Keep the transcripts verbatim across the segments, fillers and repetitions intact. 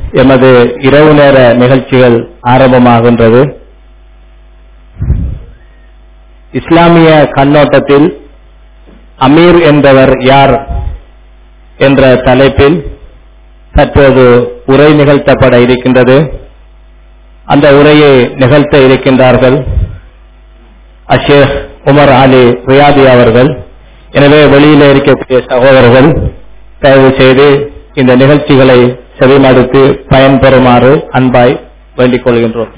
எமது இரவு நேர நிகழ்ச்சிகள் ஆரம்பமாகின்றது. இஸ்லாமிய கண்ணோட்டத்தில் அமீர் என்பவர் யார் என்ற தலைப்பில் தற்போது உரை நிகழ்த்தப்பட இருக்கின்றது. அந்த உரையை நிகழ்த்த இருக்கின்றார்கள் அஷேக் உமர் அலி ரியாதி அவர்கள். எனவே வெளியிலே இருக்கக்கூடிய சகோதரர்கள் தயவு செய்து இந்த நிகழ்ச்சிகளை செவிமடுத்து பயன்பெறுமாறு அன்பாய் வேண்டிக் கொள்கின்றோம்.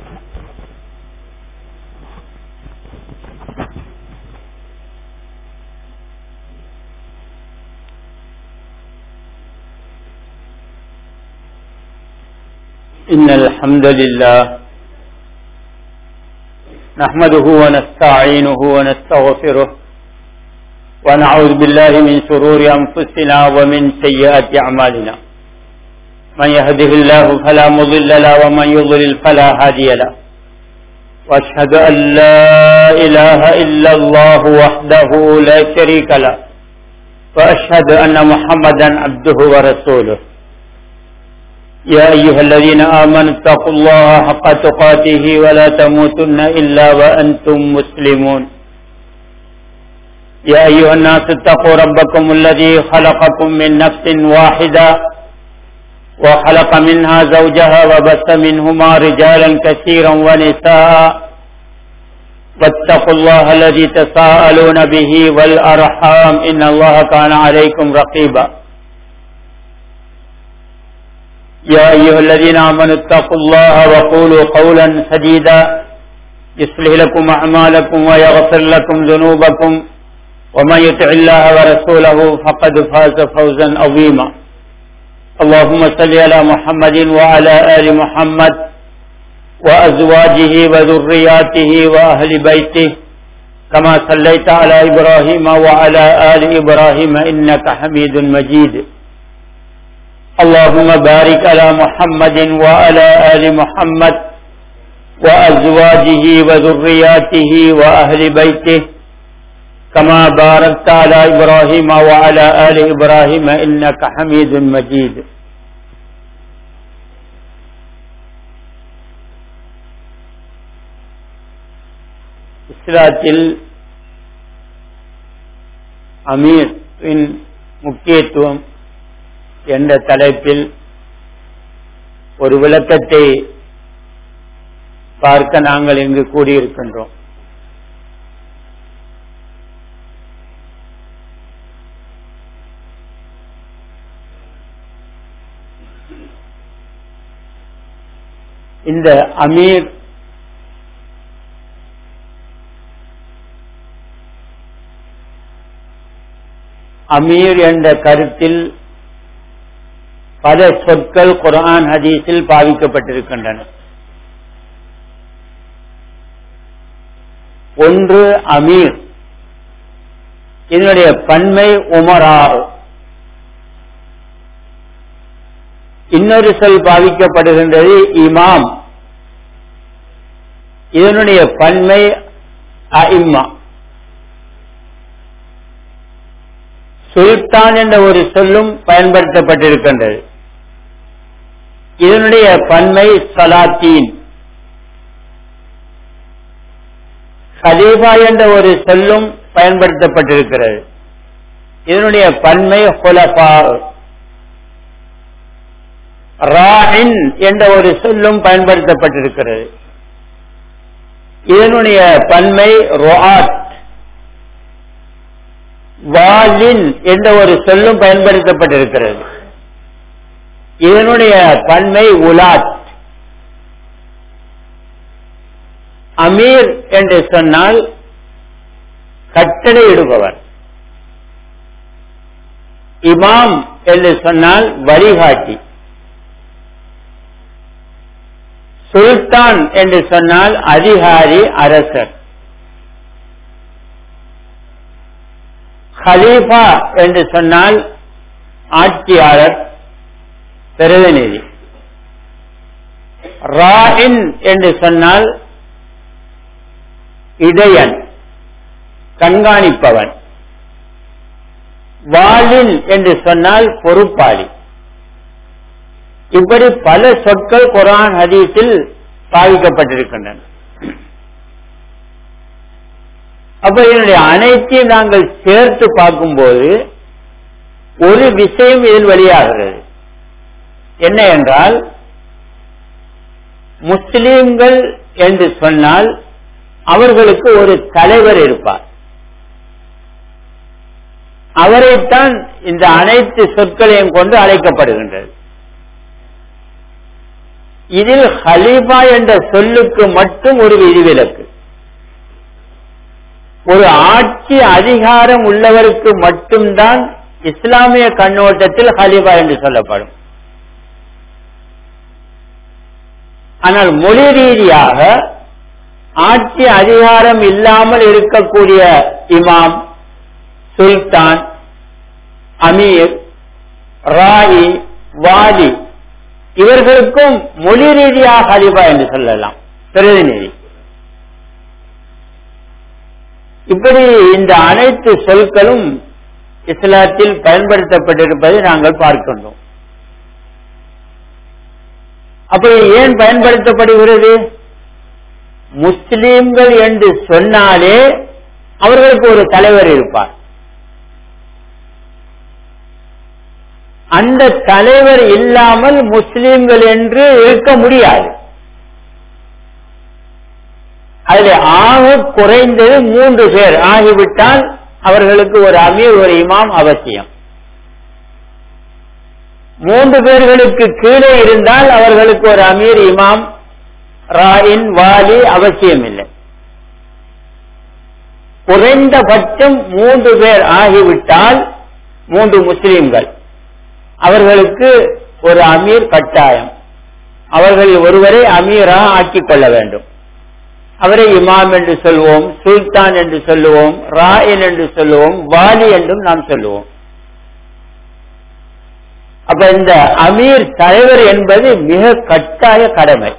இன்னல் ஹம்தலில்லாஹ் நஹ்மதுஹு வ நஸ்தஈனுஹு வ நஸ்தக்ஃபிருஹு வ நஊது பில்லாஹி மின் ஷுரூரி அன்ஃபுஸினா வ மின் ஸய்யிஆத்தி அமாலினா மன் யஹ்திஹில்லாஹு ஃபலா முضில்ல லஹு வ மன் யுضلل ஃபலா ஹாதிய லஹு வ அஷ்ஹது அன் லா இலாஹ இல்லல்லாஹு வஹ்தஹு லா ஷரீக லஹு வ அஷ்ஹது அன்ன முஹம்மதன் அப்துஹு வ ரசூலுஹு. يا أيها الذين آمنوا اتقوا الله حق تقاته ولا تموتن إلا وأنتم مسلمون. يا أيها الناس اتقوا ربكم الذي خلقكم من نفس واحدة وخلق منها زوجها وبث منهما رجالا كثيرا ونساء واتقوا الله الذي تساءلون به والأرحام إن الله كان عليكم رقيبا. يا أيها الذين آمنوا اتقوا الله وقولوا قولا سديدا يصلح لكم أعمالكم ويغفر لكم ذنوبكم ومن يطع الله ورسوله فقد فاز فوزا عظيما. اللهم صل على محمد وعلى آل محمد وأزواجه وذرياته وأهل بيته كما صليت على إبراهيم وعلى آل إبراهيم إنك حميد مجيد. اللهم بارك على محمد وعلى آل محمد وأزواجه وذرياته وأهل بيته كما باركت على إبراهيم وعلى آل إبراهيم إنك حميد مجيد. இஸ்லாத்தில் அமீரின் முக்கியத்துவம் என்ற தலைப்பில் ஒரு விளக்கத்தை பார்க்க நாங்கள் இங்கு கூடியிருக்கின்றோம். இந்த அமீர் அமீர் என்ற கருத்தில் பல சொற்கள் குர்ஆன் ஹதீஸில் பாவிக்கப்பட்டிருக்கின்றன. ஒன்று அமீர், இதனுடைய பன்மை உமரா. இன்னொரு சொல் பாவிக்கப்படுகின்றது இமாம், இதனுடைய பன்மை அஇம்மா. சுல்தான் என்ற ஒரு சொல்லும் பயன்படுத்தப்பட்டிருக்கின்றது, இதனுடைய பன்மை சலாத்தீன். ஹலீஃபா என்ற ஒரு சொல்லும் பயன்படுத்தப்பட்டிருக்கிறது, இதனுடைய பன்மை ஹுலஃபா. ராஇன் என்ற ஒரு சொல்லும் பயன்படுத்தப்பட்டிருக்கிறது, இதனுடைய பன்மை ருஆத். வாலின் என்ற ஒரு சொல்லும் பயன்படுத்தப்பட்டிருக்கிறது, இதனுடைய பன்மை உலாத். அமீர் என்று சொன்னால் கட்டளையிடுபவர், இமாம் என்று சொன்னால் வழிகாட்டி, சுல்தான் என்று சொன்னால் அதிகாரி, அரசர். ஹலீஃபா என்று சொன்னால் ஆட்சியாளர், பிரதிநிதி. ராஇன் என்று சொன்னால் இடையன், கண்காணிப்பவன். வாலின் என்று சொன்னால் பொறுப்பாளி. இப்படி பல சொற்கள் குர்ஆன் ஹதீஸில் பாவிக்கப்பட்டிருக்கின்றன. அப்ப இதனுடைய அனைத்தையும் நாங்கள் சேர்த்து பார்க்கும்போது ஒரு விஷயம் இதில் வெளியாகிறது. என்ன என்றால், முஸ்லிம்கள் என்று சொன்னால் அவர்களுக்கு ஒரு தலைவர் இருப்பார். அவரைத்தான் இந்த அனைத்து சொற்களையும் கொண்டு அழைக்கப்படுகின்றது. இதில் ஹலீஃபா என்ற சொல்லுக்கு மட்டும் ஒரு விதிவிலக்கு. ஒரு ஆட்சி அதிகாரம் உள்ளவருக்கு மட்டும்தான் இஸ்லாமிய கண்ணோட்டத்தில் ஹலீஃபா என்று சொல்லப்படும். ஆனால் மொழி ரீதியாக ஆட்சி அதிகாரம் இல்லாமல் இருக்கக்கூடிய இமாம், சுல்தான், அமீர், ராயி, வாலி இவர்களுக்கும் மொழி ரீதியாக ஹலீஃபா என்று சொல்லலாம், பிரதிநிதி. இப்படி இந்த அனைத்து சொற்களும் இஸ்லாத்தில் பயன்படுத்தப்பட்டிருப்பதை நாங்கள் பார்க்கின்றோம். அப்படி ஏன் பயன்படுத்தப்படுகிறது? முஸ்லிம்கள் என்று சொன்னாலே அவர்களுக்கு ஒரு தலைவர் இருப்பார். அந்த தலைவர் இல்லாமல் முஸ்லிம்கள் என்று இருக்க முடியாது. அதில் ஆக குறைந்தது மூன்று பேர் ஆகிவிட்டால் அவர்களுக்கு ஒரு அமீர், ஒரு இமாம் அவசியம். மூன்று பேர்களுக்கு கீழே இருந்தால் அவர்களுக்கு ஒரு அமீர், இமாம், ராயின், வாலி அவசியம் இல்லை. குறைந்தபட்சம் மூன்று பேர் ஆகிவிட்டால் மூன்று முஸ்லிம்கள், அவர்களுக்கு ஒரு அமீர் கட்டாயம். அவர்கள் ஒருவரை அமீராக ஆக்கிக் கொள்ள வேண்டும். அவரை இமாம் என்று சொல்வோம், சுல்தான் என்று சொல்லுவோம், ராயின் என்று சொல்லுவோம், வாலி என்றும் நாம் சொல்லுவோம். அப்ப இந்த அமீர் தலைவர் என்பது மிக கட்டாய கடமை.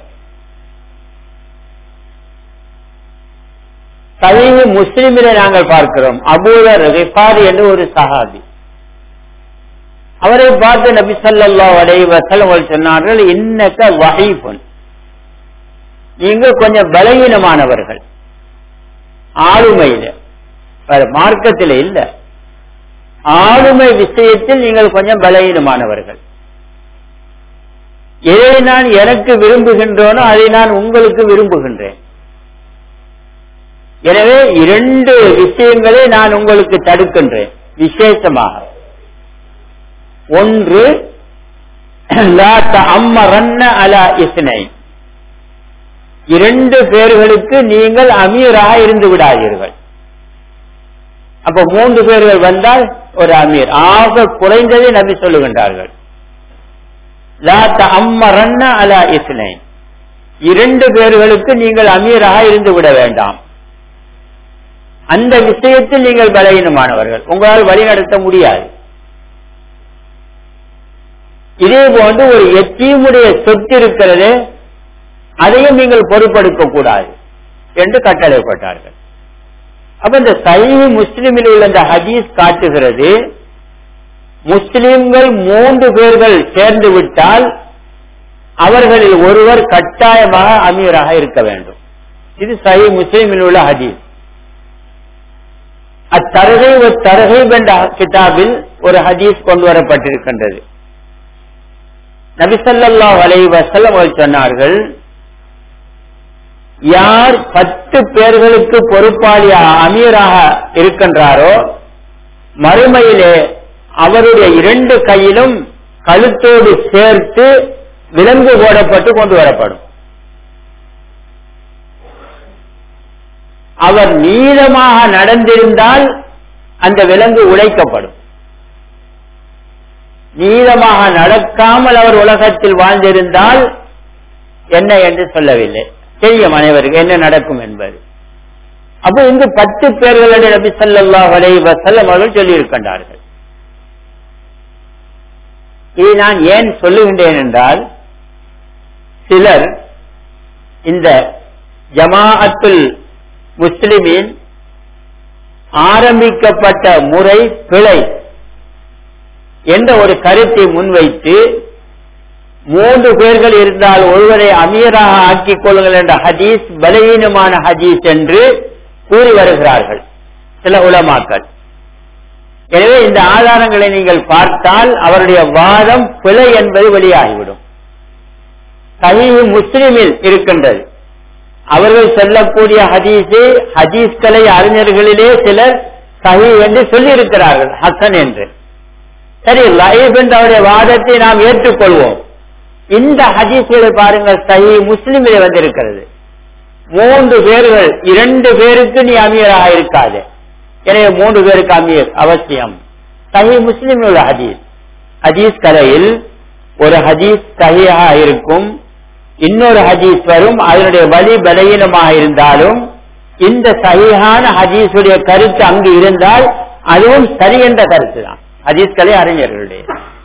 சஹீஹ் முஸ்லிமிலே நாங்கள் பார்க்கிறோம், அபூதர் கிஃபாரி என்று ஒரு சஹாபி. அவரை பார்த்து நபி ஸல்லல்லாஹு அலைஹி வஸல்லம் சொன்னார்கள், இன்னக வஹீஃபுன், நீங்க கொஞ்சம் பலவீனமானவர்கள். ஆளுமையில, மார்க்கத்தில் இல்ல, ஆளுமை விஷயத்தில் நீங்கள் கொஞ்சம் பலவீனமானவர்கள். எதை நான் எனக்கு விரும்புகின்றோனோ அதை நான் உங்களுக்கு விரும்புகின்றேன். எனவே இரண்டு விஷயங்களை நான் உங்களுக்கு தடுக்கின்றேன் விசேஷமாக. ஒன்று, லா தஅம்மரன்ன அலா இஸ்னைன், இரண்டு பேர்களுக்கு நீங்கள் அமீராக இருந்து விடாதீர்கள். அப்ப மூன்று பேர்கள் வந்தால் ஒரு அமீர், ஆக குறைந்ததை நபி சொல்லுகின்றார்கள். லா தஅம்மரன்ன அலா இஸ்னைன், இரண்டு பேர்களுக்கு நீங்கள் அமீராக இருந்து விட வேண்டாம். அந்த விஷயத்தில் நீங்கள் பலவீனமானவர்கள், உங்களால் வழி நடத்த முடியாது. இதே போன்று ஒரு எத்தீமுடைய சொத்து இருக்கிறது, அதையும் நீங்கள் பொறுப்பெடுக்க கூடாது என்று கட்டளைப்பட்டார்கள். அப்ப இந்த சஹீஹ் முஸ்லிமில் உள்ள இந்த ஹதீஸ் காட்டுகிறது, முஸ்லிம்கள் மூன்று பேர்கள் சேர்ந்து விட்டால் அவர்களில் ஒருவர் கட்டாயமாக அமீராக இருக்க வேண்டும். இது சஹீஹ் முஸ்லிமில் உள்ள ஹதீஸ். அத்தர்கீப் வத்தர்ஹீப் என்ற கிதாபில் ஒரு ஹதீஸ் கொண்டு வரப்பட்டிருக்கின்றது. நபி ஸல்லல்லாஹு அலைஹி வஸல்லம் சொன்னார்கள், யார் பத்து பேர்களுக்கு பொறுப்பாளியாக அமீராக இருக்கின்றாரோ மறுமையிலே அவருடைய இரண்டு கையிலும் கழுத்தோடு சேர்த்து விலங்கு போடப்பட்டு கொண்டு வரப்படும். அவர் நீளமாக நடந்திருந்தால் அந்த விலங்கு உடைக்கப்படும். நீளமாக நடக்காமல் அவர் உலகத்தில் வாழ்ந்திருந்தால் என்ன என்று சொல்லவில்லை, தெரியும் அனைவருக்கு என்ன நடக்கும் என்பது. அப்போ இங்கு பத்து பேர்களுடைய நபி ஸல்லல்லாஹு அலைஹி வஸல்லம் அவர்கள் சொல்லி இருக்கின்றார்கள். இதை நான் ஏன் சொல்லுகின்றேன் என்றால், சிலர் இந்த ஜமாஅத்துல் முஸ்லிமின் ஆரம்பிக்கப்பட்ட முறை பிழை என்ற ஒரு கருத்தை முன்வைத்து மூன்று பேர்கள் இருந்தால் ஒருவரை அமீராக ஆக்கிக் கொள்ளுங்கள் என்ற ஹதீஸ் பலவீனமான ஹதீஸ் என்று கூறி வருகிறார்கள் சில உலமாக்கள். எனவே இந்த ஆதாரங்களை நீங்கள் பார்த்தால் அவருடைய வாதம் பிழை என்பது வெளியாகிவிடும். சஹீஹ் முஸ்லிமில் இருக்கின்றது. அவர்கள் சொல்லக்கூடிய ஹதீஸை ஹதீஸ்களை அறிஞர்களிலே சிலர் சஹீஹ் என்று சொல்லி இருக்கிறார்கள், ஹசன் என்று. சரி, லைஃப் என்ற அவருடைய வாதத்தை நாம் ஏற்றுக்கொள்வோம். இந்த ஹதீஸ்களை பாருங்கள், சஹீஹ் முஸ்லிமிலே வந்திருக்கிறது. மூன்று பேர்கள், இரண்டு பேருக்கு நீ அமீராக இருக்காது, எனவே மூன்று பேருக்கு அமீர் அவசியம். சஹீஹ் முஸ்லிம் உள்ள ஹதீஸ். ஹதீஸ் கலையில் ஒரு ஹதீஸ் சஹீஹா இருக்கும், இன்னொரு ஹதீஸ் வரும், அதனுடைய வழி பலவீனமாக இருந்தாலும் இந்த சஹீஹான ஹதீஸுடைய கருத்து அங்கு இருந்தால் அதுவும் சரி என்ற கருத்து தான் ஹதீஸ் கலை அறிஞர்களுடைய.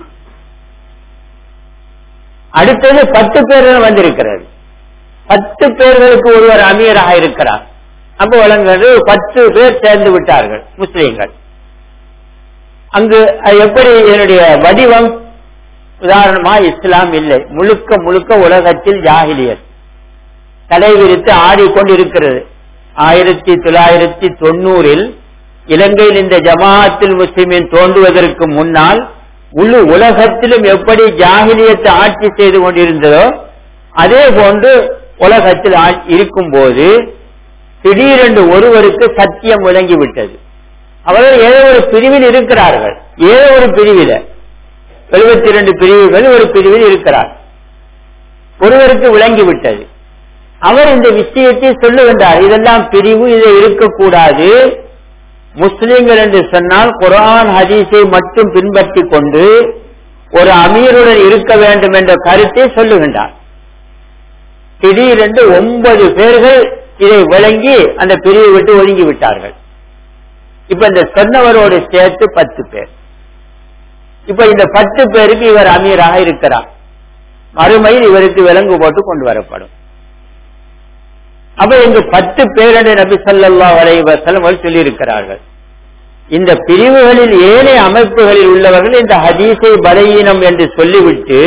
அடுத்தது பத்து பேர்கள் வந்திருக்கிறது. பத்து பேர்களுக்கு ஒருவர் அமீராக இருக்கிறார். அப்ப வழங்குறது பத்து பேர் சேர்ந்து விட்டார்கள் முஸ்லீம்கள். அங்கு எப்படி என்னுடைய வடிவம்? உதாரணமா இஸ்லாம் இல்லை, முழுக்க முழுக்க உலகத்தில் ஜாஹிலியத் தலைவிரித்து ஆடிக்கொண்டிருக்கிறது. ஆயிரத்தி தொள்ளாயிரத்தி தொண்ணூறில் இலங்கையில் இந்த ஜமாஅத்துல் முஸ்லிமின் தோன்றுவதற்கு முன்னால் முழு உலகத்திலும் எப்படி ஜாஹிலியத்தை ஆட்சி செய்து கொண்டிருந்ததோ அதே போன்று உலகத்தில் இருக்கும் போது திடீரென்று ஒருவருக்கு சத்தியம் விளங்கிவிட்டது. அவர்கள் ஏதோ ஒரு பிரிவில் இருக்கிறார்கள், ஏதோ ஒரு பிரிவில எழுபத்தி இரண்டு பிரிவுகள் ஒரு பிரிவில் இருக்கிறார். ஒருவருக்கு விளங்கிவிட்டது. அவர் இந்த விஷயத்தை சொல்லுகின்றார், இதெல்லாம் பிரிவு, இதை இருக்கக்கூடாது. முஸ்லிம்கள் என்று சொன்னால் குர்ஆன் ஹதீஸை மட்டும் பின்பற்றி கொண்டு ஒரு அமீருடன் இருக்க வேண்டும் என்ற கருத்தை சொல்லுகின்றார். திடீரென்று ஒன்பது பேர்கள் இதை விளங்கி அந்த பிரிவை விட்டு ஒதுங்கி விட்டார்கள். இப்ப இந்த சொன்னவரோடு சேர்த்து பத்து பேர். இப்ப இந்த பத்து பேருக்கு இவர் அமீராக இருக்கிறார். மறுமையில் இவருக்கு விலங்கு போட்டு கொண்டு வரப்படும். அப்ப இங்கு பத்து பேர் என்று நபி ஸல்லல்லாஹு அலைஹி வஸல்லம் சொல்லி இருக்கிறார்கள். இந்த பிரிவுகளில் ஏனைய அமைப்புகளில் உள்ளவர்கள் இந்த ஹதீஸை பலவீனம் என்று சொல்லிவிட்டு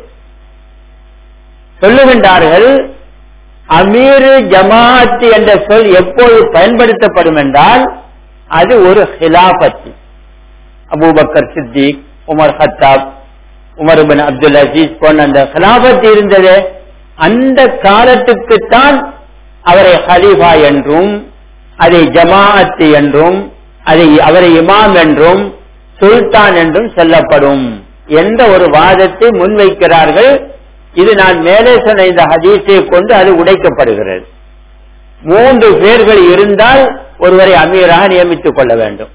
சொல்லுகின்றார்கள், அமீர் ஜமாஅத் என்ற சொல் எப்போது பயன்படுத்தப்படும் என்றால் அது ஒரு ஹிலாபத். Abu Bakr Siddiq, Umar Khattab, Umar ibn Abdul Aziz போன்ற அந்த ஹிலாபத் இருந்தது. அந்த காலத்துக்குத்தான் அவரை ஹலீஃபா என்றும் அதை ஜமாஅத் என்றும் அதை அவரை இமாம் என்றும் சுல்தான் என்றும் சொல்லப்படும் என்ற ஒரு வாதத்தை முன்வைக்கிறார்கள். இது நான் மேலே சொன்ன இந்த ஹதீஸை கொண்டு அது உடைக்கப்படுகிறது. மூன்று பேர்கள் இருந்தால் ஒருவரை அமீராக நியமித்துக் கொள்ள வேண்டும்.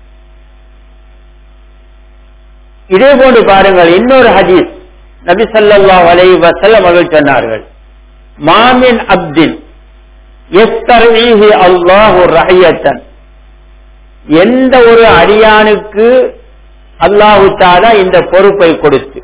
இதே போன்று பாருங்கள், இன்னொரு ஹதீஸ் நபி ஸல்லல்லாஹு அலைஹி வஸல்லம் அவர்கள் சொன்னார்கள், மாமின் அப்தின் யஸ்தர்ஈஹி அல்லாஹு ரஹியத்தன், எந்த ஒரு அடியானுக்கு அல்லாஹு தஆலா இந்த பொறுப்பை கொடுத்து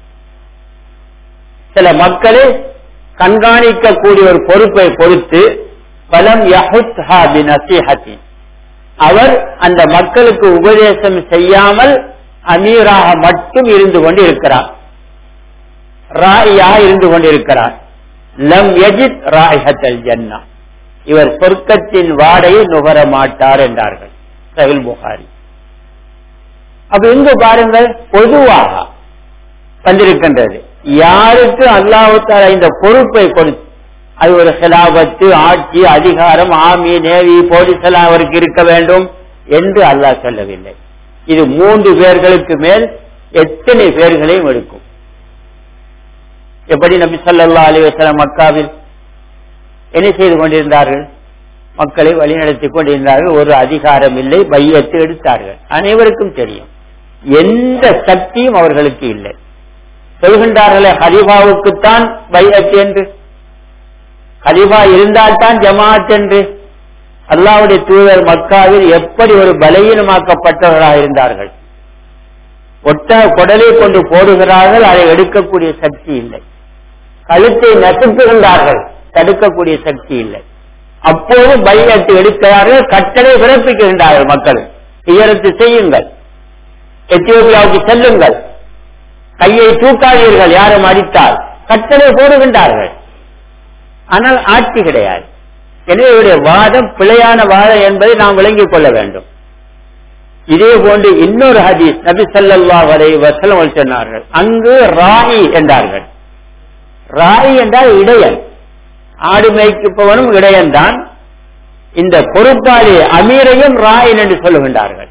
சில மக்களை கண்காணிக்கக்கூடிய ஒரு பொறுப்பை கொடுத்து பலம் யஹுத்ஹா பினஸீஹத்தி, அவர் அந்த மக்களுக்கு உபதேசம் செய்யாமல் அமீராக மட்டும் இருந்து கொண்டு இருக்கிறார், ராயியாக இருந்து கொண்டிருக்கிறார். லம் யஜித் ராயிஹத்தல் ஜன்னா, இவர் சொர்க்கத்தின் வாடையை நுகர மாட்டார் என்றார்கள் சஹீஹ் புகாரி. அப்ப இங்கு பாருங்கள், பொதுவாக வந்திருக்கின்றது. யாருக்கு அல்லாஹ் தஆலா இந்த பொறுப்பை கொடுத்து, அது ஒரு ஹிலாபத்து, ஆட்சி, அதிகாரம், ஆர்மி, நேவி, போலீஸ் எல்லாம் அவருக்கு இருக்க வேண்டும் என்று அல்லாஹ் சொல்லவில்லை. இது மூன்று பேர்களுக்கு மேல் எத்தனை பேர்களையும் எடுக்கும். எப்படி நபி ஸல்லல்லாஹு அலைஹி வஸல்லம் மக்காவில் என்ன செய்து கொண்டிருந்தார்கள்? மக்களை வழிநடத்தி கொண்டிருந்தார்கள். ஒரு அதிகாரம் இல்லை, பையத்து எடுத்தார்கள். அனைவருக்கும் தெரியும், எந்த சக்தியும் அவர்களுக்கு இல்லை. சொல்கின்றார்களே ஹலீஃபாவுக்குத்தான் பையத்து என்று, ஹலீஃபா இருந்தால்தான் ஜமாஅத் என்று. அல்லாஹ்வுடைய தூதர் மக்காவில் எப்படி ஒரு பலவீனமாக்கப்பட்டவர்களாக இருந்தார்கள். ஒட்ட குடலை கொண்டு போடுகிறார்கள், அதை எடுக்கக்கூடிய சக்தி இல்லை. கழுத்தை நசுக்குகின்றார்கள், தடுக்கக்கூடிய சக்தி இல்லை. அப்போது பையத்து எடுக்கிறார்கள், கட்டளை பிறப்பிக்கின்றார்கள், மக்கள் ஹிஜ்ரத் செய்யுங்கள், எத்தியோப்பியாவுக்கு செல்லுங்கள், கையை தூக்காதீர்கள் யாரும் அடித்தால் கட்டளை போடுகின்றார்கள். ஆனால் ஆட்சி கிடையாது. எனவே இவருடைய வாதம் பிழையான வாதம் என்பதை நாம் விளங்கிக் கொள்ள வேண்டும். இதே போன்று இன்னொரு ஹதீஸ் நபி ஸல்லல்லாஹு அலைஹி வஸல்லம் சொன்னார்கள், அங்கு ராயி என்றார்கள். ராயி என்றால் இடையன், ஆடு மேய்ப்பவனும் இடையன் தான். இந்த பொறுப்பாளி அமீரையும் ராயன் என்று சொல்லுகின்றார்கள்.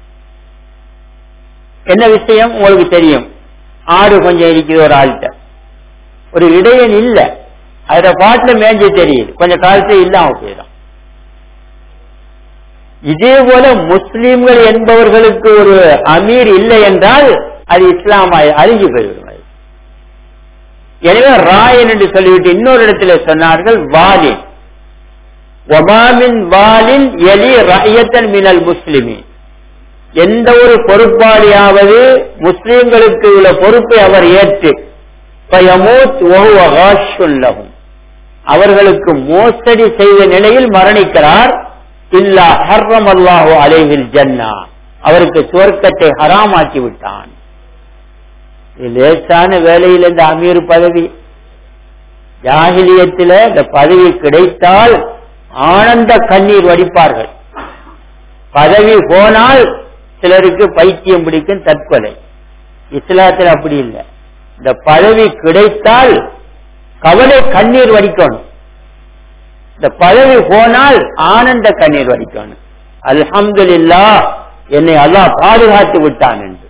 என்ன விஷயம் உங்களுக்கு தெரியும், ஆடு கொஞ்சம் இருக்குது ஒரு ஆள்கிட்ட, ஒரு இடையன் இல்ல, அத பாட்டுல மேஞ்சு தெரியுது, கொஞ்சம் காலத்துல இல்லாம போயிடும். இதே போல முஸ்லிம்கள் என்பவர்களுக்கு ஒரு அமீர் இல்லை என்றால் அது இஸ்லாமாய் அழிஞ்சு போய்விடும். எனவே ராயன் என்று சொல்லிவிட்டு இன்னொரு இடத்துல சொன்னார்கள் வாலின், ஒமாமின் வாலின் எலி ரயத்தன் மினல் முஸ்லிமின், எந்த ஒரு பொறுப்பாளியாவது முஸ்லிம்களுக்கு உள்ள பொறுப்பை அவர் ஏற்று அவர்களுக்கு மோசடி செய்த நிலையில் மரணிக்கிறார், இல்லா ஹர்ரம் அல்லாஹு அலைஹில் ஜன்னா, அவருக்கு சுவர்க்கத்தை ஹராமாக்கி விட்டான். லேசான வேலையில் இந்த அமீர் பதவி, ஜாஹிலியத்தில் இந்த பதவி கிடைத்தால் ஆனந்த கண்ணீர் வடிப்பார்கள். பதவி போனால் சிலருக்கு பைத்தியம் பிடிக்கும், தற்கொலை. இஸ்லாத்தில் அப்படி இல்லை. இந்த பதவி கிடைத்தால் கவலை கண்ணீர் வடிக்கணும், இந்த பதவி போனால் ஆனந்த கண்ணீர் வடிக்கணும். அல்ஹம்துலில்லாஹ் என்னை அல்லாஹ் பாதுகாத்து விட்டான் என்று.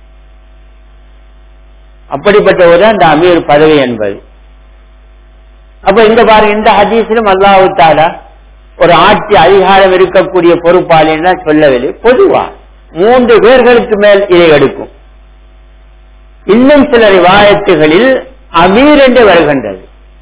அப்படிப்பட்ட ஒரு அந்த அமீர் பதவி என்பது. அப்ப இந்த பாருங்க, இந்த ஹதீஸிலும் அல்லாஹ் தஆலா ஒரு ஆட்சி அதிகாரம் இருக்கக்கூடிய பொறுப்பாளின்னா சொல்லவில்லை, பொதுவா மூன்று பேர்களுக்கு மேல் இதை எடுக்கும். இன்னும் சில ரிவாயத்துகளில் அமீர் என்று வருகின்றது.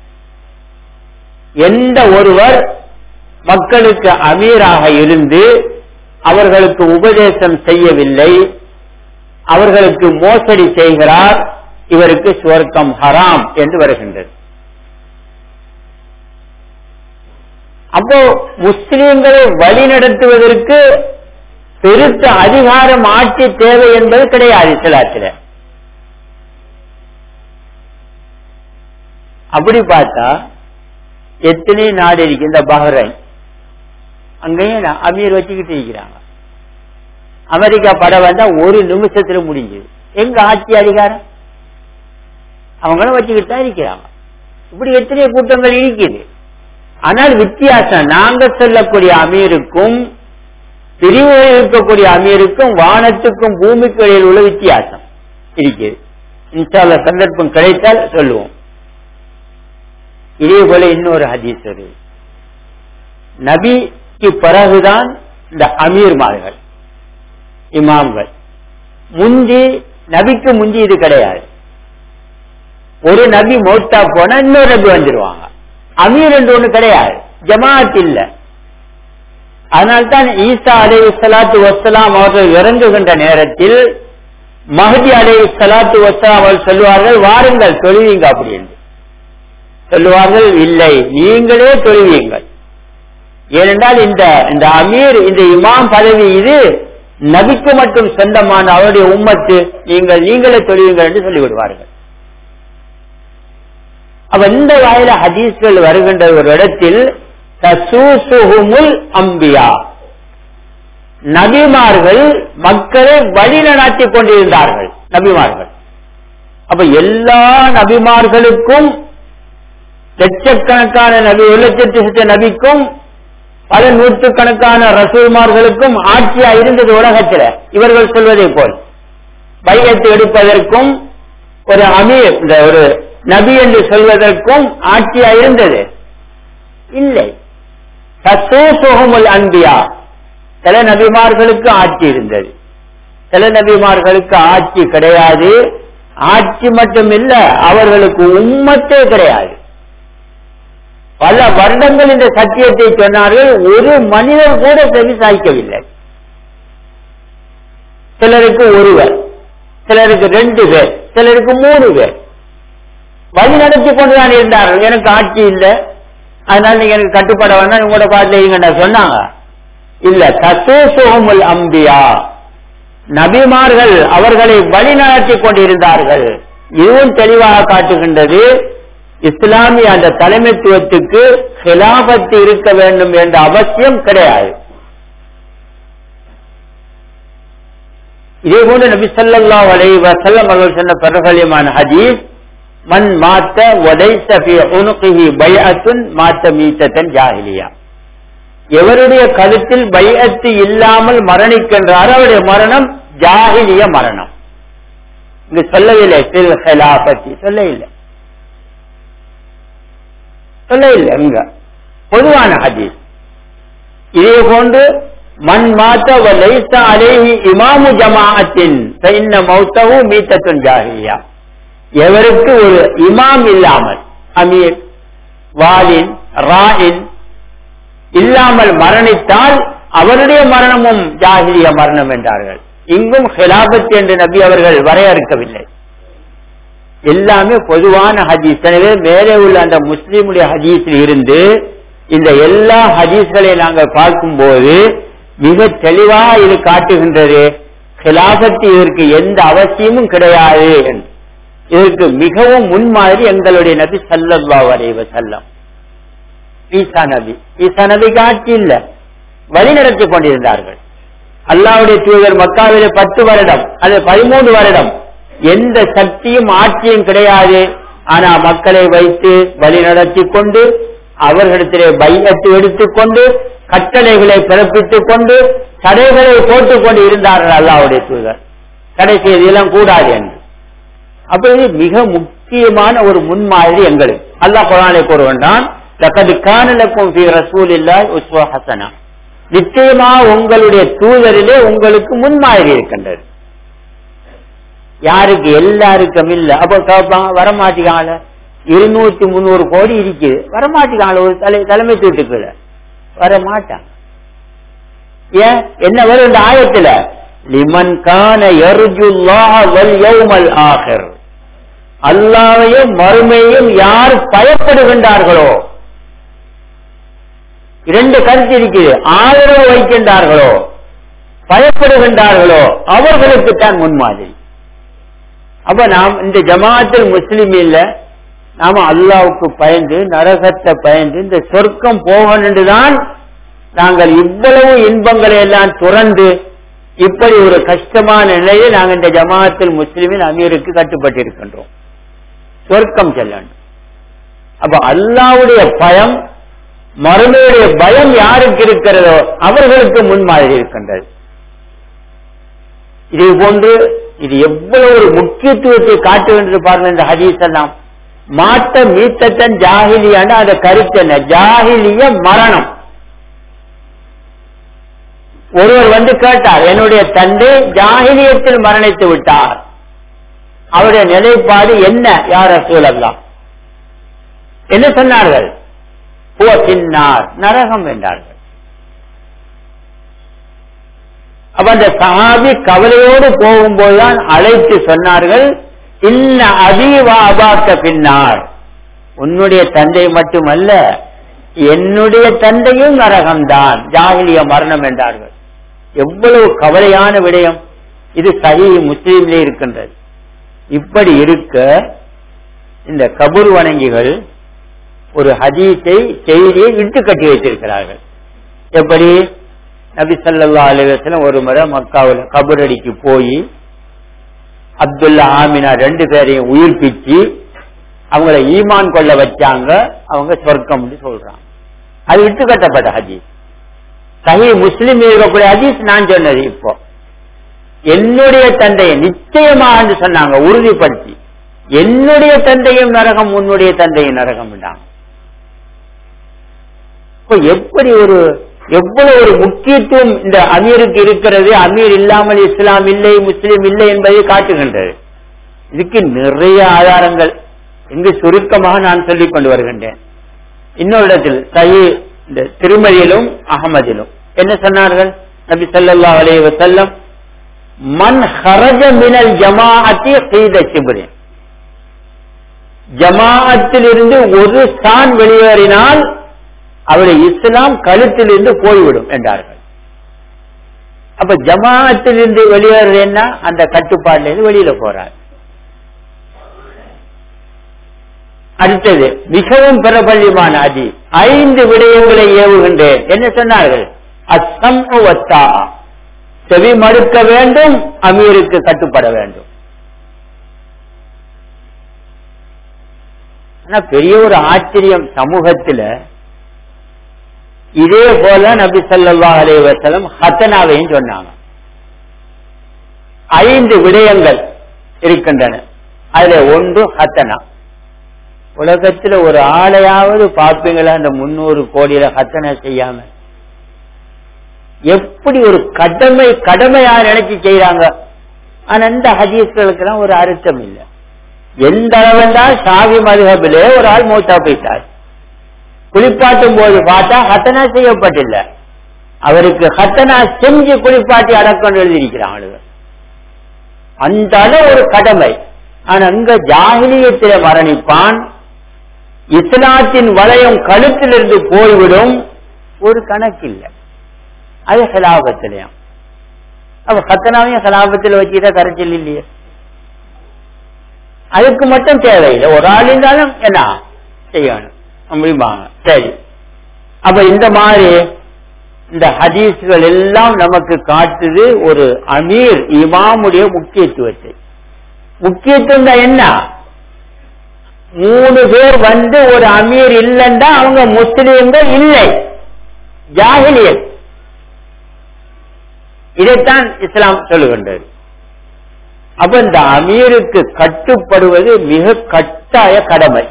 எந்த ஒருவர் மக்களுக்கு அமீராக இருந்து அவர்களுக்கு உபதேசம் செய்யவில்லை, அவர்களுக்கு மோசடி செய்கிறார், இவருக்கு சுவர்க்கம் ஹராம் என்று வருகின்றது. அப்போ முஸ்லிம்களை வழிநடத்துவதற்கு பெருத்த அதிகாரம் ஆட்சி தேவை என்பது கிடையாது இஸ்லாத்தில். அப்படி பார்த்தா எத்தனை நாடு இருக்கு, இந்த பஹ்ரைன் அங்கேயும் அமீர் வச்சுக்கிட்டு இருக்கிறாங்க. அமெரிக்கா படம் வந்தா ஒரு நிமிஷத்துல முடிஞ்சது. எங்க ஆட்சி அதிகாரம்? அவங்களும் வச்சுக்கிட்டு தான் இருக்கிறாங்க. இப்படி எத்தனை கூட்டங்கள் இருக்குது. ஆனால் வித்தியாசம், நாங்க சொல்லக்கூடிய அமீருக்கும் பிரிவுகளில் இருக்கக்கூடிய அமீருக்கும் வானத்துக்கும் பூமிக்கு இடையில் உள்ள வித்தியாசம் இருக்குது. இன்ஷா அல்லாஹ் சந்தர்ப்பம் கிடைத்தால் சொல்லுவோம். இதே போல இன்னொரு ஹதீஸ் வருது, நபிக்கு பிறகுதான் இந்த அமீர்மார்கள் இமாம்கள். முந்தி நபிக்கு முந்தி இது கிடையாது. ஒரு நபி மௌத்தா போனா இன்னொரு நபி வந்துருவாங்க. அமீர் என்று ஒண்ணு கிடையாது, ஜமாத் இல்ல. அதனால்தான் ஈசா அலைஹிஸ்ஸலாத்து வஸ்ஸலாம் அவர்கள் இறங்குகின்ற நேரத்தில் மஹ்தி அலைஹிஸ்ஸலாத்து வஸ்ஸலாம் அவர்கள் சொல்லுவார்கள், வாருங்கள் தொழுவீங்க அப்படி என்று சொல்லுவார்கள். இல்லை, நீங்களே தொழுவீங்கள். ஏனென்றால் இந்த இந்த அமீர், இந்த இமாம் பதவி இது நபிக்கு மட்டும் சொந்தமான அவருடைய உம்மத்து, நீங்கள் நீங்களே தொழுவீங்கள் என்று சொல்லிவிடுவார்கள். அப்ப இந்த வாயில ஹதீஸ்கள் வருகின்ற ஒரு இடத்தில் தசூசுஹுமுல் அம்பியா, நபிமார்கள் மக்களை வழி நடாத்தி கொண்டிருந்தார்கள். நபிமார்கள் அப்ப எல்லா நபிமார்களுக்கும், லட்சக்கணக்கான நபி, ஒரு லட்சத்தி சித்த நபிக்கும் பல நூற்றுக்கணக்கான ரசூல்மார்களுக்கும் ஆட்சியா இருந்தது உலகத்தில். இவர்கள் சொல்வதை போல் பையத்து எடுப்பதற்கும் ஒரு அமீர், இந்த ஒரு நபி என்று சொல்வதற்கும் ஆட்சியா இருந்தது இல்லை. தசூசுஹுமுல் அன்பியா, சில நபிமார்களுக்கு ஆட்சி இருந்தது, சில நபிமார்களுக்கு ஆட்சி கிடையாது. ஆட்சி மட்டும் இல்ல, அவர்களுக்கு உம்மத்தே கிடையாது. பல வருடங்கள் இந்த சத்தியத்தை சொன்னார்கள், ஒரு மனிதர் கூட செவி சாய்க்கவில்லை. சிலருக்கு ஒருவர், சிலருக்கு ரெண்டு பேர், சிலருக்கு மூணு பேர் வழி நடத்தி கொண்டுதான் இருந்தார்கள். எனக்கு ஆட்சி இல்லை, அதனால நீங்க எனக்கு கட்டுப்பட வேண்டாம், உங்களோட பாட்டில் இருங்கடா சொன்னாங்க. இல்ல, தசூசுஹுமுல் அம்பியா, நபிமார்கள் அவர்களை வழி நடத்தி கொண்டிருந்தார்கள். இதுவும் தெளிவாக காட்டுகின்றது இஸ்லாமிய அந்த தலைமைத்துவத்துக்கு ஹிலாபத்து இருக்க வேண்டும் என்ற அவசியம் கிடையாது. இதே போன்று நபி ஸல்லல்லாஹு அலைஹி வஸல்லம் அவர்கள் சொன்ன பிரபலமான ஹதீஸ், மன் மாத்த வலைஸ ஃபீ உனுகிஹி பைஅத்துன் மாத்த மீத்தன் ஜாஹிலியா. எவருடைய கழுத்தில் பைஅத்து இல்லாமல் மரணிக்கின்றாரோ அவருடைய மரணம் ஜாஹிலிய மரணம். இங்கு சொல்லவில்லை ஃபில் ஹிலாஃபத்தி, சொல்ல இல்லை சொல்ல இல்லை அங்க பொதுவான ஹதீஸ். இதே போன்று மன் மாத்த வலைஸ அலைஹி இமாமு ஜமாஅத்தின் ஃபஇன்ன மௌத்தஹு மீத்தத்துன் ஜாஹிலியா. எவருக்கு ஒரு இமாம் இல்லாமல், அமீர், வாலின், ராயின் இல்லாமல் மரணித்தால் அவருடைய மரணமும் ஜாஹிலிய மரணம் என்றார்கள். இங்கும் ஹிலாபத் என்று நபி அவர்கள் வரையறுக்கவில்லை. எல்லாமே பொதுவான ஹதீஸ். எனவே மேலே உள்ள அந்த முஸ்லிமுடைய ஹதீஸில் இருந்து இந்த எல்லா ஹதீஸ்களை நாங்கள் பார்க்கும் போது மிக தெளிவாக இது காட்டுகின்றது, ஹிலாபத் இதற்கு எந்த அவசியமும் கிடையாது. இதற்கு மிகவும் முன்மாதிரி எங்களுடைய நபி ஸல்லல்லாஹு அலைஹி வஸல்லம். ஈசா நபி ஈசா நபிக்கு ஆட்சி இல்ல, வழி நடத்தி கொண்டிருந்தார்கள். அல்லாஹ்வுடைய தூதர் மக்காவிலே பத்து வருடம் அல்லது பதிமூன்று வருடம் எந்த சக்தியும் ஆட்சியும் கிடையாது. ஆனா மக்களை வைத்து வழி நடத்தி கொண்டு அவர்களிடத்திலே பைஅத்து எடுத்துக்கொண்டு கட்டளைகளை பிறப்பித்துக் கொண்டு தடைகளை போட்டுக் கொண்டு இருந்தார்கள் அல்லாஹ்வுடைய தூதர். தடை செய்தெல்லாம் கூடாது என்று. அப்ப இது மிக முக்கியமான ஒரு முன்மாதிரி எங்களுக்கு. அல்லாஹ் குர்ஆனிலே கூறுகின்றான், லகத் கான லக்கும் ஃபீ ரசூலில்லாஹி உஸ்வா ஹஸனா. நிச்சயமாக உங்களுடைய தூதரிலே உங்களுக்கு முன்மாதிரி இருக்கின்றது. யாருக்கு? எல்லாருக்கும் இல்ல. அப்ப வரமாட்டிக்கால இருநூத்தி முன்னூறு கோடி இருக்குது, வரமாட்டிக்கால ஒரு தலை தலைமைத்துவத்துக்கு வரமாட்டான். ஏன் என்ன வரும் இந்த ஆயத்துல? லிமன் கான யர்ஜுல்லாஹ வல் யௌமல் ஆகிர். அல்லாஹ்வையும் மறுமையும் யார் பயப்படுகின்றார்களோ, இரண்டு கருத்து இருக்குது, ஆதரவு வைக்கின்றார்களோ பயப்படுகின்றார்களோ அவர்களுக்கு தான் முன்மாதிரி. அப்ப நாம் இந்த ஜமாஅத்துல் முஸ்லிமீன்ல நாம அல்லாஹ்வுக்கு பயந்து நரகத்தை பயந்து இந்த சொர்க்கம் போகணும்னுதான் நாங்கள் இவ்வளவு இன்பங்களை எல்லாம் துறந்து இப்படி ஒரு கஷ்டமான நிலையில் நாங்கள் இந்த ஜமாஅத்துல் முஸ்லிமின் அமீருக்கு கட்டுப்பட்டிருக்கின்றோம். சொர்க்கம் செல்லணும். அப்ப அல்லாஹ்வுடைய பயம், மறுமையுடைய பயம் யாருக்கு இருக்கிறதோ அவர்களுக்கு முன்மாதிரி இருக்கின்றது. இதே போன்று இது எவ்வளவு ஒரு முக்கியத்துவத்தை காட்டுகின்றது பாருங்க. இந்த ஹதீஸ் எல்லாம் மாட்ட மீத்தன் ஜாஹிலியான அந்த கருத்து என்ன? ஜாஹிலிய மரணம். ஒருவர் வந்து கேட்டார், என்னுடைய தந்தை ஜாஹிலியத்தில் மரணித்து விட்டார், அவருடைய நிலைப்பாடு என்ன யா ரசூலல்லாஹ்? என்ன சொன்னார்கள்? ஹுவ ஃபின்னார், நரகம் என்றார்கள். அப்ப அந்த சஹாபி கவலையோடு போகும்போதுதான் அழைத்து சொன்னார்கள், இன்ன அபீவா அபாக்க பின்னார், உன்னுடைய தந்தை மட்டுமல்ல என்னுடைய தந்தையும் நரகம்தான், ஜாஹிலிய மரணம் என்றார்கள். எவ்வளவு கவலையான விடயம் இது! சஹீஹ் முஸ்லிமிலே இருக்கின்றது. இப்படி இருக்க இந்த கபூர் வணங்கிகள் ஒரு ஹதீஸை செய்தியை இட்டு கட்டி வைத்திருக்கிறார்கள். எப்படி? நபி ஸல்லல்லாஹு அலைஹி வஸல்லம் ஒரு முறை மக்காவுல கபரடிக்கு போய் அப்துல்லா ஆமினா ரெண்டு பேரையும் உயிர்ப்பிச்சு அவங்கள ஈமான் கொள்ள வச்சாங்க, அவங்க சொர்க்கம் சொல்றாங்க. அது விட்டு கட்டப்பட்ட ஹதீஸ். சஹீஹ் முஸ்லிம் இருக்கக்கூடிய ஹதீஸ் நான் சொன்னது. இப்போ என்னுடைய தந்தையை நிச்சயமாக என்று சொன்னாங்க, உறுதிப்படுத்தி. என்னுடைய தந்தையும் நரகம், உன்னுடைய தந்தையும் நரகம். எப்படி ஒரு எவ்வளவு ஒரு முக்கியத்துவம் இந்த அமீருக்கு இருக்கிறது. அமீர் இல்லாமல் இஸ்லாம் இல்லை, முஸ்லிம் இல்லை என்பதை காட்டுகின்றது. இதுக்கு நிறைய ஆதாரங்கள் இங்கு சுருக்கமாக நான் சொல்லிக் கொண்டு வருகின்றேன். இன்னொரு இடத்தில் சஹீஹ் இந்த திருமதியிலும் அஹமதிலும் என்ன சொன்னார்கள் நபி ஸல்லல்லாஹு அலைஹி வஸல்லம்? மன் ஹரஜ மினல் ஜமாஅத்தி கீத ஷிப்ரின், ஜமாஅத்தில் இருந்து ஒரு சான் வெளியேறினால் அவருடைய இஸ்லாம் கழுத்திலிருந்து போய்விடும் என்றார்கள். அப்ப ஜமாஅத்தில் இருந்து வெளியேறது என்ன? அந்த கட்டுப்பாட்டிலிருந்து வெளியில போறார். அடுத்தது மிகவும் பிரபல்யமான ஹதீஸ், ஐந்து விடயங்களை ஏவுகின்றேன் என்ன சொன்னார்கள்? அஸ்ஸம்உ வத்தாஅ, செவி மடுக்க வேண்டும், அமீருக்கு கட்டுப்பட வேண்டும். ஆனா பெரிய ஒரு ஆச்சரியம் சமூகத்தில், இதே போல நபி ஸல்லல்லாஹு அலைஹி வஸல்லம் ஹத்தனாவையும் சொன்னாங்க. ஐந்து விடயங்கள் இருக்கின்றன, அதுல ஒன்று ஹத்தனா. உலகத்தில் ஒரு ஆளையாவது பார்ப்பீங்களா அந்த முன்னூறு கோடியில ஹத்தனா செய்யாம? எப்படி ஒரு கடமை கடமையா நினைச்சு செய்யறாங்க. ஆனா இந்த ஹதீஸ்களுக்கு எல்லாம் ஒரு அர்த்தம் இல்லை. எந்த அளவென்றால் ஷாஃபி மதுஹபிலே ஒரு ஆள் மௌத்தா போயிட்டார், குளிப்பாட்டும் போது பார்த்தா ஹத்தனா செய்யப்பட்டில்லை, அவருக்கு ஹத்தனா செஞ்சு குளிப்பாட்டி அடக்கம் எழுதியிருக்கிறாங்க. அந்த அளவு ஒரு கடமை. ஆனா அங்க ஜாஹிலியத்திலே மரணிப்பான், இஸ்லாத்தின் வளையம் கழுத்திலிருந்து போய்விடும், ஒரு கணக்கு இல்லை. அது ஹிலாபத்திலையும். அப்ப ஹத்தனாவையும் ஹிலாபத்தில் வச்சுட்டா கரைச்சல் இல்லையே. அதுக்கு மட்டும் தேவையில்லை, ஒரு ஆள் இருந்தாலும் என்ன செய்யணும் முடியுமாங்க. சரி, அப்ப இந்த மாதிரி இந்த ஹதீஸ்கள் எல்லாம் நமக்கு காட்டுது ஒரு அமீர் இமாமுடைய முக்கியத்துவத்தை. முக்கியத்துவம் தான் என்ன? மூணு பேர் வந்து ஒரு அமீர் இல்லைன்னா அவங்க முஸ்லீம்கள் இல்லை, ஜாஹிலியத். இதைத்தான் இஸ்லாம் சொல்லுகின்றது. அப்ப இந்த அமீருக்கு கட்டுப்படுவது மிக கட்டாய கடமை.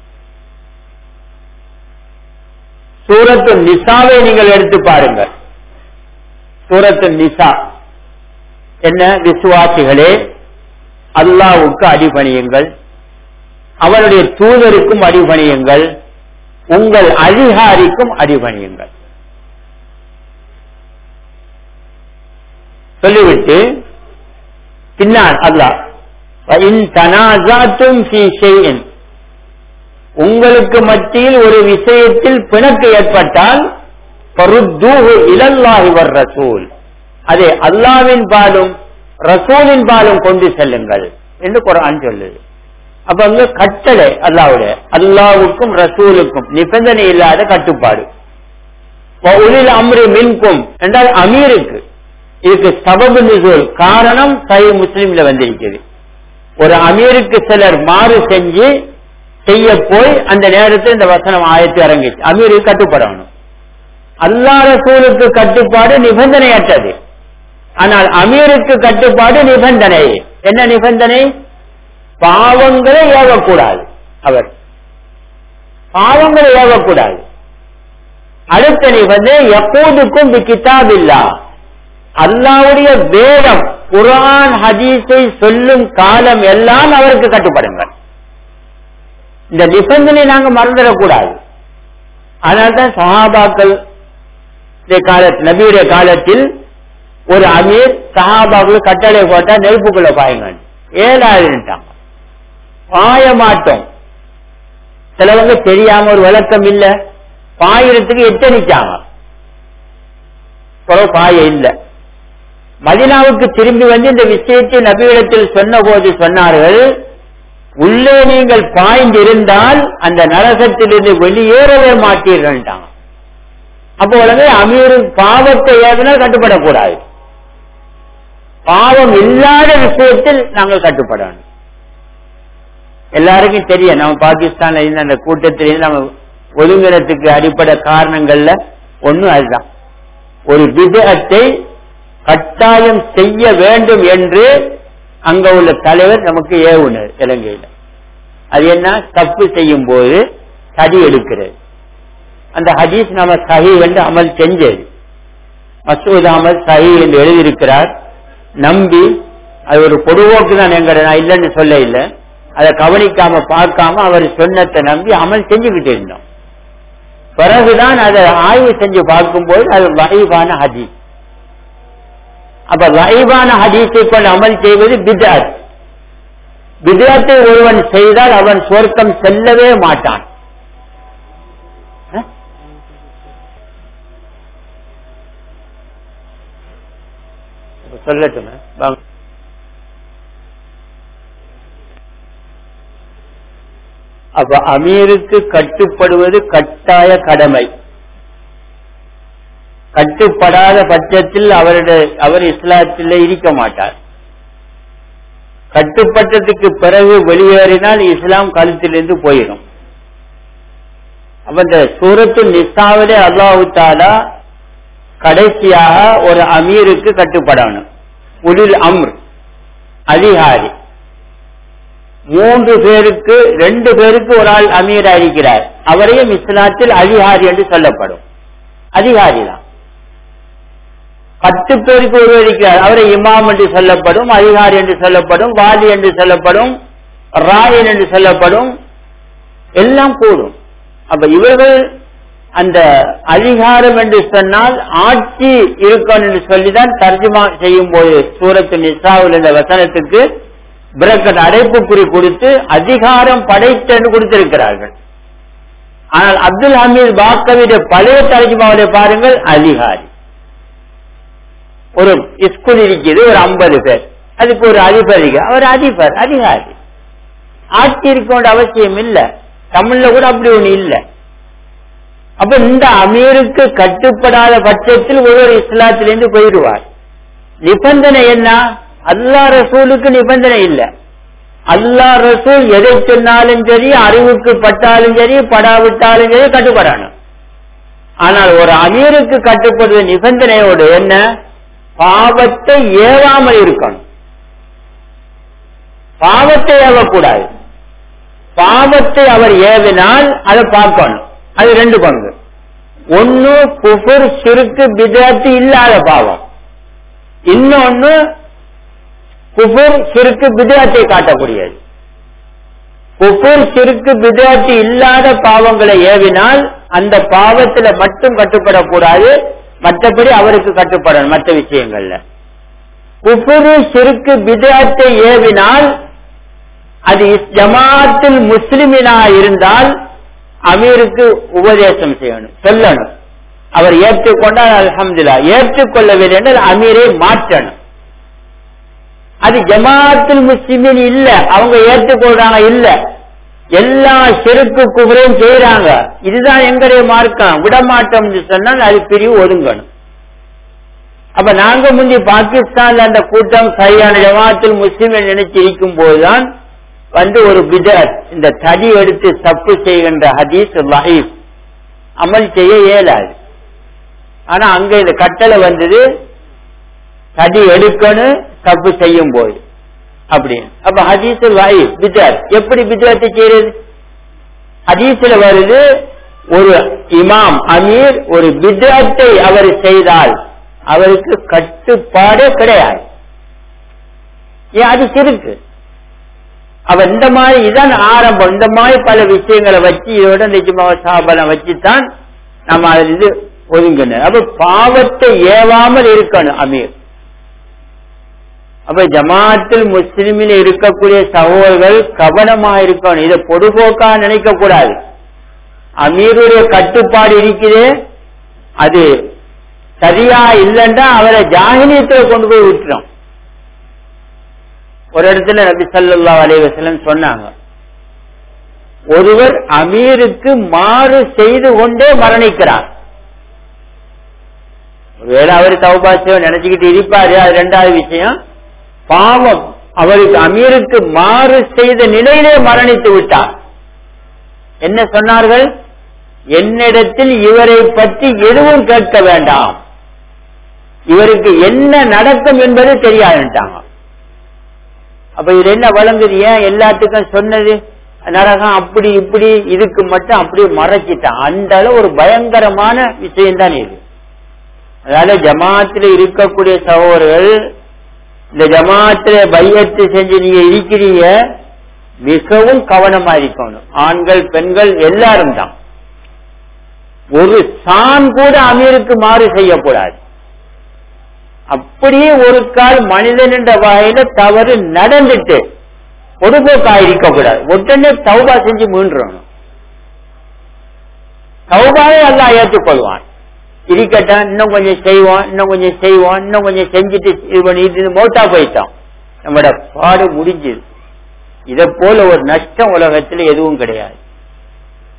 சூரத்து நிசாவை நீங்கள் எடுத்து பாருங்கள். சூரத்து நிசா என்ன? விசுவாசிகளே, அல்லாஹ்வுக்கு அடிபணியுங்கள், அவருடைய தூதருக்கும் அடிபணியுங்கள், உங்கள் அதிகாரிக்கும் அடிபணியுங்கள் சொல்லிவிட்டு பின்னால் அல்லாஹ் இன் தனாஸஅதும் ஃபீ ஷைஇன், உங்களுக்கு மத்தியில் ஒரு விஷயத்தில் பிணக்கு ஏற்பட்டால் ஃபருத்தூஹு இலல்லாஹி வர் ரசூல், அதை அல்லாஹ்வின் பாலும் ரசூலின் பாலும் கொண்டு செல்லுங்கள் என்று குர்ஆன் சொல்லுது. அப்ப அங்க கட்டளை அல்லாஹ்வுடைய, அல்லாஹ்வுக்கும் ரசூலுக்கும் நிபந்தனை இல்லாத கட்டுப்பாடு. உலில் அம்ரி மின்கும் என்றால் அமீருக்கு. இதுக்கு சபபு நுஸூல் காரணம் சஹீஹ் முஸ்லிம்ல வந்திருக்கிறது. ஒரு அமீருக்கு சிலர் மாறு செஞ்சு செய்ய போய் அந்த நேரத்தில் இந்த வசனம் ஆயத்து இறங்கிச்சு. அமீருக்கு கட்டுப்படணும். அல்லாஹ் ரசூலுக்கு கட்டுப்பாடு நிபந்தனையற்றது, ஆனால் அமீருக்கு கட்டுப்பாடு நிபந்தனை. என்ன நிபந்தனை? பாவங்களை ஏவக்கூடாது, அவர் பாவங்களை ஏவக்கூடாது. அடுத்த நிபந்தனை யகூதுக்கும் பிகிதாபில்லாஹ், அல்லாஹ்வுடைய வேதம் குர்ஆன் ஹதீஸை சொல்லும் காலம் எல்லாம் அவருக்கு கட்டுப்படுங்கள். இந்த நிபந்தனை நாங்க மறந்துடக்கூடாது. அதனால்தான் சஹாபாக்கள் காலத்தில், நபியுடைய காலத்தில் ஒரு அமீர் சஹாபாக்கள் கட்டளை போட்டா நெருப்புக்குள்ள பாயுங்க, ஏழாயிரம் பாய மாட்டோம். சிலவங்க தெரியாம ஒரு விளக்கம் இல்ல, பாயிரத்துக்கு எச்சரிச்சாங்க, பாய இல்ல. மதீனாவுக்கு திரும்பி வந்து இந்த விஷயத்தை நபியிடத்தில் சொன்ன போது சொன்னார்கள், உள்ளே நீங்கள் பாய்ந்திருந்தால் அந்த நரகத்திலிருந்து வெளியேறவே மாட்டீர்கள். அப்போ உடனே அமீர் பாவத்தை ஏதனால் கட்டுப்படக்கூடாது, பாவம் இல்லாத விஷயத்தில் நாங்கள் கட்டுப்படணும். எல்லாருக்கும் தெரியும், நம்ம பாகிஸ்தான்ல இருந்த அந்த கூட்டத்திலிருந்து நம்ம ஒதுங்கினத்துக்கு அடிப்படை காரணங்கள்ல ஒண்ணு அதுதான். ஒரு விதத்தை கட்டாயம் செய்ய வேண்டும் என்று அங்க உள்ள தலைவர் நமக்கு ஏவுனர் இலங்கையில. அது என்ன? தப்பு செய்யும் போது தடி எடுக்கிறது. அந்த ஹதீஸ் நம்ம சஹீஹ் என்று அமல் செஞ்சது. மசூத் அஹமத் சஹீஹ் என்று எழுதியிருக்கிறார். நம்பி அது ஒரு பொதுவோக்கு தான், எங்க நான் இல்லைன்னு சொல்ல இல்லை, அதை கவனிக்காம பார்க்காம அவர் சொன்னத்தை நம்பி அமல் செஞ்சுக்கிட்டு இருந்தோம். பிறகுதான் அதை ஆய்வு செஞ்சு பார்க்கும்போது அது லைவான ஹதீஸ். அப்ப லைவான ஹதீஸை கொண்டு அமல் செய்வது பித்அத். பித்அத்தை ஒருவன் செய்தால் அவன் சொர்க்கம் செல்லவே மாட்டான். சொல்லட்டுமே, அப்ப அமீருக்கு கட்டுப்படுவது கட்டாய கடமை. கட்டுப்படாத பட்சத்தில் அவருடைய அவர் இஸ்லாத்திலே இருக்க மாட்டார். கட்டுப்பட்டதுக்கு பிறகு வெளியேறினால் இஸ்லாம் கழுத்திலிருந்து போயிடும். அப்ப இந்த சூரத்து நிசாவிலே அல்லாஹ் தஆலா கடைசியாக ஒரு அமீருக்கு கட்டுப்படணும். உலில் அம்ர், அதிகாரி. மூன்று பேருக்கு ரெண்டு பேருக்கு ஒரு ஆள் அமீரா இருக்கிறார். அவரையும் இஸ்லாத்தில் அதிகாரி என்று சொல்லப்படும். அதிகாரி தான். பத்து பேருக்கு ஒருவர் இருக்கிறார், அவரை இமாம் என்று சொல்லப்படும், அதிகாரி என்று சொல்லப்படும், வாலி என்று சொல்லப்படும், ராயன் என்று சொல்லப்படும், எல்லாம் கூடும். அப்ப இவர்கள் அந்த அதிகாரம் என்று சொன்னால் ஆட்சி இருக்கணும் என்று சொல்லிதான் தர்ஜுமா செய்யும் போது சூரத்து நிசாவில் இந்த வசனத்துக்கு பிரக்கட் அடைப்புக்குறி கொடுத்து அதிகாரம் படைத்த என்று கொடுத்திருக்கிறார்கள். ஆனால் அப்துல் ஹமீத் பாக்கவிட பழைய தர்ஜுமாவுடைய பாருங்கள், அதிகாரி. ஒரு ஸ்கூல் இருக்குது, ஒரு ஐம்பது பேர், அதுக்கு ஒரு அதிபர், அவர் அதிபர், அதிகாரி. ஆட்சி இருக்க வேண்டிய அவசியம் இல்லை. தமிழ்ல கூட அப்படி ஒண்ணு இல்லை. அப்ப இந்த அமீருக்கு கட்டுப்படாத பட்சத்தில் ஒருவர் இஸ்லாத்திலிருந்து போயிடுவார். நிபந்தனை என்ன? அல்லாஹ் ரசூலுக்கு நிபந்தனை இல்லை. அல்லாஹ் ரசூல் எதை சொன்னாலும் சரி, அறிவுக்கு பட்டாலும் சரி, படாவிட்டாலும் சரி கட்டுப்படணும். ஆனால் ஒரு அமீருக்கு கட்டுப்படுவது நிபந்தனையோடு என்ன? பாவத்தை ஏவாமல் இருக்கணும். பாவத்தை ஏவக்கூடாது. பாவத்தை அவர் ஏவினால் அதை பார்க்கணும். அது ரெண்டு பங்கு. ஒன்னு குஃபர், ஷிர்க், பித்அத் இல்லாத பாவம். இன்னொன்னு குஃபர், ஷிர்க், பித்அத்தை காட்டக்கூடியது. குஃபர், ஷிர்க், பித்அத் இல்லாத பாவங்களை ஏவினால் அந்த பாவத்துல மட்டும் கட்டுப்படக்கூடாது, மற்றபடி அவருக்கு கட்டுப்படணும் மற்ற விஷயங்கள்ல. குஃபர், ஷிர்க், பித்அத்தை ஏவினால் அது ஜமாஅத்துல் முஸ்லிமினா இருந்தால் அமீருக்கு உபதேசம் செய்யணும், சொல்லணும். அவர் ஏற்றுக்கொண்டால் அல்ஹம்துலில்லாஹ், ஏற்றுக்கொள்ளவில்லை என்றால் அமீரை மாற்றணும். அது ஜமாஅத்துல் முஸ்லிமின் இல்ல, அவங்க ஏற்றுக்கொள்றாங்க இல்ல, எல்லா ஷிர்க்கு குஃப்ரையும் செய்யறாங்க, இதுதான் எங்களுடைய மார்க்கம், விடமாட்டோம் என்று சொன்னால் அது பிரிவு ஒதுங்கணும். அப்ப நாங்க முந்தி பாகிஸ்தான்ல அந்த கூட்டம் சரியான ஜமாஅத்துல் முஸ்லிம் நினைச்சு இருக்கும் போதுதான் வந்து ஒரு பிதஅத், இந்த தடி எடுத்து தப்பு செய்கின்ற ஹதீஸ் லஹீஃப், அமல் செய்ய இயலாது. ஆனா அங்க இந்த கட்டளை வந்தது, தடி எடுக்கணும் தப்பு செய்யும் போது அப்படின்னு. அப்ப ஹதீஸ் லஹீஃப் பிதஅத். எப்படி பிதஅத் செய்யறது? ஹதீஸ்ல வருது, ஒரு இமாம் அமீர் ஒரு பிதஅத்தை அவர் செய்தால் அவருக்கு கட்டுப்பாடே கிடையாது. ஏன்? அது சிறுக்கு. அவ இந்த மாதிரி இதான் ஆரம்பம். இந்த மாதிரி பல விஷயங்களை வச்சு இதோட நிஜமாக சாபலம் வச்சுதான் நம்ம அதில் இது ஒதுங்கணும். அப்ப பாவத்தை ஏவாமல் இருக்கணும் அமீர். அப்ப ஜமாஅத்துல் முஸ்லிமில் இருக்கக்கூடிய சகோதரர்கள் கவனமா இருக்கணும். இதை பொதுபோக்கா நினைக்க கூடாது. அமீருடைய கட்டுப்பாடு இருக்கிறே, அது சரியா இல்லைன்னா அவரை ஜாஹிலியத்துல கொண்டு போய் விட்டுரும். ஒரு இடத்துல நபி ஸல்லல்லாஹு அலைஹி வஸல்லம் சொன்னாங்க, ஒருவர் அமீருக்கு மாறு செய்து கொண்டே மரணிக்கிறார். ஒருவேளை அவர் தௌபா செய்ய நினைச்சுக்கிட்டு இருப்பாரு, அது ரெண்டாவது விஷயம். பாவம், அவருக்கு அமீருக்கு மாறு செய்த நிலையிலே மரணித்து விட்டார். என்ன சொன்னார்கள்? என்னிடத்தில் இவரை பற்றி எதுவும் கேட்க வேண்டாம், இவருக்கு என்ன நடக்கும் என்பது தெரியாதுட்டாங்க. அப்ப இது என்ன வழங்குது? ஏன் எல்லாத்துக்கும் சொன்னது நரகம் அப்படி இப்படி, இதுக்கு மட்டும் அப்படியே மறைச்சிட்டான். அந்த அளவு ஒரு பயங்கரமான விஷயம்தான் இது. அதனால ஜமாத்துல இருக்கக்கூடிய சகோதரர்கள், இந்த ஜமாத்துல பையத்து செஞ்சு நீங்க இருக்கிறீங்க, மிகவும் கவனமா இருக்கணும். ஆண்கள் பெண்கள் எல்லாரும் தான். ஒரு சான் கூட அமீருக்கு மாறு செய்யக்கூடாது. அப்படியே ஒரு கால் மனிதன் என்ற வகையில தவறு நடந்துட்டு பொதுபோக்கா இருக்கக்கூடாது. உடனே தௌபா செஞ்சு மீண்டுறணும். தௌபாவே அல்லாஹ் ஏற்றுக்கொள்வான். இருக்கட்டும், இன்னும் கொஞ்சம் செய்வோம், இன்னும் கொஞ்சம் செய்வோம், இன்னும் கொஞ்சம் செஞ்சுட்டு இது பண்ணிட்டு மௌத்தா போயிட்டோம், நம்மளோட பாடு முடிஞ்சது. இதை போல ஒரு நஷ்டம் உலகத்தில் எதுவும் கிடையாது.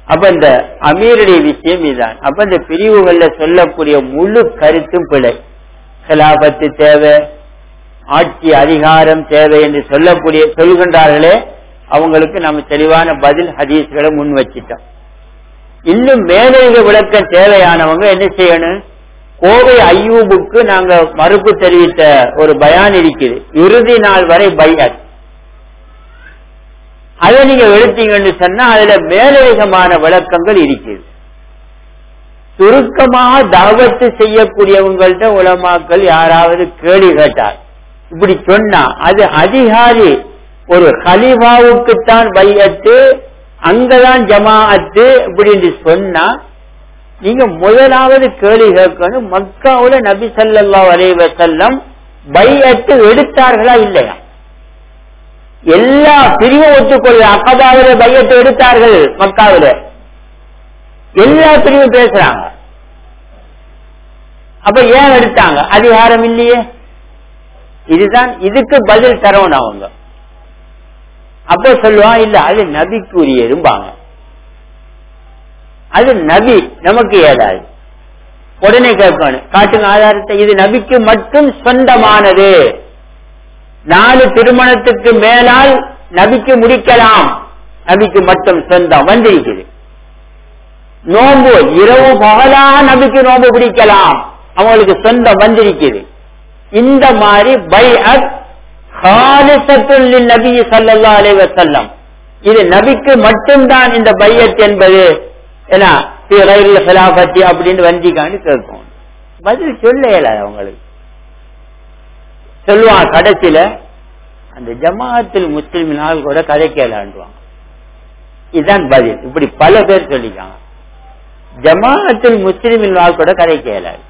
அப்ப இந்த அமீருடைய விஷயம் இதுதான். அப்ப இந்த பிரிவுகள்ல சொல்லக்கூடிய முழு கருத்தும் பிழை. கிலாபத்து தேவை, ஆட்சி அதிகாரம் தேவை என்று சொல்லக்கூடிய சொல்கின்றார்களே, அவங்களுக்கு நம்ம தெளிவான பதில் ஹதீஸ்களை முன் வச்சிட்டோம். இன்னும் மேலதிக விளக்கம் தேவையானவங்க என்ன செய்யணும்? கோவை ஐயூபுக்கு நாங்க மறுப்பு தெரிவித்த ஒரு பயான் இருக்குது, இறுதி நாள் வரை பையத். அதை நீங்க எடுத்தீங்கன்னு சொன்னா அதுல மேலதிகமான விளக்கங்கள் இருக்குது. சுருக்கமாக தாவத்து செய்யக்கூடியவங்கள்ட்ட உலமாக்கள் யாராவது கேள்வி கேட்டார், இப்படி சொன்னா அது அதிகாரி ஒரு கலீஃபாவுக்குத்தான் பையத்து, அங்கதான் ஜமாஅத்து இப்படின்னு சொன்னா நீங்க முதலாவது கேள்வி கேட்கணும், மக்காவுல நபி ஸல்லல்லாஹு அலைஹி வஸல்லம் பையத்து எடுத்தார்களா இல்லையா? எல்லா பிரிவும் ஒத்துக்கொள்ள அக்கபாவில பையத்தை எடுத்தார்கள், மக்காவில எல்லா பிரிவும் பேசுறாங்க. அப்ப ஏன் எடுத்தாங்க? அதிகாரம் இல்லையே. இதுதான் இதுக்கு பதில் தரணும் அவங்க. அப்ப சொல்லுவான், இல்ல அது நபிக்குரியதும்பாங்க. அது நபி நமக்கு ஏதாவது. உடனே கேட்கணும், காட்டுங்க ஆதாரத்தை, இது நபிக்கு மட்டும் சொந்தமானது, நாலு திருமணத்துக்கு மேலால் நபிக்கு முடிக்கலாம், நபிக்கு மட்டும் சொந்தம் வந்திருக்குது. நோன்பு இரவு பகலாக நபிக்கு நோன்பு பிடிக்கலாம், அவங்களுக்கு சொந்தம் வந்திருக்குது. இந்த மாதிரி பைஅத் காலிசத்துல் லின்னபி ஸல்லல்லாஹு அலைஹி வஸல்லம், இது நபிக்கு மட்டும்தான் இந்த பையத் என்பது என்ன அப்படின்னு வந்திக்கான்னு கேட்கும். பதில் சொல்ல இயலாது அவங்களுக்கு. சொல்லுவாங்க கடைசியில, அந்த ஜமாஅத்துல் முஸ்லிமினால் கூட கதை கேளாண்டுவாங்க. இதுதான் பதில். இப்படி பல பேர் சொல்லிக்காங்க, ஜமாஅத்துல் முஸ்லிமினால் கூட கதை கேளாது.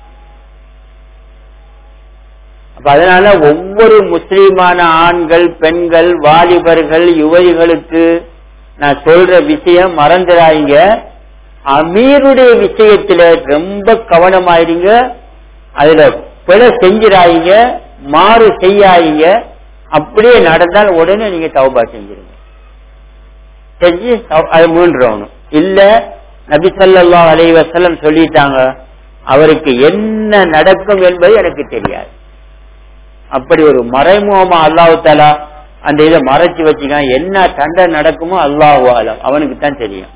அப்ப அதனால ஒவ்வொரு முஸ்லிமான ஆண்கள், பெண்கள், வாலிபர்கள், யுவதிகளுக்கு நான் சொல்ற விஷயம் மறந்துடாதீங்க. அமீருடைய விஷயத்துல ரொம்ப கவனமாயிருங்க. அதுல பிழை செஞ்சிடாதீங்க, மாறு செய்யாதீங்க. அப்படியே நடந்தால் உடனே நீங்க தௌபா செஞ்சிருங்க. செஞ்சு அது மூன்றவனும் இல்ல. நபி ஸல்லல்லாஹு அலைஹி வஸல்லம் சொல்லிட்டாங்க, அவருக்கு என்ன நடக்கும் என்பது எனக்கு தெரியாது. அப்படி ஒரு மறைமுகமா அல்லாஹ் தஆலா அந்த இதை மறைச்சு வச்சுக்கான். என்ன தண்டனை நடக்குமோ அல்லாஹு அலம், அவனுக்கு தான் தெரியும்.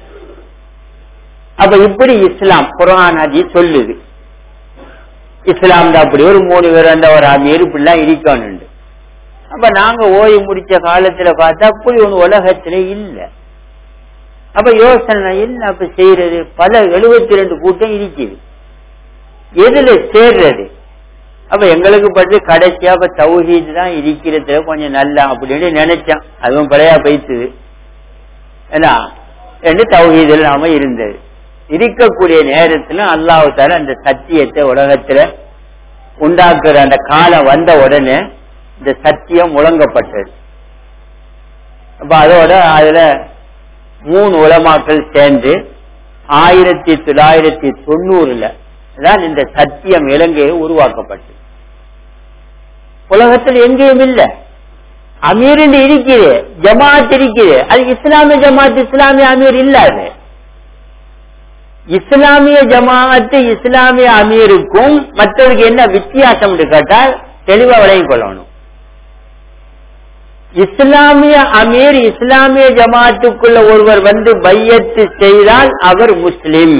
அப்ப இப்படி இஸ்லாம் குர்ஆன் ஹதீஸ் சொல்லுது. இஸ்லாம் தான் அப்படி ஒரு மூணு பேர் அந்த ஒரு அமீர் இப்படிலாம் இருக்கணும். அப்ப நாங்க ஓய்வு முடிச்ச காலத்துல பார்த்தா அப்படி ஒண்ணு உலகத்திலே இல்ல. அப்ப யோசனை என்ன அப்ப செய்யறது? பல எழுபத்தி ரெண்டு கூட்டம் இருக்குது, எதுல சேர்றது? அப்ப எங்களுக்கு பற்றி கடைசியா இப்ப தௌஹீத் தான் இருக்கிறது கொஞ்சம் நல்லா அப்படின்னு நினைச்சோம். அதுவும் பழையா பைத்துது ஏன்னா ரெண்டு தௌஹீதில் நாம இருந்தது. இருக்கக்கூடிய நேரத்துல அல்லாஹ் தஆலா அந்த சத்தியத்தை உலகத்துல உண்டாக்குற அந்த காலம் வந்த உடனே இந்த சத்தியம் முழங்கப்பட்டது. அப்ப அதோட அதுல மூணு உலமாக்கள் சேர்ந்து ஆயிரத்தி தொள்ளாயிரத்தி தொண்ணூறுல தான் இந்த சத்தியம் இலங்கையை உருவாக்கப்பட்டது. உலகத்தில் எங்கேயும் இல்ல. அமீர் இருக்குது, ஜமாத் இருக்குது, அது இஸ்லாமிய ஜமாத், இஸ்லாமிய அமீர் இல்லாது. இஸ்லாமிய ஜமாஅத்து இஸ்லாமிய அமீருக்கும் மற்றவருக்கு என்ன வித்தியாசம் கேட்டால் தெளிவா விளங்கிக் கொள்ளணும். இஸ்லாமிய அமீர் இஸ்லாமிய ஜமாத்துக்குள்ள ஒருவர் வந்து பையத்து செய்தால் அவர் முஸ்லிம்,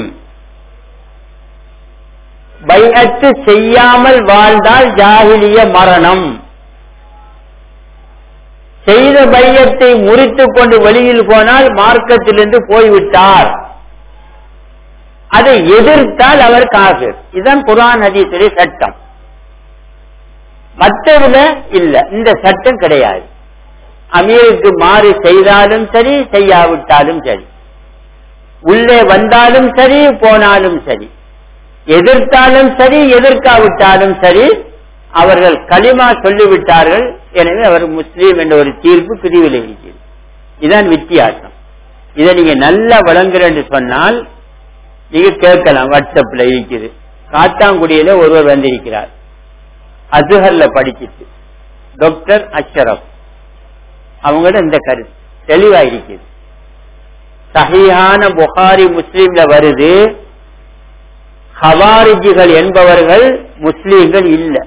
பையத்து செய்யாமல் வாழ்ந்தால் ஜாஹிலிய மரணம். செய்த பையத்தை முறித்துக் கொண்டு வெளியில் போனால் மார்க்கத்திலிருந்து போய்விட்டார். அதை எதிர்த்தால் அவர் காஃபிர். இதுதான் குர்ஆன் ஹதீஸுடைய சட்டம். மற்றதுல இல்ல, இந்த சட்டம் கிடையாது. அமீருக்கு மாறி செய்தாலும் சரி, செய்யாவிட்டாலும் சரி, உள்ளே வந்தாலும் சரி, போனாலும் சரி, எதிர்த்தாலும் சரி, எதிர்க்காவிட்டாலும் சரி, அவர்கள் களிமா சொல்லிவிட்டார்கள். எனவே அவர் முஸ்லீம் என்ற ஒரு தீர்ப்பு பிரிவில் இருக்கிறது. இதுதான் வித்தியாசம். இதை நீங்க நல்லா வழங்குறேன்னு சொன்னால் நீங்க கேட்கலாம். வாட்ஸ்அப்ல இருக்குது, காத்தாங்குடியில ஒருவர் வந்திருக்கிறார், அஸ்ஹர்ல படிச்சுட்டு, டாக்டர் அஷ்ரப். அவங்களோட இந்த கருத்து தெளிவா இருக்குது. சஹீஹான புகாரி முஸ்லிம்ல வருது, ஹவாரிஜிகள் என்பவர்கள் முஸ்லீம்கள் இல்லை.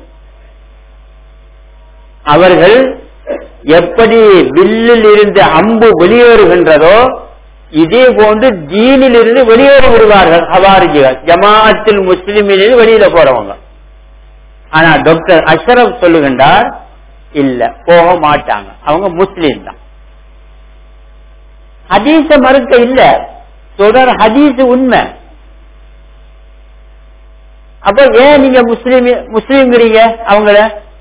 அவர்கள் எப்படி வில்லில் இருந்து அம்பு வெளியேறுகின்றதோ இதே போன்று தீனில் இருந்து வெளியேறி விடுவார்கள் ஹவாரிஜிகள், ஜமாஅத்துல் முஸ்லிமில் வெளியில போறவங்க. ஆனா டாக்டர் அஷ்ரப் சொல்லுகின்றார், இல்ல, போக மாட்டாங்க, அவங்க முஸ்லீம் தான். ஹதீஸ மறுக்க இல்ல, தொடர் ஹதீஸ் உண்மை. அப்ப ஏன் நீங்க முஸ்லீம் முஸ்லீம்ங்கிறீங்க அவங்கள?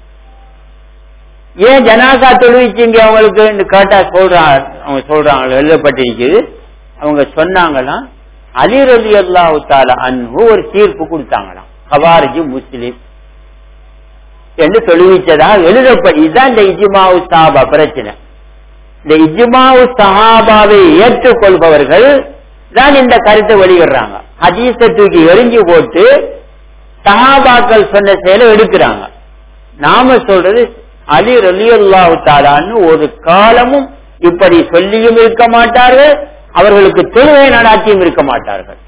ஏன் ஜனாசா தொழுவிச்சீங்க அவங்களுக்கு கேட்டா சொல்றாங்க, அவங்க சொல்றாங்க எழுதப்பட்டிருக்குது. அவங்க சொன்னாங்களாம், அலி ரலியல்லாஹு தஆலா அன்ஹு ஒரு தீர்ப்பு கொடுத்தாங்களாம், ஹவாரிஜி முஸ்லிம் என்று தொழுவிச்சதா எழுதப்படி. இதுதான் இந்த இஜ்மாஉ ஸஹாபா பிரச்சனை. இந்த இஜ்மாஉ ஸஹாபாவை ஏற்றுக்கொள்பவர்கள் தான் இந்த கருத்தை வெளியிடுறாங்க. ஹதீஸை தூக்கி எரிஞ்சு போட்டு சஹாபாக்கள் சொன்ன செயலை எடுக்கிறாங்க. நாம சொல்றது அலி ரலியல்லாஹு தஆலான்னு ஒரு காலமும் இப்படி சொல்லியும் இருக்க மாட்டார்கள், அவர்களுக்கு தொழுகை நடாத்தியும் இருக்க மாட்டார்கள்.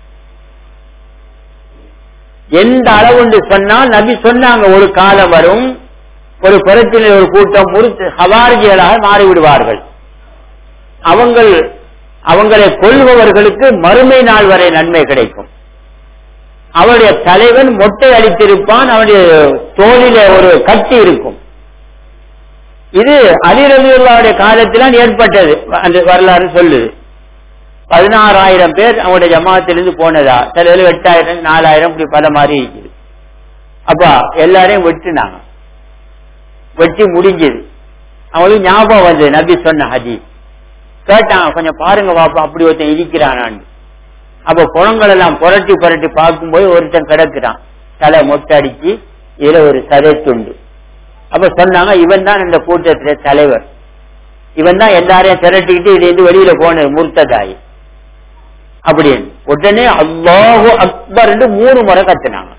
எந்த அளவுன்னு சொன்னால் நபி சொன்னாங்க, ஒரு காலம் வரும், ஒரு புறத்தில் ஒரு கூட்டம் ஹவாரிஜிகளாக மாறிவிடுவார்கள். அவங்கள் அவங்களை கொள்பவர்களுக்கு மறுமை நாள் வரை நன்மை கிடைக்கும். அவருடைய தலைவன் மொட்டை அடித்திருப்பான், அவனுடைய தோளில ஒரு கட்டி இருக்கும். இது அலி ரலியல்லாஹுடைய காலத்தில்தான் ஏற்பட்டது. அந்த வரலாறு சொல்லுது. பதினாறாயிரம் பேர் அவங்களுடைய ஜமாத்திலிருந்து போனதா, சில எட்டாயிரம் நாலாயிரம் இப்படி பல மாதிரி இருக்குது. அப்ப எல்லாரையும் வெட்டினாங்க, வெட்டி முடிஞ்சது. அவங்களுக்கு ஞாபகம் வந்து நபி சொன்ன ஹதீஸ் கேட்டாங்க, கொஞ்சம் பாருங்க பாப்பா அப்படி ஒருத்தன் இருக்கிறானான்னு. அப்ப புறங்கள் எல்லாம் புரட்டி புரட்டி பார்க்கும்போது ஒருத்தன் கிடக்குறான், தலை மொட்டை அடிச்சு, இதுல ஒரு சதை துண்டு. அப்ப சொன்னாங்க, இவன் தான் இந்த கூட்டத்திலே தலைவர், இவன் தான் எல்லாரையும் திரட்டிக்கிட்டு இதுல வெளியில போனது முர்த்ததாயி அப்படின்னு. உடனே அல்லாஹு அக்பர் என்று மூணு முறை கத்தினாங்க.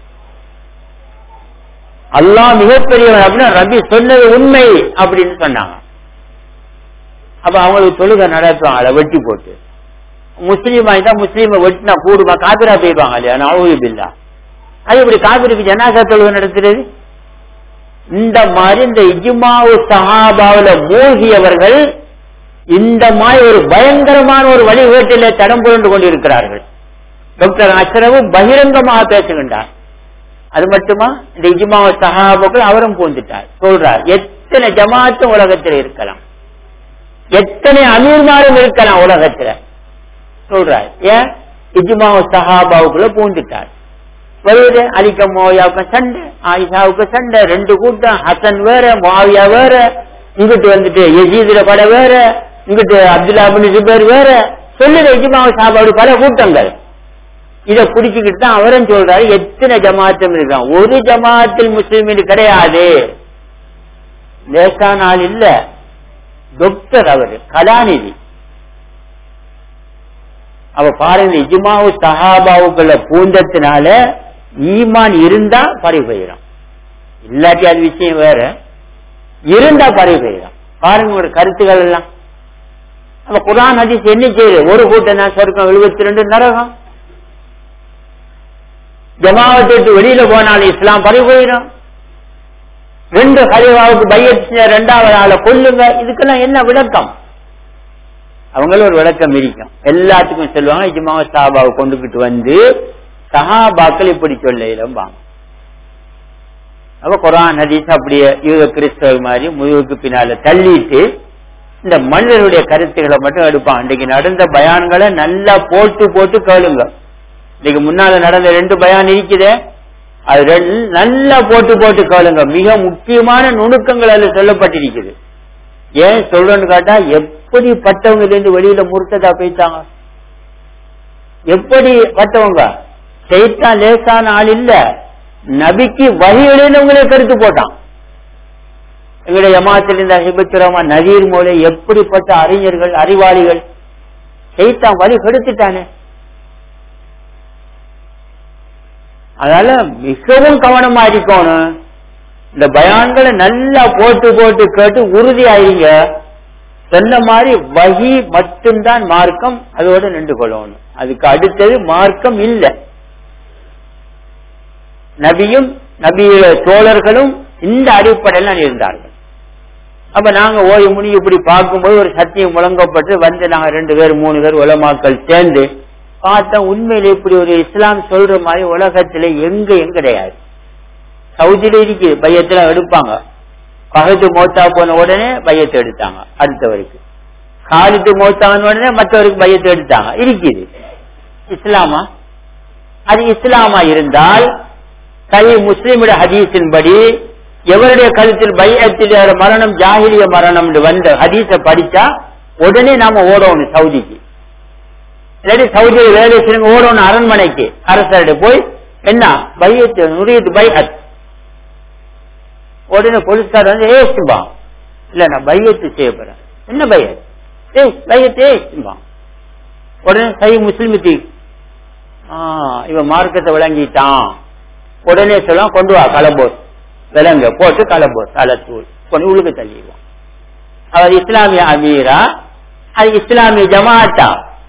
அல்லாஹ் மிகப்பெரியவன் அப்படின்னா ரபி சொன்னது உண்மை அப்படின்னு சொன்னாங்க. அப்ப அவங்களுக்கு தொழுகை நடத்துவாங்க வெட்டி போட்டு. முஸ்லீமா இருந்தா முஸ்லீமை வெட்டினா கூடுமா, காபிரா போய்வாங்க இல்லையா, நவுது பில்லா. அது இப்படி காபிருக்கு ஜனாசா தொழுகை நடத்துறது. இந்த மாதிரி இந்த இஜ்மாஉ ஸஹாபாவுல மூழ்கியவர்கள் இந்த மாதிரி ஒரு பயங்கரமான ஒரு வழிகேட்டிலே தடம் புரண்டு கொண்டிருக்கிறார்கள். டாக்டர் அஷ்ரஃப் பகிரங்கமாக பேசுகின்றார். அது மட்டுமா, இந்த இஜ்மாஉ ஸஹாபாக்கள் அவரும் பூந்துட்டார். சொல்றார், எத்தனை ஜமாத்தும் உலகத்தில் இருக்கலாம், எத்தனை அமீர்மாரும் இருக்கலாம் உலகத்துல. சொல்றார், ஏன் இஜ்மாஉ ஸஹாபாவுக்குள்ள பூந்துட்டார். வருது அலிக்க மோயாவுக்கு சண்டை, ஆயிஷாவுக்கு சண்டை, ரெண்டு கூட்டம், ஹசன் வேற முஆவியா வேற, இங்கிட்டு வந்துட்டு யசீதுல பட வேற, இங்கிட்டு அப்துல்லா இப்னு ஜுபைர் வேற, சொல்லுற இஜ்மாஉ ஸஹாபாவுடைய பல கூட்டங்கள். இதை குடிச்சுக்கிட்டு தான் அவரும் சொல்றாரு, எத்தனை ஜமாத்தும் இருக்கான், ஒரு ஜமாத்தில் முஸ்லிம் கிடையாது. லேசான ஆள் இல்ல, டாக்டர் அவரு, கலாநிதி. அவ பாருங்க, இஜ்மாஉ ஸஹாபாவுக்குள்ள பூந்தத்தினால ஈமான் இருந்தா பறி போயிடும், இல்லாட்டி அது விஷயம் வேற, இருந்தா பறி போயிடும். பாருங்க ஒரு கருத்துக்கள் எல்லாம். அப்ப குர்ஆன் ஹதீஸ் என்ன செய்யுது, ஒரு கூட்டம் தான் சொர்க்கம், எழுபத்தி ரெண்டு நரகம். ஜமாஅத்தை வெளியில போனாலும் இஸ்லாம் பறி போயிடும். ரெண்டு ஹலீஃபாவுக்கு பைஅத் ரெண்டாவது ஆளை கொல்லுங்க, இதுக்கெல்லாம் என்ன விளக்கம்? அவங்களும் ஒரு விளக்கம் இருக்கும். எல்லாத்துக்கும் சொல்லுவாங்க, இஜ்மாஉ ஸஹாபாவை கொண்டுகிட்டு வந்து சஹாபாக்கள் இப்படி சொல்ல. அப்ப குர்ஆன் ஹதீஸ் அப்படியே யூத கிறிஸ்தவ மாதிரி முதுகுக்கு பின்னால தள்ளிட்டு இந்த மனிதனுடைய கருத்துக்களை மட்டும் எடுப்பான். இன்னைக்கு நடந்த பயான்களை நல்லா போட்டு போட்டு கேளுங்க. இன்னைக்கு முன்னால நடந்த ரெண்டு பயான் இருக்குதே, அது நல்லா போட்டு போட்டு கேளுங்க. மிக முக்கியமான நுணுக்கங்கள் அதுல சொல்லப்பட்டிருக்குது. ஏன் சொல்றேன்னு கேட்டா, எப்படி பட்டவங்க இருந்து வெளியில முர்த்ததா போயிட்டாங்க, எப்படி பட்டவங்க. ஷைத்தான் லேசான ஆள் இல்ல, நபிக்கு வஹி எழுதினவங்களே கருத்து போட்டான். எங்களுடைய ஜமாத்தில் இருந்த ஹிபத்துர் ரஹ்மான் நதீர் மௌலை, எப்படிப்பட்ட அறிஞர்கள், அறிவாளிகள். ஷைத்தான் வழி கெடுத்துட்டானே. அதனால மிகவும் கவனமா இருக்கணும். இந்த பயான்களை நல்லா போட்டு போட்டு கேட்டு உறுதி ஆயிருங்க. சொன்ன மாதிரி வஹி மட்டும்தான் மார்க்கம், அதோட நின்று கொள்ளணும். அதுக்கு அடுத்தது மார்க்கம் இல்லை. நபியும் நபி தோழர்களும் இந்த அடிப்படையில் இருந்தார்கள். அப்ப நாங்க ஓய்வு முனி இப்படி பார்க்கும்போது ஒரு சத்தியம் முழங்கப்பட்டு வந்து நாங்க ரெண்டு பேர் மூணு பேர் உலமாக்கள் சேர்ந்து பார்த்தா உண்மையில இப்படி ஒரு இஸ்லாம் சொல்ற மாதிரி உலகத்துல எங்கேயும் கிடையாது. சவுதியில இருக்கு, பையத்துல எடுப்பாங்க. பகத்து மோத்தா போன உடனே பையத்தை எடுத்தாங்க அடுத்தவருக்கு, காலித்து மோத்தான உடனே மற்றவருக்கு பையத்தை எடுத்தாங்க. இருக்குது இஸ்லாமா? அது இஸ்லாமா இருந்தால் சஹீஹ் முஸ்லிமுடைய ஹதீஸின் படி எவருடைய கழுத்தில் பைஅத்தில் மரணம் ஜாஹிலிய மரணம் வந்த ஹதீஸை படிச்சா உடனே நாம ஓடணும் சவுதிக்கு. இல்லாட்டி சவுதியில் வேலை செய்யுங்க ஓடணும் அரண்மனைக்கு, அரசர்கிட்ட போய் என்ன பையத்து நுரியத்து பைஅத். உடனே போலீஸ்கார் வந்து ஏசுபா, இல்ல நான் பையத்து செய்ய போறேன். என்ன பையத்? ஏய் பையத்து ஏசுபா. உடனே சஹீஹ் முஸ்லிமுக்கு ஆஹ் இவன் மார்க்கத்தை விளங்கிட்டான். உடனே சொல்லுவான் கொண்டு வா கலபோஸ், விலங்க போட்டு கலபோஸ் அலத்தூள் கொண்டு உழுக்கு தள்ளிடுவான். அவர் இஸ்லாமிய அமீரா, அது இஸ்லாமிய ஜமாத்தா?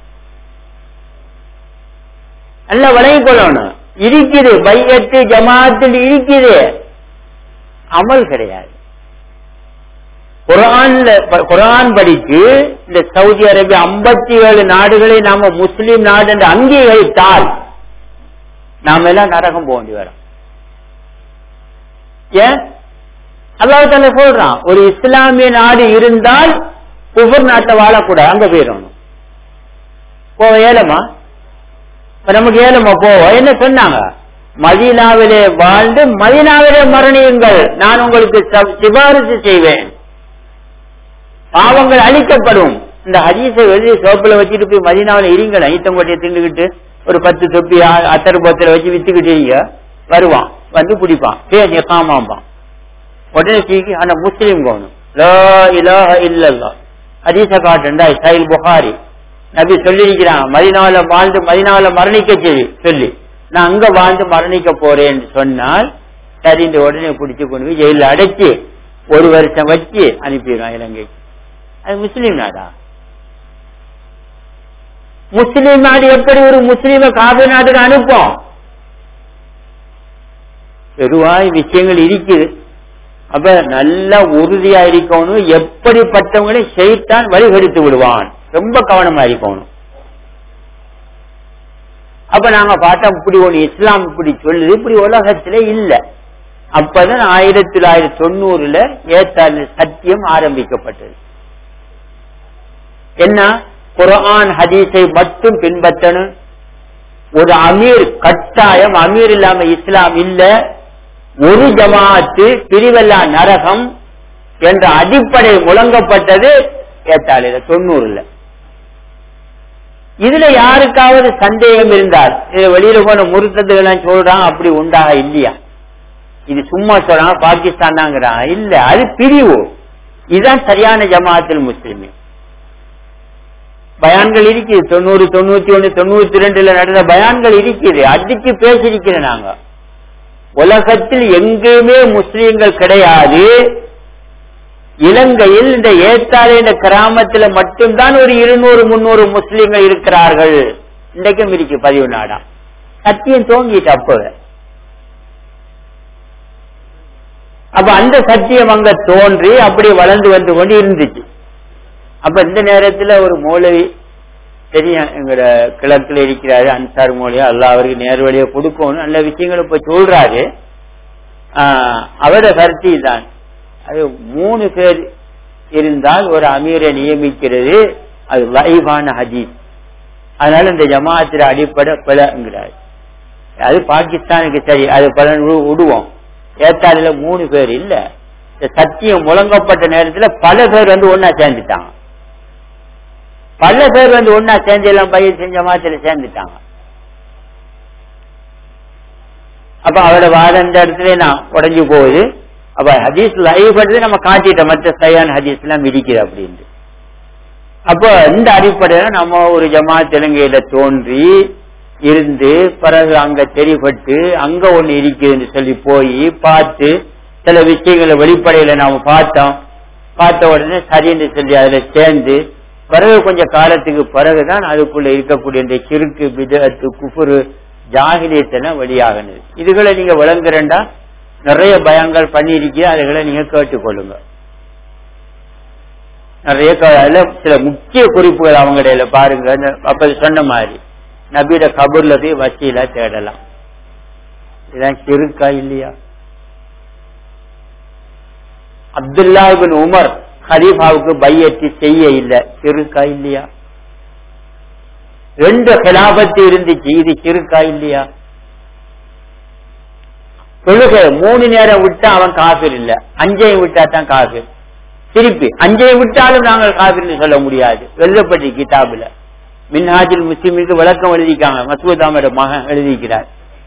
நல்லா விளங்கி கொள்ளணும். இருக்குது பையத்து ஜமாத்தில் இருக்குது, அமல் கிடையாது. குர்ஆன்ல குர்ஆன் படிக்கு இந்த சவுதி அரேபியா ஐம்பத்தி ஏழு நாடுகளை நாம முஸ்லிம் நாடு என்று அங்கீகரித்தால் நாம எல்லாம் நரகம் போக வேண்டி வரும். ஏன் அல்லாஹ் தஆலா சொல்றான், ஒரு இஸ்லாமிய நாடு இருந்தால் குஃபர் நாட்டை வாழக்கூடாது, அங்க போயிடணும். போக ஏலமா? நமக்கு ஏலமா போவோம். என்ன சொன்னாங்க? மதீனாவிலே வாழ்ந்து மதீனாவிலே மரணியுங்கள், நான் உங்களுக்கு சிபாரிசு செய்வேன், பாவங்கள் அழிக்கப்படும். இந்த ஹதீஸை எழுதி சோப்புல வச்சுட்டு போய் மதீனாவில இருங்க, ஈத்தங்கோட்டையை திண்டுகிட்டு ஒரு பத்து தொப்பி அத்தர் பத்திர வச்சு வித்துக்கிட்டீங்க, வருவான் வந்து பிடிப்பான், பேசி காமாம்பான். உடனே தீக்கி ஆனா முஸ்லீம் போகணும். லா இலாஹ இல்லல்லாஹ் ஹதீஸ காட்டுண்டா சஹீஹ் புகாரி. நபி சொல்லியிருக்கிறான், மதீனாவில வாழ்ந்து மதீனாவில மரணிக்க சொல்லி சொல்லி நான் அங்க வாழ்ந்து மரணிக்க போறேன்னு சொன்னால் சரி, இந்த உடனே பிடிச்சு கொண்டு போய் ஜெயில அடைச்சு ஒரு வருஷம் வச்சு அனுப்பிடுவான் இலங்கைக்கு. அது முஸ்லீம் நாடா? முஸ்லீம் நாடு எப்படி ஒரு முஸ்லீம காபீர் நாட்டுக்கு அனுப்போம்? பெருவாய் விஷயங்கள் இருக்குது. அப்ப நல்லா உறுதியா இருக்கணும். எப்படிப்பட்டவங்களை ஷைத்தான் வழிகெடுத்து விடுவான், ரொம்ப கவனமா இருக்கணும். அப்ப நாங்க பார்த்தா இப்படி ஒண்ணு இஸ்லாம் இப்படி சொல்லுது, இப்படி உலகத்திலே இல்ல. அப்பதான் ஆயிரத்தி தொள்ளாயிரத்தி தொண்ணூறுல ஏத்தாள் சத்தியம் ஆரம்பிக்கப்பட்டது. என்ன? குர்ஆன் ஹதீஸை மட்டும் பின்பற்றணும். ஒரு அமீர் கட்டாயம், அமீர் இல்லாம இஸ்லாம் இல்ல, ஒரு ஜமாஅத்து பிரிவெல்லாம் நரகம் என்ற அடிப்படை முழங்கப்பட்டது ஏத்தாளில தொண்ணூறுல. இதுல யாருக்காவது சந்தேகம் இருந்தால், வெளியில போன முருத்தத்துகள் சொல்றான் அப்படி உண்டாக இல்லையா, இது சும்மா சொல்றாங்க பாகிஸ்தான் தாங்கிறான், இல்ல அது பிரிவு. இதுதான் சரியான ஜமாஅத்துல் முஸ்லிமீன். பயான்கள் இருக்குது, தொண்ணூறு தொண்ணூத்தி ஒண்ணு தொண்ணூத்தி ரெண்டுல நடந்த பயான்கள் இருக்குது, அடிச்சு பேசியிருக்கிறேன். நாங்க உலகத்தில் எங்கேயுமே முஸ்லீம்கள் கிடையாது. இலங்கையில் இந்த ஏத்தாளை என்ற கிராமத்துல மட்டும்தான் ஒரு இருநூறு முன்னூறு முஸ்லீம்கள் இருக்கிறார்கள். இன்றைக்கும் இருக்கு பதிவு நாடா. சத்தியம் தோங்கிட்டு அப்பவே. அப்ப அந்த சத்தியம் அங்க தோன்றி அப்படி வளர்ந்து வந்து கொண்டு இருந்துச்சு. அப்ப இந்த நேரத்துல ஒரு மௌலவி தெரியும், எங்களோட கிழக்குல இருக்கிறாரு அன்சார் மௌலியா, அல்லாஹ் அவருக்கு நேர் வழியை கொடுக்கணும், நல்ல விஷயங்களை இப்ப சொல்றாரு. ஆஹ் அவரோட கருத்து தான், அது மூணு பேர் இருந்தால் ஒரு அமீரை நியமிக்கிறது அது லைவான ஹதீஸ். அதனால இந்த ஜமாஅத்தின் அடிப்படை பிழைங்கிறாரு. அது பாகிஸ்தானுக்கு சரி, அது பலன் விடுவோம். ஏத்தாளில மூணு பேர் இல்ல. சத்தியம் முழங்கப்பட்ட நேரத்துல பல பேர் வந்து ஒன்னா சேர்ந்துட்டாங்க. பல பேர் வந்து ஒன்னா சேர்ந்து எல்லாம் பயிர் செஞ்ச மாதிரி சேர்ந்துட்டாங்க. அப்ப அவரோட வாதம் இந்த இடத்துல நான் உடஞ்சு போகுது. அப்ப ஹதீஸ் லைவ் பண்றது நம்ம காட்டிட்டோம், மற்ற சரியான ஹதீஸ் எல்லாம் விதிக்குது அப்படின்னு. அப்ப இந்த அடிப்படையில நம்ம ஒரு ஜமாத் இலங்கையில தோன்றி இருந்து பிறகு அங்க தெரிபட்டு அங்க ஒண்ணு இருக்குதுன்னு சொல்லி போய் பார்த்து சில விஷயங்களை வெளிப்படையில நாம பார்த்தோம். பார்த்த உடனே சரின்னு சொல்லி அதுல சேர்ந்து பிறகு கொஞ்சம் காலத்துக்கு பிறகுதான் அதுக்குள்ள இருக்கக்கூடிய இந்த சிறுக்கு பிதஅத்து குஃபுரு ஜாஹிலியத்தெல்லாம் வெளியாகினது. இதுகளை நீங்க விளங்குறேன்டா நிறைய பயங்கள் பண்ணி இருக்கிற அதுகளை நீங்க கேட்டுக்கொள்ளுங்க. நிறைய சில முக்கிய குறிப்புகள் அவங்க இடையில பாருங்க. அப்ப சொன்ன மாதிரி நபியோட கபூர்ல போய் வசீல தேடலாம். இதான் சிறுக்கா இல்லையா? அப்துல்லா இப்னு உமர் ஹலீஃபாவுக்கு பையத்தி செய்ய இல்ல, சிறுக்கா இல்லையா? ரெண்டு கிலாபத்து இருந்துச்சு, இது சிறுக்கா இல்லையா? தொழுகை மூணு நேரம் விட்டா அவன் காபிர் இல்ல, அஞ்சையும் விட்டா தான் காபிர். திருப்பி அஞ்சையும் விட்டாலும் நாங்கள் காபிர்னு சொல்ல முடியாது. எழுதப்பட்டி கிதாபுல மின்ஹாஜுல் முஸ்லிமுக்கு விளக்கம் எழுதிக்காங்க, மசூத் அஹ்மத் மகன் எழுதிக்கிறார்.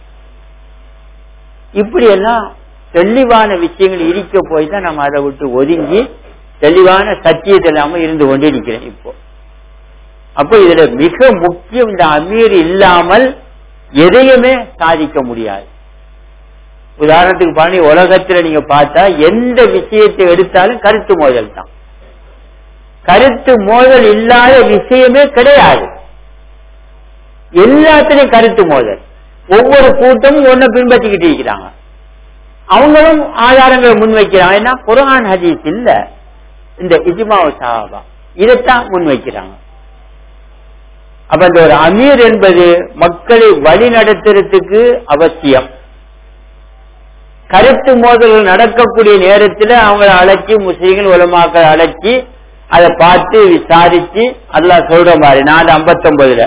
இப்படி எல்லாம் தெளிவான விஷயங்கள் இருக்க போய் தான் நம்ம அதை விட்டு ஒதுங்கி தெளிவான சத்தியத்தை இல்லாம இருந்து கொண்டு இருக்கிறேன் இப்போ. அப்போ இதுல மிக முக்கியம், இந்த அமீர் இல்லாமல் எதையுமே சாதிக்க முடியாது. உதாரணத்துக்கு பாருங்க, உலகத்துல நீங்க பார்த்தா எந்த விஷயத்தை எடுத்தாலும் கருத்து மோதல் தான். கருத்து மோதல் இல்லாத விஷயமே கிடையாது. எல்லாத்திலையும் கருத்து மோதல். ஒவ்வொரு கூட்டமும் ஒன்ன பின்பற்றிக்கிட்டு இருக்கிறாங்க. அவங்களும் ஆதாரங்களை முன்வைக்கிறாங்க. ஏன்னா குர்ஆன் ஹதீஸ் இல்ல, இந்த இஜ்மா சஹாபா இதைத்தான் முன்வைக்கிறாங்க. அப்ப இந்த ஒரு அமீர் என்பது மக்களை வழி நடத்துறதுக்கு அவசியம். கருத்து மோதல்கள் நடக்கக்கூடிய நேரத்தில் அவங்களை அழைச்சி, முஸ்லீம்கள் உலமாக்களை அழைச்சி அதை பார்த்து விசாரிச்சு அல்லாஹ் சொல்ற மாதிரி நாலு ஐம்பத்தி ஒன்பதுல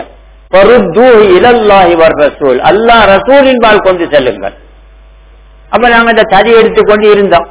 ரசூல் அல்லாஹ் ரசூலின் பால் கொண்டு செல்லுங்கள். அப்ப நாங்க இந்த தடி எடுத்துக்கொண்டு இருந்தோம்.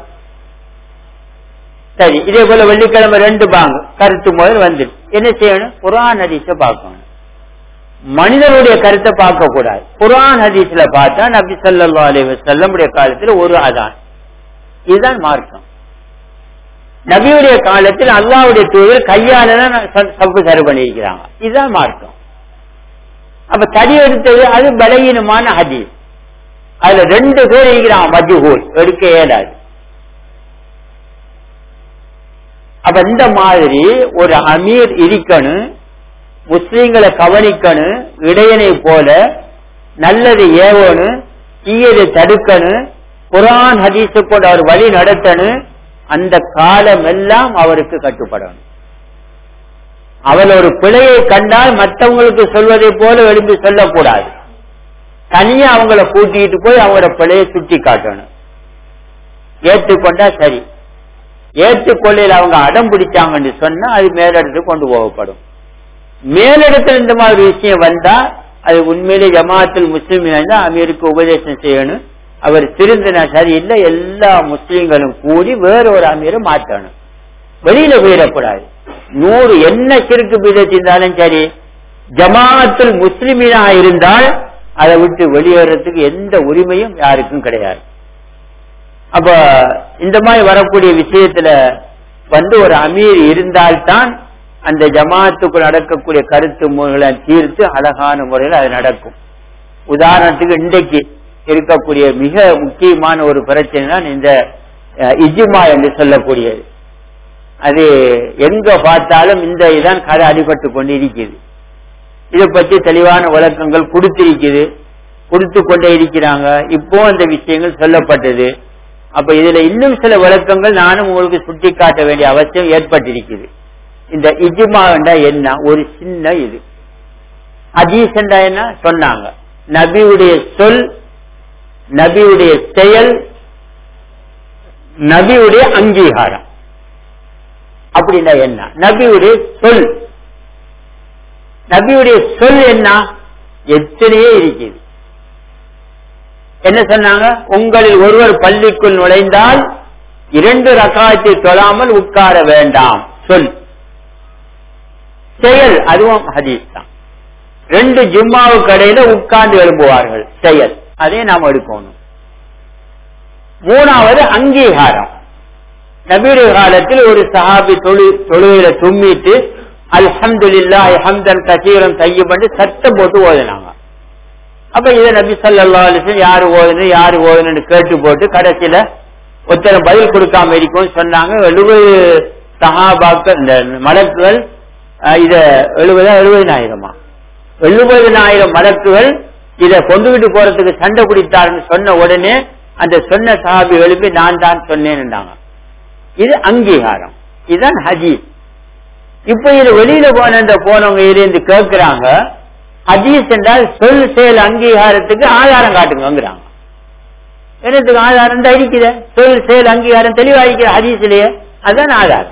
சரி, இதே போல வெள்ளிக்கிழமை ரெண்டு பாங்கு கருத்து மோதல் வந்து என்ன செய்யணும்? குர்ஆன் ஹதீஸை பார்க்கணும். மனிதனுடைய கருத்தை பார்க்க கூடாது. குர்ஆன் ஹதீஸ்ல பார்த்தா நபி ஸல்லல்லாஹு அலைஹி வஸல்லம் உடைய காலத்தில் ஒரு அதான், இதுதான் மார்க்கம். நபியுடைய காலத்தில் அல்லாஹ்வுடைய தூதர் கையால சப்பு சரி பண்ணியிருக்கிறாங்க, இதுதான் மார்க்கம். அப்ப தடி எடுத்தது அது பலகீனமான ஹதீஸ். அதுல ரெண்டு பேர் இருக்கிறாங்க மஜ்ஹூல், எடுக்க இயலாது. அப்ப இந்த மாதிரி ஒரு அமீர் இருக்கணும், முஸ்லீம்களை கவனிக்கணும், இடையனை போல நல்லது ஏவணும், தீயதை தடுக்கணும், குர்ஆன் ஹதீஸை கொண்டு அவர் வழி நடத்தணும். அந்த காலம் எல்லாம் அவருக்கு கட்டுப்படணும். அவள் ஒரு பிழையை கண்டால் மற்றவங்களுக்கு சொல்வதை போல எழுப்பி சொல்லக்கூடாது. தனியா அவங்கள கூட்டிட்டு போய் அவங்களோட பிழையை சுட்டி காட்டணும். ஏற்றுக்கொண்டா சரி, ஏற்றுக்கொள்ளையில் அவங்க அடம் பிடிச்சாங்கன்னு சொன்னா அது மேலிடத்துக்கு கொண்டு போகப்படும். மேலிடத்தில் இந்த மாதிரி விஷயம் வந்தா அது உண்மையிலே ஜமாஅத்துல் முஸ்லிமீன் அமீருக்கு உபதேசம் செய்யணும். அவர் திருந்தினா சரியில்லை, எல்லா முஸ்லீம்களும் கூடி வேற ஒரு அமீரை மாற்றணும். வெளியில போயிடக்கூடாது. நூறு என்ன சிறுக்கு பிதத்திருந்தாலும் சரி, ஜமாஅத்துல் முஸ்லிமீனா இருந்தால் அதை விட்டு வெளியேறதுக்கு எந்த உரிமையும் யாருக்கும் கிடையாது. அப்ப இந்த மாதிரி வரக்கூடிய விஷயத்துல வந்து ஒரு அமீர் இருந்தால்தான் அந்த ஜமாத்துக்கு நடக்கக்கூடிய கருத்து முறைகளை தீர்த்து அழகான முறையில் அது நடக்கும். உதாரணத்துக்கு இன்றைக்கு இருக்கக்கூடிய மிக முக்கியமான ஒரு பிரச்சனை தான் இந்த இஜ்மா என்று சொல்லக்கூடியது. அது எங்க பார்த்தாலும் இந்த இதான் கதை அடிபட்டு கொண்டு இருக்குது. இதை பற்றி தெளிவான விளக்கங்கள் கொடுத்திருக்குது, கொடுத்து கொண்டே இருக்கிறாங்க. இப்போ அந்த விஷயங்கள் சொல்லப்பட்டது. அப்ப இதுல இன்னும் சில விளக்கங்கள் நானும் உங்களுக்கு சுட்டி காட்ட வேண்டிய அவசியம் ஏற்பட்டிருக்குது. இந்த இஜ்மா என்ன, ஒரு சின்ன இது ஹதீஸ் என்ன சொன்னாங்க, நபியுடைய சொல், நபியுடைய செயல், நபியுடைய அங்கீகாரம். அப்படின்னா என்ன? நபியுடைய சொல், நபியுடைய சொல் என்ன? எத்தனையே இருக்குது. என்ன சொன்னாங்க? உங்களில் ஒருவர் பள்ளிக்குள் நுழைந்தால் இரண்டு ரக்காத்தை தொழாமல் உட்கார வேண்டாம். சொல். செயல், அதுவும் ஹதீஸ் தான். ரெண்டு ஜும்மாவுக்கு இடையில உட்கார்ந்து எழும்புவார்கள், செயல், அதே நாம் எடுக்கணும். மூணாவது அங்கீகாரம். நபியுடைய காலத்தில் ஒரு சஹாபி தொழு தொழுகையில தும்மிட்டு அல்ஹம்துலில்லாஹ் ஹம்தன் கஸீரன் தய்யிபன் சத்தம் போட்டு ஓதுனாங்க. அப்ப இதை நபி ஸல்லல்லாஹு அலைஹி வஸல்லம் யாரு ஓதுன்னு யாரு ஓதுன்னு கேட்டு போட்டு கடைசியில ஒருத்தர பதில் கொடுக்காம இருக்கும் சொன்னாங்க. எழுபது சஹாபாக்கள் இந்த மலக்குகள் இத எழுபதா எழுபதினாயிரமா எழுபதினாயிரம் மலக்குகள் இத கொண்டுகிட்டு போறதுக்கு சண்டை பிடித்தாருன்னு சொன்ன உடனே அந்த சொன்ன சஹாபி எழுப்பி நான் தான் சொன்னேன்னுட்டாங்க. இது அங்கீகாரம், இதுதான் ஹதீஸ். இப்ப இது வெளியில போன போனவங்க இருந்து கேட்கிறாங்க, ஹதீஸ் என்றால் சொல் செயல் அங்கீகாரத்துக்கு ஆதாரம் காட்டுங்கிறாங்க. என்னத்துக்கு ஆதாரம் தான் இருக்கிற, சொல் செயல் அங்கீகாரம் தெளிவா இருக்கிற ஹதீஸ்லயே, அதுதான் ஆதாரம்.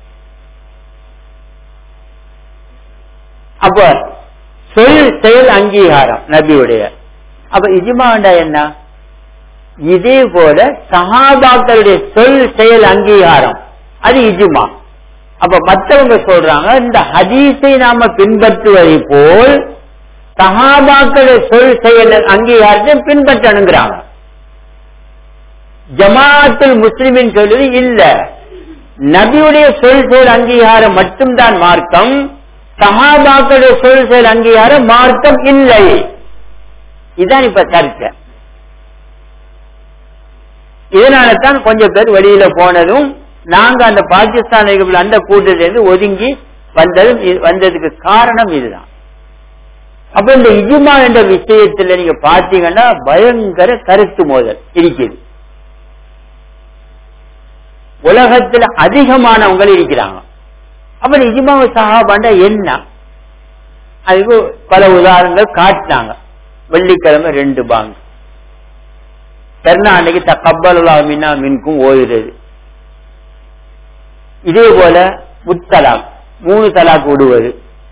அப்ப சொல் செயல் அங்கீகாரம் நபியுடைய. அப்ப இஜ்மாண்டா என்ன? இதே போல சஹாபாக்களுடைய சொல் செயல் அங்கீகாரம் அது இஜ்மா. அப்ப மற்றவங்க சொல்றாங்க இந்த ஹதீஸை நாம பின்பற்றுவதை போல் சஹாபாக்களுடைய சொல் செயல் அங்கீகாரத்தை பின்பற்றணுங்கிறாங்க. ஜமாஅத்துல் முஸ்லிமின் சொல்வது இல்ல, நபியுடைய சொல் செயல் அங்கீகாரம் மட்டும்தான் மார்க்கம், சஹாபாக்களுடைய சொல் செயல் அங்கீகாரம் மார்க்கம் இல்லை. இதுதான் இப்ப சர்ச்சை. இதனால தான் கொஞ்சம் பேர் வெளியில போனதும் நாங்க அந்த பாகிஸ்தான் அந்த கூட்டத்திலிருந்து ஒதுங்கி வந்ததும் வந்ததுக்கு காரணம் இதுதான். அப்ப இந்த இஜ்மா என்ற விஷயத்துல நீங்க பாத்தீங்கன்னா பயங்கர கருத்து மோதல் இருக்குது. உலகத்துல அதிகமானவங்க இருக்கிறாங்க. அப்ப இஜ்மா சஹாபாண்டா என்ன, அதுக்கு பல உதாரணங்கள் காட்டினாங்க. வெள்ளிக்கிழமை ரெண்டு பாங்கு, அன்னைக்கு தக்கபலுல்லாஹு மின்னா மின்கும் ஓதுறது. இதே போல முத்தலாக் மூணு தலாக் விடுவது,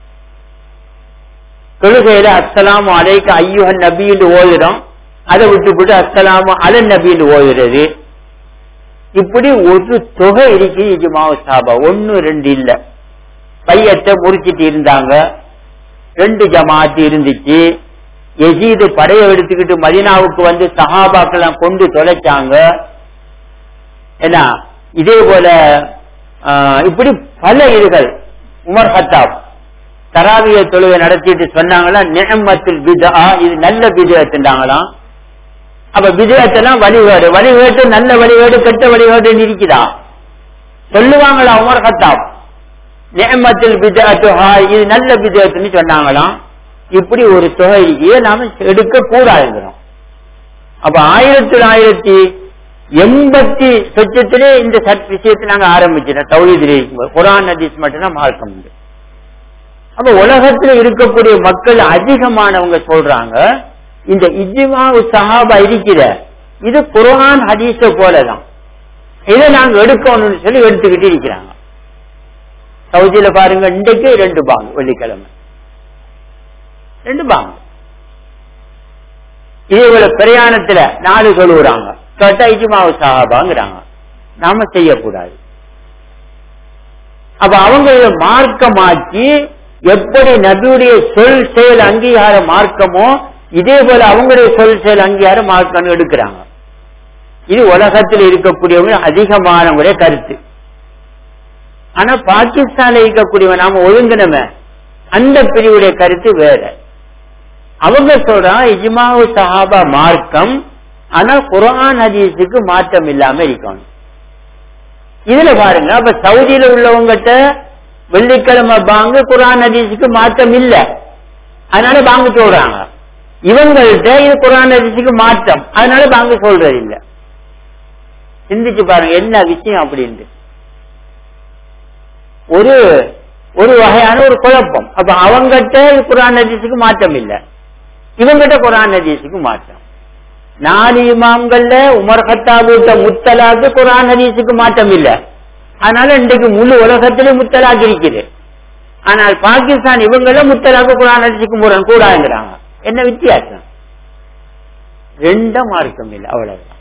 தொழுகையில அஸ்ஸலாமு அலைக்க ஐயுஹன் நபி என்று ஓதுறோம், அதை விட்டு விட்டு அஸ்ஸலாமு அலன் நபி என்று ஓதுறது. இப்படி ஒரு தொகை இருக்கு இஜ்மா சஹாபா, ஒன்னு ரெண்டு இல்ல. பையத்தை முறிச்சிட்டு இருந்தாங்க, ரெண்டு ஜமாத்து இருந்துச்சு. யசீது படையை எடுத்துக்கிட்டு மதீனாவுக்கு வந்து சஹாபாக்கெல்லாம் கொண்டு தொலைச்சாங்க. ஏன்னா இதே போல இப்படி பல இதுகள். உமர் கத்தாப் தராவிய தொழுகை நடத்திட்டு சொன்னாங்களா, நிஅமத்துல் பித்ஆ, இது நல்ல பித்அத்துண்டாங்களாம். அப்ப பித்அத்தெல்லாம் வழிகேடு, வழிகேடு நல்ல வழிகேடு கெட்ட வழிகேடு இருக்குதா சொல்லுவாங்களா உமர் கத்தாப்? நிஅமத்துல் பித்அத்து இது நல்ல பித்அத்துன்னு சொன்னாங்களாம். இப்படி ஒரு தொகை நாம எடுக்க கூடாதுங்கிறோம். அப்ப ஆயிரத்தி தொள்ளாயிரத்தி எண்பத்தி சொச்சத்திலே இந்த விஷயத்தை நாங்க ஆரம்பிச்சிட்டோம். தௌஹீதிலே குர்ஆன் ஹதீஸ் மட்டும்தான் மார்க்கம் உண்டு. அப்ப உலகத்துல இருக்கக்கூடிய மக்கள் அதிகமானவங்க சொல்றாங்க இந்த இஜ்மா சஹாபா இருக்கிற இது குர்ஆன் ஹதீஸ போலதான், இதை நாங்க எடுக்கணும்னு சொல்லி எடுத்துக்கிட்டு இருக்கிறாங்க. சவுதியில பாருங்க, இன்றைக்கு ரெண்டு பாங்கு, வெள்ளிக்கிழமை ரெண்டு பாங்கு. இதே போல பிரயாணத்துல நாலு சொல்லுறாங்க, கேட்டா இஜ்மா சஹாபாங்கிறாங்க. நாம செய்யக்கூடாது. அப்ப அவங்க மார்க்கமாக்கி எப்படி நபியுடைய சொல் செயல் அங்கீகார மார்க்கமோ இதே போல அவங்களுடைய சொல் செயல் அங்கீகார மார்க்கம் எடுக்கிறாங்க. இது உலகத்தில் இருக்கக்கூடியவங்க அதிகமானவங்களுடைய கருத்து. ஆனா பாகிஸ்தான்ல இருக்கக்கூடியவங்க நாம ஒழுங்கினமே அந்த பிரிவுடைய கருத்து வேற. அவங்க சொல்றாங்க இஜ்மா சஹாபா மார்க்கம், ஆனா குர்ஆன் ஹதீஸுக்கு மாற்றம் இல்லாம இருக்கணும். இதுல பாருங்க, அப்ப சவுதியில உள்ளவங்கிட்ட வெள்ளிக்கிழமை பாங்கு குர்ஆன் ஹதீஸுக்கு மாற்றம் இல்ல, அதனால பாங்கு சொல்றாங்க. இவங்கள்ட்ட இது குர்ஆன் ஹதீஸுக்கு மாற்றம், அதனால பாங்கு சொல்றது இல்ல. சிந்திச்சு பாருங்க என்ன விஷயம் அப்படின்னு. ஒரு ஒரு வகையான ஒரு குழப்பம். அப்ப அவங்ககிட்ட குர்ஆன் ஹதீஸுக்கு மாற்றம் இல்ல, இவங்கிட்ட குர்ஆன் ஹதீஸுக்கு மாற்றம். நாலு இமாம்கள்ல உமர் கத்தாபுட்ட முத்தலாக்கு குர்ஆன் ஹதீஸுக்கு மாற்றம் இல்ல, அதனால இன்றைக்கு முழு உலகத்திலே முத்தலாக்கு இருக்குது. ஆனால் பாகிஸ்தான் இவங்கள முத்தலாக்கு குர்ஆன் ஹதீஸுக்கு முரண் கூடாதுங்கிறாங்க. என்ன வித்தியாசம்? ரெண்ட மார்க்கம் இல்லை, அவ்வளவுதான்.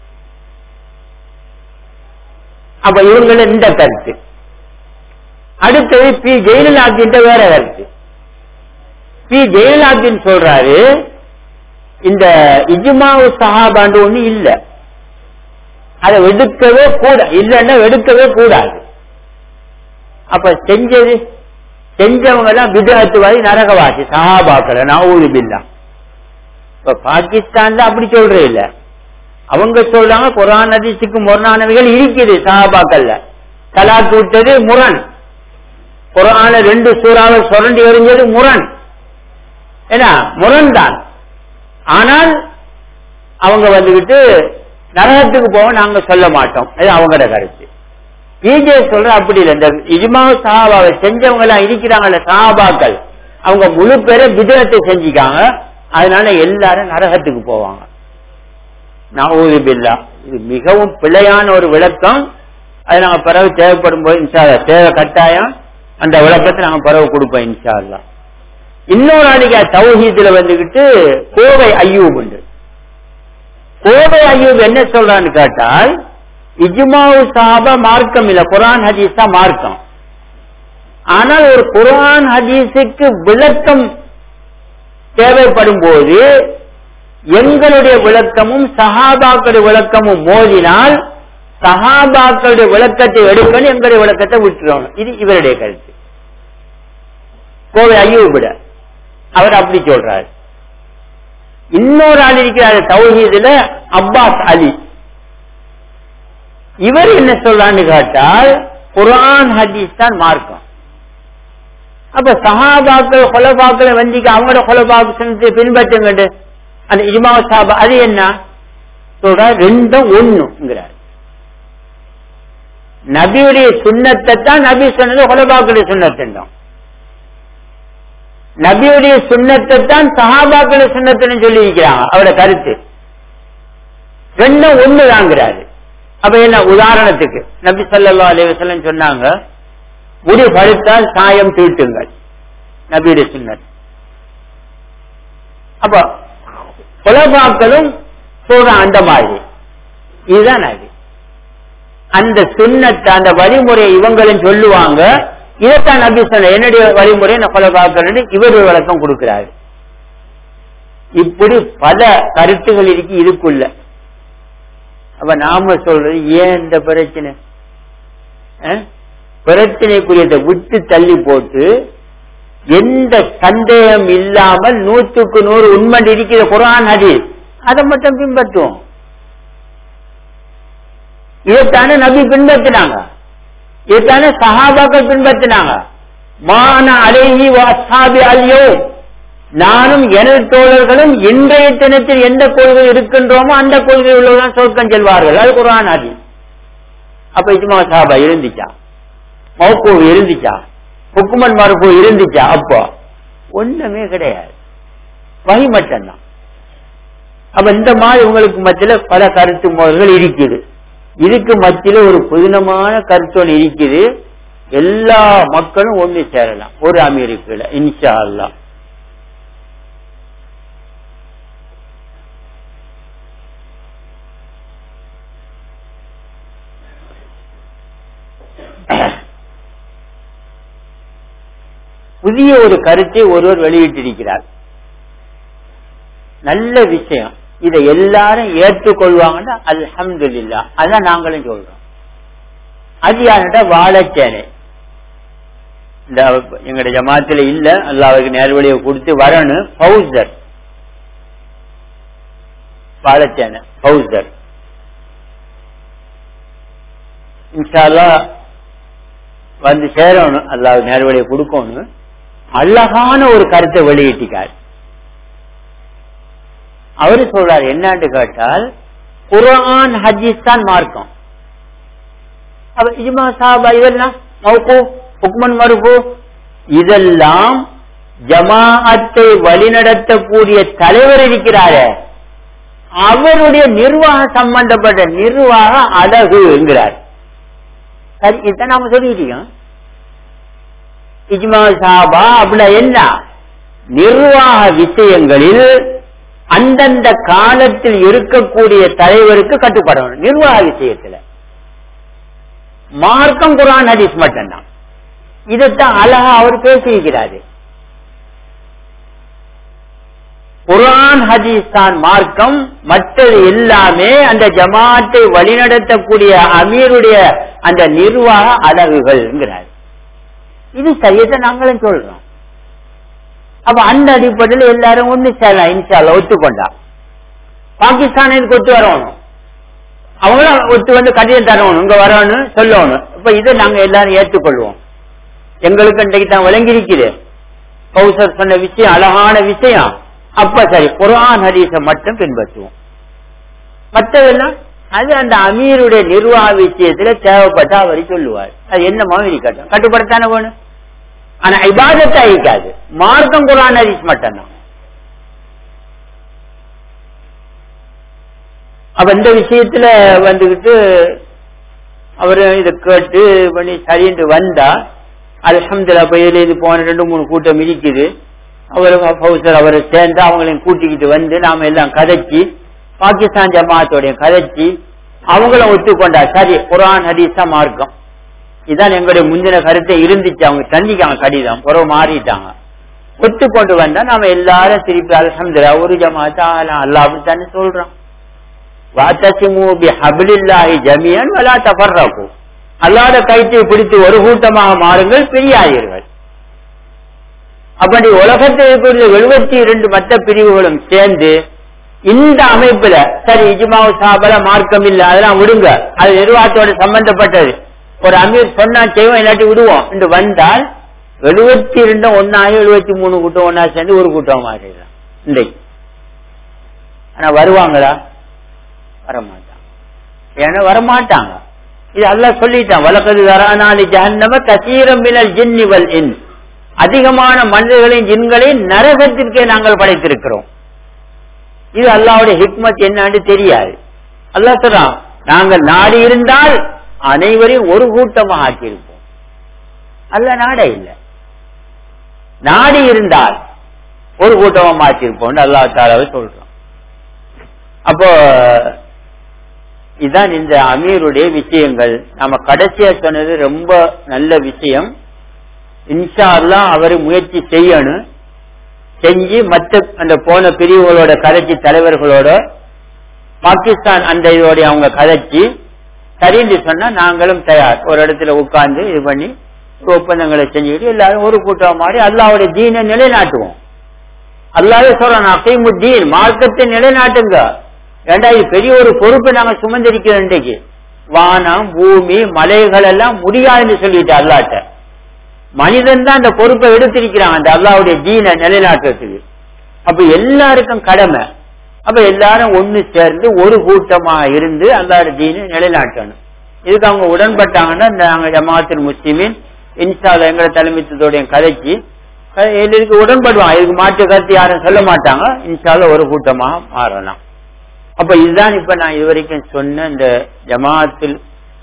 அப்ப இவங்கள இந்த கருத்து. அடுத்தது பி ஜெயலலிதா வேற கருத்து. பி ஜெயலலிதா சொல்றாரு இந்த இஜ்மா சஹாபாண்டு ஒண்ணு இல்ல, அதை எடுக்கவே கூட இல்லன்னா எடுக்கவே கூடாது. அப்ப செஞ்சது செஞ்சவங்க எல்லாம் பித்அத்துவாதி நரகவாசி சஹாபாக்கள் நஊது பில்லாஹ். இப்ப பாகிஸ்தான்ல அப்படி சொல்றே இல்ல, அவங்க சொல்றாங்க குர்ஆன் ஹதீஸுக்கு முரணானவைகள் இருக்குது சஹாபாக்கள்ல, தலாக்கு விட்டது முரண், குர்ஆன்ல ரெண்டு சூறாவை சுரண்டி எறிஞ்சது முரண், ஏன்னா முரண் தான். ஆனால் அவங்க வந்துகிட்டு நரகத்துக்கு போக நாங்க சொல்ல மாட்டோம், அது அவங்களோட கருத்து. பிஜே சொல்ற அப்படி இல்லை, இந்த இஜ்மா சஹாபாவை செஞ்சவங்க எல்லாம் இருக்கிறாங்கல்ல சஹாபாக்கள், அவங்க முழு பேரை பிதஅத்தை செஞ்சுக்காங்க, அதனால எல்லாரும் நரகத்துக்கு போவாங்க. நஊது பில்லாஹ். இது மிகவும் பிழையான ஒரு விளக்கம். அது நாங்க பிறகு தேவைப்படும் போது இன்ஷா அல்லாஹ் தேவை கட்டாயம் அந்த விளக்கத்தை நாங்க பிறகு கொடுப்போம் இன்ஷா அல்லாஹ். இன்னொரு அன்னைக்கு தௌஹீதுல வந்துகிட்டு கோவை அய்யூப் உண்டு. கோவை அய்யூப் என்ன சொல்றான்னு கேட்டால், இஜ்மாஉ சஹாபா மார்க்கம் இல்ல, குர்ஆன் ஹதீஸ் தான் மார்க்கம். ஆனால் ஒரு குர்ஆன் ஹதீஸுக்கு விளக்கம் தேவைப்படும் போது எங்களுடைய விளக்கமும் சஹாபாக்களுடைய விளக்கமும் மோதினால் சஹாபாக்களுடைய விளக்கத்தை எடுக்கணும், எங்களுடைய விளக்கத்தை விட்டுறோம். இது இவருடைய கருத்து. கோவை அய்யூப் அவர் அப்படி சொல்றாரு. இன்னொரு ஆள் இருக்கிறார் தௌஹீதுல, அப்பாஸ் அலி. இவர் என்ன சொல்றான்னு கேட்டால், குர்ஆன் ஹதீஸ் தான் மார்க்கம். அப்ப சஹாபாக்கள் குலபாக்களை வந்திக்க அவங்களோட குலபாக்கு பின்பற்றுங்க அந்த இஜ்மா சஹாபா, அது என்ன சொல்ற, ரெண்டும் ஒண்ணுங்கிறார். நபியுடைய சுன்னத்தை தான் நபி சொன்னது குலபாக்களுடைய சுன்னத்தும், நபியுடைய சுன்னத்தை தான் சஹாபாக்களுடைய சுன்னத்துன்னு சொல்லி இருக்கிறாங்க. அவரோட கருத்து ரெண்டும் ஒண்ணுதாங்கிறாரு. அப்ப என்ன உதாரணத்துக்கு நபி ஸல்லல்லாஹு அலைஹி வஸல்லம் சொன்னாங்க, முடி பழுத்தால் சாயம் தீட்டுங்கள், நபியுடைய சுன்னத். அப்ப குலபாக்களும் சொல்ற அந்த மாதிரி இதுதான் அது. அந்த சுன்னத்தை அந்த வழிமுறையை இவங்களும் சொல்லுவாங்க, இதைத்தான் நபி சொன்ன என்னுடைய வழிமுறை நான் குலபாக்கள் இவருடைய விளக்கம் கொடுக்கிறாரு. இப்படி பல கருத்துகள் இருக்கு இதுக்குள்ள. அப்ப நாம சொல்றது ஏன் இந்த பிரச்சனை, பிரச்சனைக்குரியதை விட்டு தள்ளி போட்டு எந்த சந்தேகம் இல்லாமல் நூற்றுக்கு நூறு உண்மை இருக்கிற குர்ஆன் ஹதீஸ் அதை மட்டும் பின்பற்றுவோம். இதைத்தானே நபி பின்பற்றினாங்க, இதைத்தானே சஹாபாக்கள் பின்பற்றினாங்க. மான அலைஹி வ அஸ்ஹாபி அல்யௌம், நானும் எனது தோழர்களும் இன்றைய தினத்தில் எந்த கொள்கை இருக்கின்றோமோ அந்த கொள்கை உள்ளவர்கள் சொர்க்கம் செல்வார்கள். அது குர்ஆன் ஹதீஸ். அப்ப இஜ்மா சஹாபா இருந்துச்சா, மௌகூஃப் இருந்துச்சா, ஹுக்மன் மர்ஃபூ இருந்துச்சா? அப்போ ஒண்ணுமே கிடையாது, வஹி மட்டும்தான். அப்ப இந்த மாதிரி உங்களுக்கு மத்தியில பல கருத்து மோதல்கள் இருக்குது. இதுக்கு மத்தியில ஒரு புதினமான கருத்தோடு இருக்குது. எல்லா மக்களும் ஒண்ணு சேரலாம் ஒரு அமெரிக்கால இன்ஷா அல்லாஹ். புதிய ஒரு கருத்தை ஒருவர் வெளியிட்டிருக்கிறார். நல்ல விஷயம், இதை எல்லாரும் ஏற்றுக்கொள்வாங்கன்னா அல்ஹம்துலில்லாஹ், அதான் நாங்களும் சொல்றோம். அது யாருட வாழைச்சேனை, இந்த எங்களுடைய ஜமாத்துல இல்ல, அல்லாஹ்வுக்கு நேர்வழியை கொடுத்து வரணும். பௌசர் வாழைச்சேனை பௌசர் இன்ஷா அல்லாஹ் வந்து சேரணும், அல்லாஹ்வுக்கு நேர்வழியை கொடுக்கணும். அழகான ஒரு கருத்தை வெளியிட்டார். அவரு சொல்றாரு என்னன்னு கேட்டால், குர்ஆன் ஹதீஸ் தான் மார்க்கம். அப்ப இஜ்மா சஹாபா இதெல்லாம் மௌகூஃப் ஹுக்மன் மர்ஃபூ இதெல்லாம் ஜமாஅத்தை வழிநடத்தக்கூடிய தலைவர் இருக்கிறாரே அவருடைய நிர்வாக சம்பந்தப்பட்ட நிர்வாக அழகுங்கிறார். சரி, இதான் நாம சொல்லிட்டோம். இஜ்மா சஹாபா அப்படின்னா என்ன, நிர்வாக விஷயங்களில் அந்தந்த காலத்தில் இருக்கக்கூடிய தலைவருக்கு கட்டுப்படணும். நிர்வாக விஷயத்துல மார்க்கம் குர்ஆன் ஹதீஸ் மட்டும்தான். இதைத்தான் அழகா அவர் பேசியிருக்கிறாரு. குர்ஆன் ஹதீஸ் தான் மார்க்கம், மற்றது எல்லாமே அந்த ஜமாத்தை வழிநடத்தக்கூடிய அமீருடைய அந்த நிர்வாக அழகுகள்ங்கிறார். இது சரியத்தை நாங்களும் சொல்றோம். அப்ப அந்த அடிப்படையில் எல்லாரும் ஒண்ணு சேரலாம் இன்ஷா அல்லாஹ். ஒத்துக்கொண்டா பாகிஸ்தானுக்கு ஒத்து வரணும், அவங்களும் ஒத்து வந்து கடிதம் தரணும், இங்க வரணும் சொல்லணும். இப்ப இதை நாங்க எல்லாரும் ஏற்றுக்கொள்வோம். எங்களுக்கு இன்றைக்கு தான் விளங்கியிருக்குது கௌசர் சொன்ன விஷயம் அழகான விஷயம். அப்ப சரி குர்ஆன் ஹதீஸை மட்டும் பின்பற்றுவோம். மற்றதெல்லாம் அது அந்த அமீருடைய நிர்வாக விஷயத்துல தேவைப்பட்ட அவர் சொல்லுவார். அது என்ன மாதிரி கட்டும் கட்டுப்படுத்தானே வேணும். ஆனா இபாதத்தா இருக்காது. மார்க்கம் குர்ஆன் ஹதீஸ் மட்டும்தான். அப்ப இந்த விஷயத்துல வந்துகிட்டு அவரு இதை கேட்டு பண்ணி சரின்ட்டு வந்தா அல்ஹம்துலில்லாஹ் பயிலேருந்து போன ரெண்டு மூணு கூட்டம் இருக்குது. அவரு ஃபௌசர் அவரை சேர்ந்து அவங்களையும் கூட்டிக்கிட்டு வந்து நாம எல்லாம் கதைச்சி பாகிஸ்தான் ஜமாத்தோடைய கதைச்சி அவங்களும் ஒத்துக்கொண்டா சரி குர்ஆன் ஹதீஸ் தான் மார்க்கம். இதுதான் எங்களுடைய முந்தின கருத்தை இருந்துச்சு. அவங்க தண்டிக்காங்க கடிதம் புறவு மாறிட்டாங்க. ஒத்துக்கொண்டு வந்தா நாம எல்லாரும் திருப்பி அல்ஹம்துலில்லாஹ் ஒரு ஜமாத்தா அல்லாஹ் அப்படித்தானே சொல்றான். வாத்தஸிமு பிஹப்லில்லாஹி ஜமீஅன் வலா தஃபர்ரகு. அல்லாஹ்வுடைய கைத்தை பிடித்து ஒரு கூட்டமாக மாறுங்கள், பிரியாதீர்கள். அப்படி உலகத்தில் இருக்கிற எழுபத்தி இரண்டு மற்ற பிரிவுகளும் சேர்ந்து இந்த அமைப்புல சரி இஜ்மாஉ ஸஹாபல மார்க்கம் இல்ல அதெல்லாம் விடுங்க, அது நிர்வாகத்தோட சம்பந்தப்பட்டது, ஒரு அமீர் சொன்னா செய்வோம் இல்லாட்டி விடுவோம் என்று வந்தால் எழுபத்தி இரண்டு ஒன்னாக எழுபத்தி மூணு கூட்டம் ஒன்னா சேர்ந்து ஒரு கூட்டம் மாறிடலாம் இன்றைக்கு. ஆனா வருவாங்களா? வரமாட்டாங்க. ஏன்னா வரமாட்டாங்க. இது அல்லாஹ் சொல்லிட்டான், வலகது தரானாலி ஜஹன்னம கஸீரம் மினல் ஜின்னி வல் இன்ஸ். அதிகமான மனிதர்களின் ஜின்களையும் நரகத்திற்கே நாங்கள் படைத்திருக்கிறோம். இது அல்லாஹ்வுடைய ஹிக்மத் என்னன்னு தெரியாது. அல்லாஹ் சொல்றான், நாங்கள் நாடி இருந்தால் அனைவரையும் ஒரு கூட்டமாக ஆக்கியிருப்போம். அல்லாஹ் நாட இல்லை, நாடி இருந்தால் ஒரு கூட்டமாக மாற்றிருப்போம் அல்லாஹ் தஆலாவை சொல்றான். அப்போ இதுதான் இந்த அமீருடைய விஷயங்கள். நம்ம கடைசியா சொன்னது ரொம்ப நல்ல விஷயம். இன்ஷா அல்லாஹ் அவரு முயற்சி செய்யணும். செஞ்சு மற்ற அந்த போன பிரிவுகளோட கதைச்சி தலைவர்களோட பாகிஸ்தான் அந்த இதோட அவங்க கதைச்சி சரின்னு சொன்னா நாங்களும் தயார். ஒரு இடத்துல உட்கார்ந்து இது பண்ணி ஒப்பந்தங்களை செஞ்சுக்கிட்டு எல்லாரும் ஒரு கூட்டம் மாறி அல்லாஹ்வுடைய தீனை நிலைநாட்டுவோம். அல்லாஹ்வே சொல்றான், அகீமுத்தீன், மார்க்கத்தை நிலைநாட்டுங்க. ஏண்டா இது பெரிய ஒரு பொறுப்பை நாங்க சுமந்திருக்கிறோம். இன்றைக்கு வானம் பூமி மலைகள் எல்லாம் முடியாதுன்னு சொல்லிட்டு அல்லாட்ட மனிதன் தான் அந்த பொறுப்பை எடுத்திருக்கிறான் அந்த அல்லாஹ்வுடைய தீனை நிலைநாட்டுறதுக்கு. அப்ப எல்லாருக்கும் கடமை. அப்ப எல்லாரும் ஒண்ணு சேர்ந்து ஒரு கூட்டமா இருந்து அல்லாஹ்வுடைய தீனை நிலைநாட்டணும். இதுக்கு அவங்க உடன்பட்டாங்கன்னா நாங்க ஜமாஅத்துல் முஸ்லிமீன் இன்ஷா அல்லாஹ் எங்களை தலைமைத்துவத்தோடைய கதைக்கு இதுக்கு உடன்படுவாங்க. இதுக்கு மாற்று கருத்து யாரும் சொல்ல மாட்டாங்க. இன்ஷா அல்லாஹ் ஒரு கூட்டமாக மாறலாம். அப்ப இதுதான் இப்ப நான் இதுவரைக்கும் சொன்ன இந்த ஜமாஅத்துல்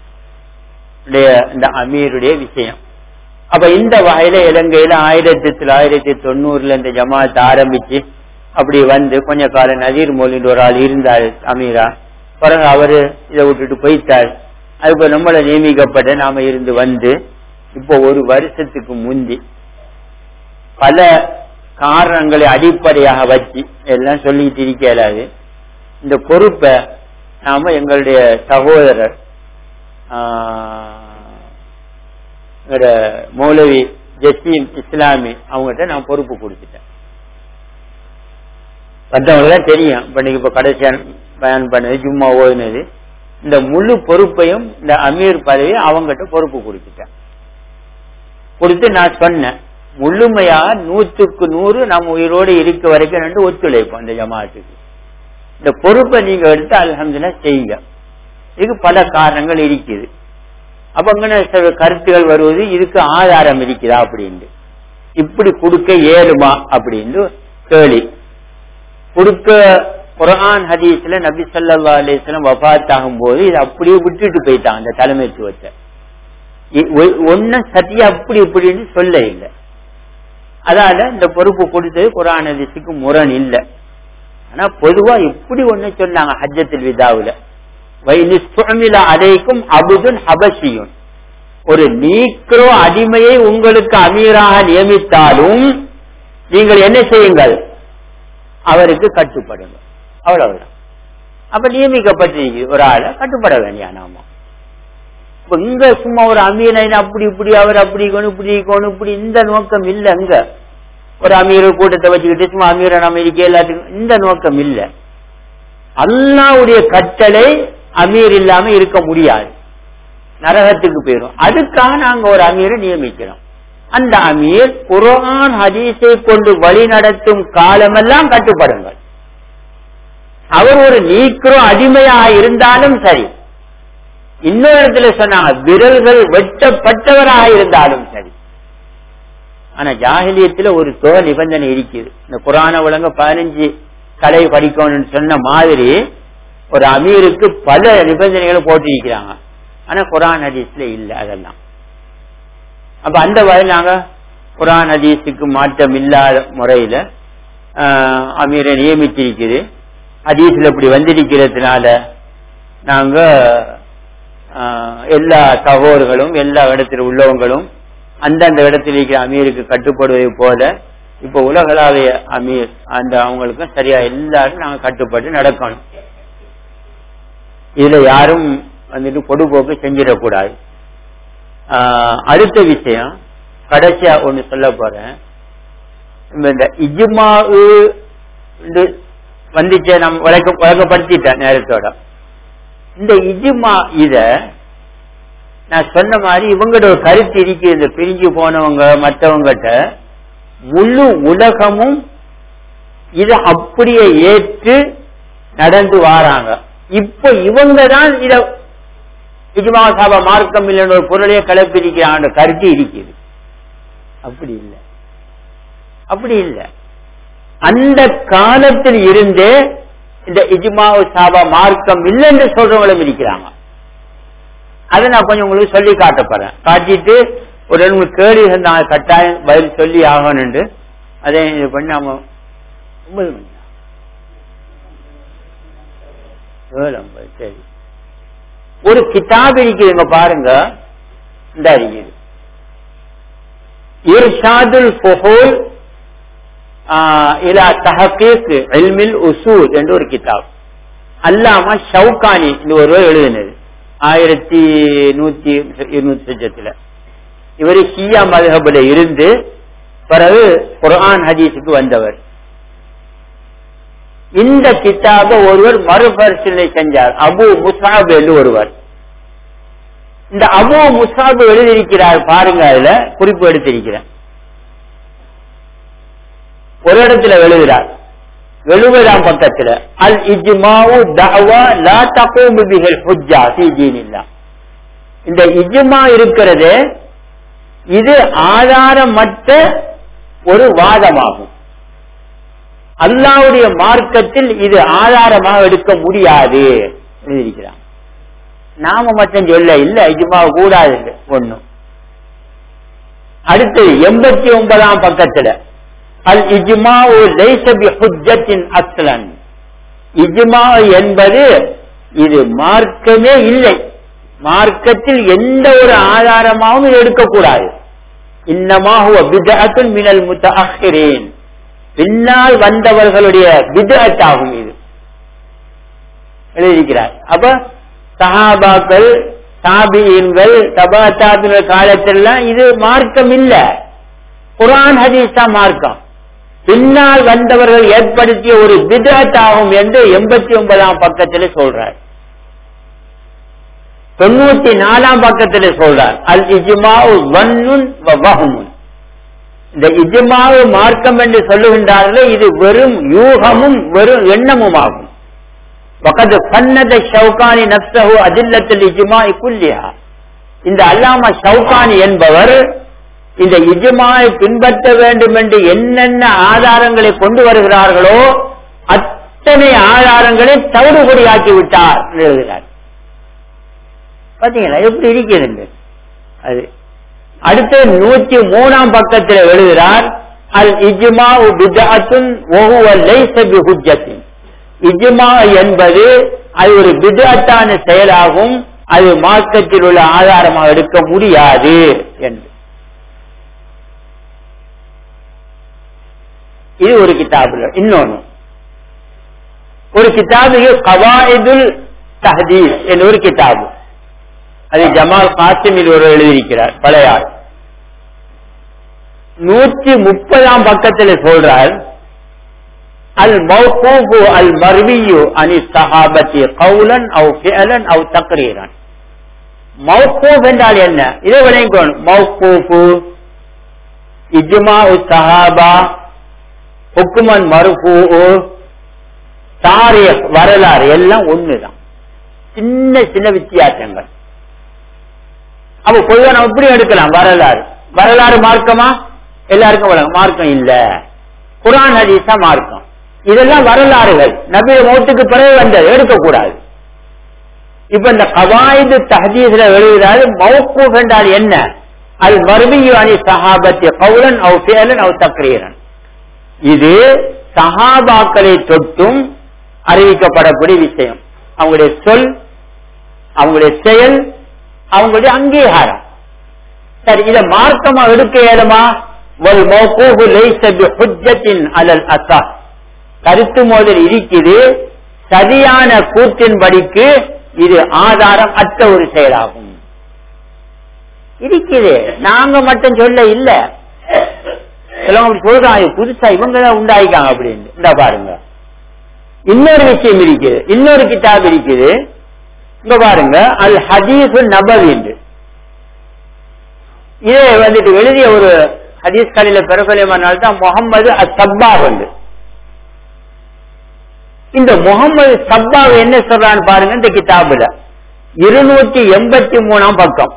இந்த அமீருடைய விஷயம். அப்ப இந்த வகையில இலங்கையில ஆயிரத்தி தொள்ளாயிரத்தி தொண்ணூறுல இந்த ஜமாத் ஆரம்பிச்சு அப்படி வந்து கொஞ்ச காலம் நதீர் மொழின்ற ஒரு ஆள் இருந்தார் அமீரா. பிறகு அவரு இதை விட்டுட்டு போயிட்டார். அதுக்கு நம்மளை நியமிக்கப்பட்ட நாம இருந்து வந்து இப்போ ஒரு வருஷத்துக்கு முந்தி பல காரணங்களை அடிப்படையாக வச்சு எல்லாம் சொல்லிட்டு இருக்கலாது இந்த பொறுப்பை நாம எங்களுடைய சகோதரர் மௌலவி ஜசீம் இஸ்லாமி அவங்ககிட்ட நான் பொறுப்பு கொடுத்துட்டேன். மற்றவங்களுக்கு தெரியும். இப்ப நீங்க இப்ப கடைசியா பயன் பண்ணது ஜும்மா ஓதுனது இந்த முழு பொறுப்பையும் இந்த அமீர் பதவி அவங்ககிட்ட பொறுப்பு கொடுத்துட்டேன். கொடுத்து நான் சொன்னேன், முழுமையா நூற்றுக்கு நூறு நம்ம உயிரோடு இருக்க வரைக்கும் ரெண்டு ஒத்துழைப்போம் இந்த ஜமாத்துக்கு. இந்த பொறுப்பை நீங்க எடுத்து அல்ஹம்துலில்லாஹ் செய்யுங்க. இதுக்கு பல காரணங்கள் இருக்குது. அப்ப அங்க கருத்துகள் வருவது இதுக்கு ஆதாரம் இருக்குதா அப்படின்னு, இப்படி கொடுக்க இயலுமா அப்படின்னு கேள்வி கொடுக்க. குர்ஆன் ஹதீஸ்ல நபி ஸல்லல்லாஹு அலைஹி வஸல்லம் வஃபாத் ஆகும் போது இது அப்படியே விட்டுட்டு போயிட்டாங்க அந்த தலைமைத்துவத்தை. ஒன்னும் சத்தியா அப்படி இப்படின்னு சொல்ல இல்லை. அதால இந்த பொறுப்பு கொடுத்தது குர்ஆன் ஹதீஸுக்கு முரண் இல்லை. ஆனா பொதுவா இப்படி ஒண்ணு சொன்னாங்க ஹஜ்ஜத்துல் விதாவுல, அலைக்கும் அபுதுன் ஹபஷியுன், ஒரு நீக்ரோ அடிமையை உங்களுக்கு அமீராக நியமித்தாலும் நீங்கள் என்ன செய்யுங்கள், அவருக்கு கட்டுப்படுங்க. அவ்வளவுதான். அப்ப நியமிக்கப்பட்டிருக்கு ஒரு ஆளை கட்டுப்பட வேண்டிய நாம. இப்ப இங்க சும்மா ஒரு அமீரை அப்படி இப்படி அவர் அப்படி இப்படி இப்படி இந்த நோக்கம் இல்லை. அங்க ஒரு அமீர் கூட்டத்தை வச்சுக்கிட்டு சும்மா அமீரை நம்ம இருக்க எல்லாத்துக்கும் இந்த நோக்கம் இல்லை. அல்லாஹ்வுடைய கட்டளை அமீர் இல்லாம இருக்க முடியாது, நரகத்துக்கு போயிடும். அதுக்காக நாங்க ஒரு அமீரை நியமிக்கிறோம். அந்த அமீர் குர்ஆன் ஹதீஸை கொண்டு வழி நடத்தும் காலமெல்லாம் கட்டுப்படுங்கள். அவர் ஒரு நீக்கிறோ அடிமையாக இருந்தாலும் சரி, இன்னொரு இடத்துல சொன்னாங்க விரல்கள் வெட்டப்பட்டவராக இருந்தாலும் சரி. ஆனா ஜாஹிலியத்துல ஒரு தொகை நிபந்தனை இருக்குது. இந்த குர்ஆனை ஒழுங்க பதினஞ்சு கலை படிக்கணும்னு சொன்ன மாதிரி ஒரு அமீருக்கு பல நிபந்தனைகளை போட்டிருக்கிறாங்க. ஆனா குர்ஆன் ஹதீஸ்ல இல்ல அதெல்லாம். அப்ப அந்த வகையில் நாங்க குர்ஆன் ஹதீஸுக்கு மாற்றம் இல்லாத முறையில அமீரை நியமிச்சிருக்குது. ஹதீஸ்ல இப்படி வந்திருக்கிறதுனால நாங்க எல்லா சகோதரர்களும் எல்லா இடத்துல உள்ளவங்களும் அந்தந்த இடத்தில் இருக்கிற அமீருக்கு கட்டுப்படுவதை போல இப்ப உலகளாவிய அமீர் அந்த அவங்களுக்கும் சரியா எல்லாரும் நாங்க கட்டுப்பட்டு நடக்கணும். இதுல யாரும் வந்துட்டு பொடுபோக்கு செஞ்சிடக்கூடாது. அடுத்த விஷயம் கடைசியா ஒண்ணு சொல்ல போறேன். இந்த இஜ்மா வந்துச்சு நம்ம வழக்கப்படுத்திட்டேன் நேரத்தோட. இந்த இஜ்மா இத நான் சொன்ன மாதிரி இவங்களோட ஒரு கருத்து இருக்கு. இந்த பிரிஞ்சு போனவங்க மற்றவங்கிட்ட முழு உலகமும் இத அப்படியே ஏற்று நடந்து வாராங்க. இப்ப இவங்க தான் இத இஜ்மா சாபா மார்க்கம் இல்லைன்னு ஒரு பொருளையே கலப்பிரிக்கிறாங்க கருத்து இருக்குது. அப்படி இல்லை, அப்படி இல்லை. அந்த காலத்தில் இருந்தே இந்த இஜ்மா சாபா மார்க்கம் இல்லைன்னு சொல்றவங்களும் இருக்கிறாங்க. அதை நான் கொஞ்சம் உங்களுக்கு சொல்லி காட்ட போறேன். காட்டிட்டு ஒரு ரெண்டு கேள்வி இருந்தாங்க, கட்டாயம் பதில் சொல்லி ஆகணுண்டு. அதே இது பண்ணி நாம ஒன்பது மணி சரி. ஒரு கிதாப் இருக்குதுங்க பாருங்க, இந்த அறிஞர் இர்ஷாதுல் ஃபுஹூல் இலா தஹ்கீக் இல்மில் உசூல் என்ற ஒரு கிதாப். அல்லாமா ஷவுகானி இந்த ஒருவர் எழுதினது ஆயிரத்தி நூத்தி இருநூத்தி சஜத்துல. இவர் ஷியா மذஹபுல இருந்து பிறகு குர்ஆன் ஹதீஸுக்கு வந்தவர். இந்த கிதாப ஒருவர் மறுபரிசீலனை செஞ்சார், அபு முஸாப் என்று ஒருவர். இந்த அபு முஸாப் எழுதியிருக்கிறார் பாருங்க, அதுல குறிப்பு எடுத்திருக்கிறேன். ஒரு இடத்துல எழுதுகிறார் எழுபதாம் பக்கத்துல, அல் இஜ்மாஉ தஅவா லா தகூமு பிஹில் ஹுஜ்ஜா ஃபீ தீனில்லாஹ். இந்த இஜ்மா இருக்கிறது, இது ஆதாரமற்ற ஒரு வாதமாகும். அல்லாஹ்வுடைய மார்க்கத்தில் இது ஆதாரமாக எடுக்க முடியாது எழுதியிருக்கிறான். நாம மட்டும் சொல்ல இல்ல இஜ்மா கூடாது ஒண்ணும். அடுத்தது எண்பத்தி ஒன்பதாம் பக்கத்துல, அல் இஜ்மாஉ லைஸ பிஹுஜ்ஜத்தின் அஸ்லன். இஜ்மா என்பது இது மார்க்கமே இல்லை, மார்க்கத்தில் எந்த ஒரு ஆதாரமாகவும் இது எடுக்கக்கூடாது. இன்னமா ஹுவ பித்அத்துன் மினல் முத்தஅஹிரீன், பின்னால் வந்தவர்களுடைய பித்அத் ஆகும் இது எழுதியிருக்கிறார். அப்ப சஹாபாக்கள் தாபிஈன்கள் தபா தாபிஈன்கள் காலத்திலாம் இது மார்க்கம் இல்ல, குர்ஆன் ஹதீஸ் தான் மார்க்கம். பின்னால் வந்தவர்கள் ஏற்படுத்திய ஒரு பித்அத் ஆகும் என்று எண்பத்தி ஒன்பதாம் பக்கத்தில் சொல்றார். தொண்ணூத்தி நாலாம் பக்கத்தில் சொல்றார், அல் இஜ்மாஉ வன்னுன் வ வஹ்முன். இந்த இஜ்மாஉ மார்க்கம் என்று சொல்லுகின்றார்களே, இது வெறும் யூகமும் வெறும் எண்ணமும் ஆகும். வகத் ஃபன்னத ஷவுகானி நஃப்ஸஹு அதில்லத்துல் இஜ்மாஇ குல்லிஹா. இந்த அல்லாமா ஷவுகானி என்பவர் இந்த இஜ்மாவை பின்பற்ற வேண்டும் என்று என்னென்ன ஆதாரங்களை கொண்டு வருகிறார்களோ அத்தனை ஆதாரங்களை தவிடுபொடியாக்கி விட்டார் எழுதுகிறார். பாத்தீங்களா எப்படி இருக்கிறது அது. அடுத்து நூத்தி மூணாம் பக்கத்தில் எழுதுகிறார், அல் இஜ்மாஉ பித்அத்துன் வ ஹுவ லைஸ பிஹுஜ்ஜத்தின். இஜ்மா என்பது அது ஒரு பித்அத்தான செயலாகும், அது மார்க்கத்தில் உள்ள ஆதாரமாக எடுக்க முடியாது என்று. இது ஒரு கிதாபுல. இன்னொன்னு ஒரு கிதாபு கவாயிதுல் தஹ்தீஸ் என்ற ஒரு கிதாபு, அது ஜமால் காசிமில் ஒரு எழுதியிருக்கிறார் பழையார். நூற்றி முப்பதாம் பக்கத்தில் சொல்றார், அல் மௌகூஃபு அல் மர்வியு அனி ஸஹாபத்தி கௌலன் அவ் ஃபிஅலன் அவ் தக்ரீரன். மௌகூஃப் என்றால் என்ன? இதை விளங்கிக்கணும். மௌகூஃபு இஜ்மாஉ ஸஹாபா, ஹுக்மன் மர்ஃபூஉ, தாரீக் வரலாறு எல்லாம் ஒண்ணுதான். சின்ன சின்ன வித்தியாசங்கள். அப்ப பொதுவா நம்ம இப்படி எடுக்கலாம். வரலாறு வரலாறு மார்க்கமா? எல்லாருக்கும் வழங்க மார்க்கம் இல்ல. குர்ஆன் ஹதீஸா மார்க்கம். இதெல்லாம் வரலாறுகள், நபி மௌத்துக்கு பிறகு வந்தது, எடுக்கக்கூடாது. இப்ப இந்த கவாயிது தஹதீஸ்ல எழுதுறாரு மௌகூஃப் என்றால் என்ன? அல் மர்வியு அனி ஸஹாபத்தி கௌலன் அவ் ஃபிஅலன் அவ் தக்ரீரன். இது சஹாபாக்களை தொட்டும் அறிவிக்கப்படக்கூடிய விஷயம். அவங்களுடைய சொல், அவங்களுடைய செயல், அவங்களுடைய அங்கீகாரம். சரி, இத மார்க்கமா எடுக்க இயலுமா? வல் மௌகூஃபு லைஸ பிஹுஜ்ஜத்தின் அலல் அஸஹ். கருத்து மோதல் இருக்குது, சரியான கூற்றின்படிக்கு இது ஆதாரம் அற்ற ஒரு செயலாகும். இருக்குது, நாங்க மட்டும் சொல்ல இல்ல. சொல்றாங்க புதுசா இவங்க உண்டாயிக்காங்க அப்படின்னு. இந்த பாருங்க, இன்னொரு விஷயம் இருக்குது, இன்னொரு கிதாப் இருக்குது. இங்க பாருங்க, அல் ஹதீஸ் நபவி என்று இதே வந்துட்டு எழுதிய ஒரு ஹதீஸ் கலையில பிரபலமானால் தான் முகமது அஸ்ஸப்பாஹ் வந்து. இந்த முகமது சப்பாஹ் என்ன சொல்றான்னு பாருங்க. இந்த கிதாபுல இருநூற்றி எண்பத்தி மூணாம் பக்கம்.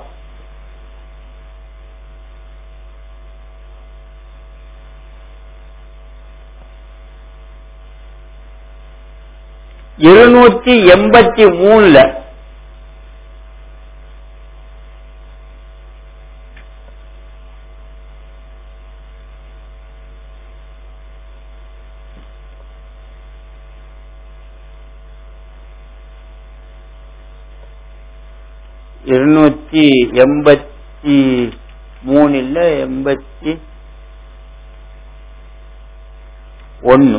இருநூற்றி எண்பத்தி மூணுல இருநூற்றி எண்பத்தி மூணுல எண்பத்தி ஒன்னு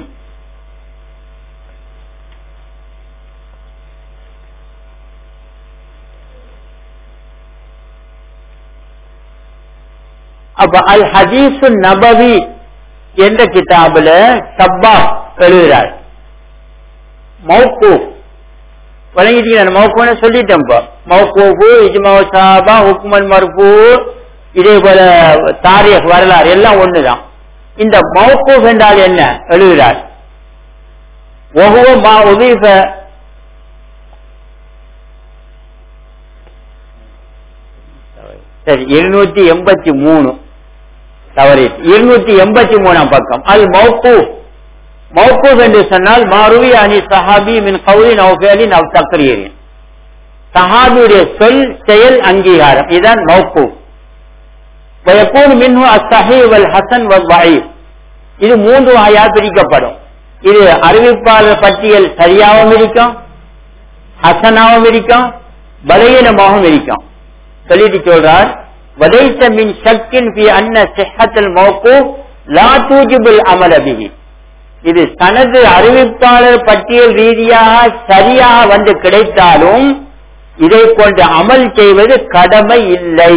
அப்ப அல் ஹதீஸ் நபவி என்ற கிதாபுல சப்பாஹ் எழுதுறார் மௌகூஃப். வழங்கிட்டீங்க, மௌகூஃப்னு சொல்லிட்டேன். மௌகூஃபு இஜ்மாஉ ஸஹாபா, ஹுக்மன் மர்ஃபூ, இதே போல தாரீக் வரலாறு எல்லாம் ஒண்ணுதான். இந்த மௌகூஃப் என்றால் என்ன எழுதுறார். வஹுவ மா உதீஃப சரி இருநூற்றி எண்பத்தி மூணு தவறு இருநூற்றி எண்பத்தி மூணாம் பக்கம். அல் மௌகூஃப், மௌகூஃப் என்று சொன்னால் மாருவி அனி ஸஹாபி மின் கௌலின் அவ் ஃபிஅலின் அவ் தக்ரீரின். சஹாபியுடைய சொல், செயல், அங்கீகாரம், இதுதான் மௌகூஃப். வயகூனு மின்ஹு அஸ்ஸஹீஹ் வல் ஹஸன் வல் ضعீஃப். இது மூன்று வகையாக பிரிக்கப்படும். இது அறிவிப்பாளர் பட்டியல் சரியாகவும் இருக்கும், ஹசனாவும் இருக்கும், பலகீனமாகவும் இருக்கும். சொல்லிட்டு சொல்றார், வலைஸ மின் ஷக்கின் ஃபீ அன்ன ஸிஹ்ஹத்தல் மௌகூஃப் லா தூஜிபுல் அமல பிஹி. இது தனது அறிவிப்பாளர் பட்டியல் ரீதியாக சரியாக வந்து கிடைத்தாலும் இதை கொண்டு அமல் செய்வது கடமை இல்லை,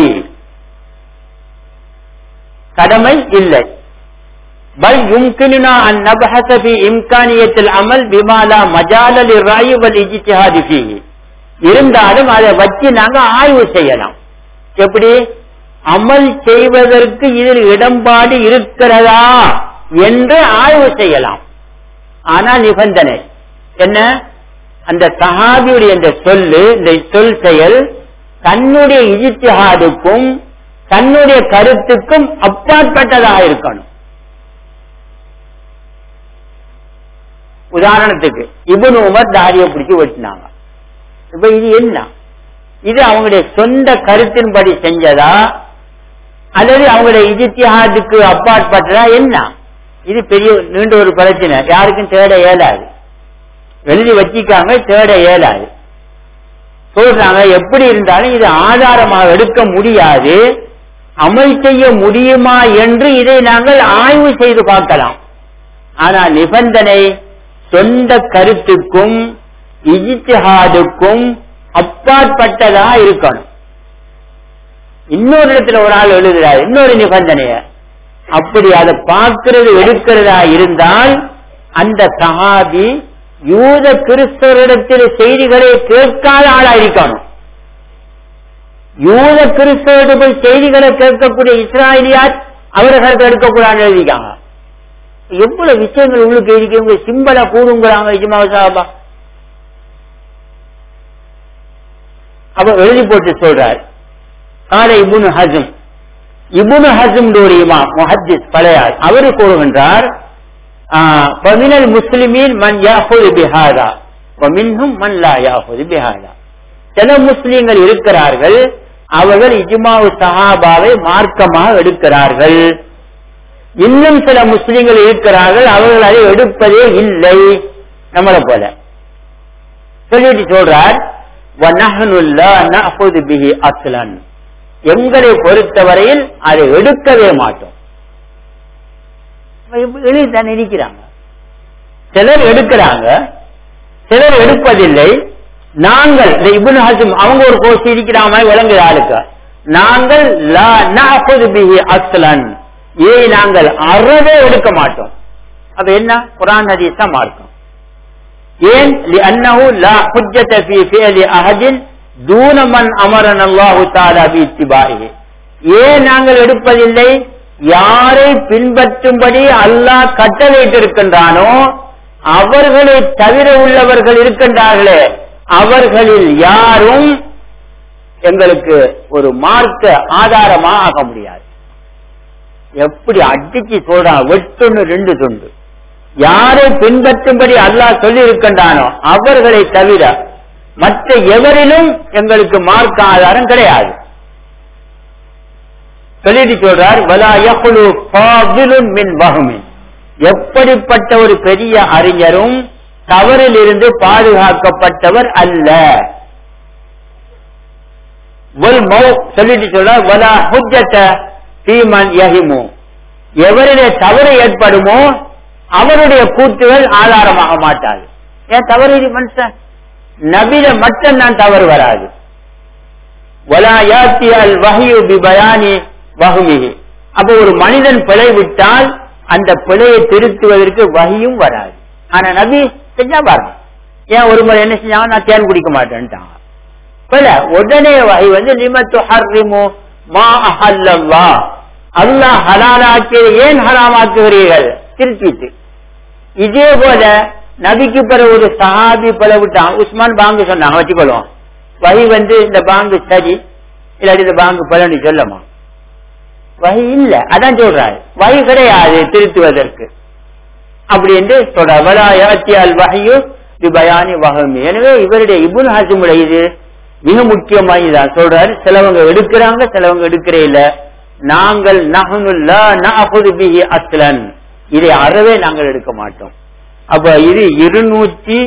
கடமை இல்லை. பல் யும்கினுனா அன் நபஹஸ ஃபீ இம்கானியத்தில் அமல் பிமா லா மஜால லிர்ராய் வல் இஜ்திஹாத் ஃபீஹி. இருந்தாலும் அதை வச்சு நாங்க ஆய்வு செய்யலாம். எப்படி அமல் செய்வதற்கு இதில் இடம்பாடு இருக்கிறதா என்று ஆய்வு செய்யலாம். ஆனால் நிபந்தனை என்ன? அந்த சஹாபியுடைய இந்த சொல்லு, இந்த சொல் செயல் தன்னுடைய இஜ்திஹாதுக்கும் தன்னுடைய கருத்துக்கும் அப்பாற்பட்டதாக இருக்கணும். உதாரணத்துக்கு இப்னு உமர் தாடியை பிடிச்சி வெட்டினாங்க. இப்ப இது என்ன? இது அவங்களுடைய சொந்த கருத்தின்படி செஞ்சதா அல்லது அவங்களுடைய இஜ்திஹாதுக்கு அப்பாற்பட்டதா என்ன? இது பெரிய நீண்ட ஒரு பிரச்சனை, யாருக்கும் தேட இயலாது. எழுதி வச்சிக்காங்க, தேட இயலாது. சொல்றாங்க எப்படி இருந்தாலும் இது ஆதாரமாக எடுக்க முடியாது, அமல் செய்ய முடியுமா என்று இதை நாங்கள் ஆய்வு செய்து பார்க்கலாம். ஆனால் நிபந்தனை சொந்த கருத்துக்கும் இஜ்திஹாதுக்கும் அப்பாற்பட்டதா இருக்கணும். இன்னொரு இடத்துல ஒரு ஆள் எழுதுறாரு இன்னொரு நிபந்தனைய, அப்படி அதை பார்க்கிறது எடுக்கிறதா இருந்தால் அந்த சஹாபி யூத கிறிஸ்தவரிடத்தில் செய்திகளை கேட்காத ஆளாயிருக்கணும். யூத கிறிஸ்தவர்கள் செய்திகளை கேட்கக்கூடிய இஸ்ராயலியார் அவர்கள் எடுக்கக்கூடாது எழுதிக்காங்க. எவ்வளவு விஷயங்கள் உள்ளுக்கு இருக்கவங்க சிம்பள கூடுங்கிறாங்க இஜ்மா சாபா. அவ எழுதி போட்டு சொல்றார். கால இப்னு ஹஸம், இப்னு ஹஸம் டோரிமா முஹத்திஸ் பழையார், அவரு கூறுகின்றார், பமினல் முஸ்லிமீன் மன் யாஹுது பிஹாதா வமின்ஹும் மன் லா யாஹுது பிஹாதா. சில முஸ்லிம்கள் இருக்கிறார்கள், அவர்கள் இஜ்மாஉ சஹாபாவை மார்க்கமாக எடுக்கிறார்கள். இன்னும் சில முஸ்லிம்கள் இருக்கிறார்கள், அவர்கள் அதை எடுப்பதே இல்லை, நம்மளை போல. சொல்லிட்டு சொல்றார், எங்களை பொறுத்தவரையில் அதை எடுக்கவே மாட்டோம். எழுதித்தான் இருக்கிறாங்க. சிலர் எடுக்கிறாங்க, சிலர் எடுப்பதில்லை. நாங்கள் இப்னு ஹஸம் அவங்க ஒரு கோஷி இருக்கிறாங்க விளங்குற ஆளுக்கு, நாங்கள் லா நஅஹுது பிஹி அஸ்லன், ஏ நாங்கள் அறவே எடுக்க மாட்டோம். அப்ப என்ன? குர்ஆன் ஹதீஸ் தான் மார்க்கம். ஏன்? லிஅன்னஹு லா ஹுஜ்ஜத ஃபீ ஃபிஅலி அஹதின் தூன மன் அமரன அல்லாஹு தஆலா பிஇத்திபாஇஹி. ஏன் நாங்கள் எடுப்பதில்லை? யாரை பின்பற்றும்படி அல்லாஹ் கட்டளையிட்டிருக்கின்றானோ அவர்களை தவிர உள்ளவர்கள் இருக்கின்றார்களே, அவர்களில் யாரும் எங்களுக்கு ஒரு மார்க்க ஆதாரமாக ஆக முடியாது. எப்படி அடிச்சு சொல்றான், வெட்டுன்னு ரெண்டு துண்டு. யாரை பின்பற்றும்படி அல்லாஹ் சொல்லி இருக்கின்றானோ அவர்களை தவிர மற்ற எவரிலும் எங்களுக்கு மார்க்க ஆதாரம் கிடையாது. சொல்லிட்டு சொல்றார், வலா யக்லு ஃபாதிலுன் மின் வஹ்மின், எப்படிப்பட்ட ஒரு பெரிய அறிஞரும் தவறில் இருந்து பாதுகாக்கப்பட்டவர் அல்ல. சொல்லிட்டு சொல்றார், வலா ஹுஜ்ஜத ஃபீமன் யஹிமு, எவரிலே தவறு ஏற்படுமோ அவருடைய கூற்றுகள் ஆதாரமாக மாட்டாது. ஏன் தவறு மனுஷன் நபில மட்டும் தான் தவறு வராது. வலா யாத்தி அல் வஹ்யு பிபயானி வஹ்மிஹி, அப்ப ஒரு மனிதன் பிழை விட்டால் அந்த பிழையை திருத்துவதற்கு வஹியும் வராது. ஆனா நபி செஞ்சா பாருங்க, ஏன் ஒரு முறை என்ன செஞ்சாங்க, நான் தேன் குடிக்க மாட்டேன்ட்டாங்க. உடனே வஹி வந்து லிமத்து ஹர்ரிமு மா அஹல்லல்லாஹ், அல்லாஹ் ஹலாலாக்கியதை ஏன் ஹராமாக்குகிறீர்கள் திருத்திட்டு. இதே போல நபிக்கு பிறகு ஒரு சஹாபி பிழை விட்டான், உஸ்மான் பாங்கு சொன்னாங்க வச்சுக்கொள்வோம், வஹி வந்து இந்த பாங்கு சரி இல்லாட்டி இந்த பாங்கு பலன்னு சொல்லமா, வஹி இல்ல, அதான் சொல்றாரு, வஹி கிடையாது திருத்துவதற்கு அப்படி என்று சொல்றார். வலா யாத்தி அல் வஹ்யு பிபயானி வஹ்மி. எனவே இவருடைய இப்னு ஹஸமுடைய இது மிக முக்கியமானதான் சொல்றாரு. சிலவங்க எடுக்கிறாங்க, சிலவங்க எடுக்கிறே இல்ல. நாங்கள் நஹ்னு லா நஅஹுது பிஹி அஸ்லன், இதை அறவே நாங்கள் எடுக்க மாட்டோம். அப்ப இது இருநூற்றி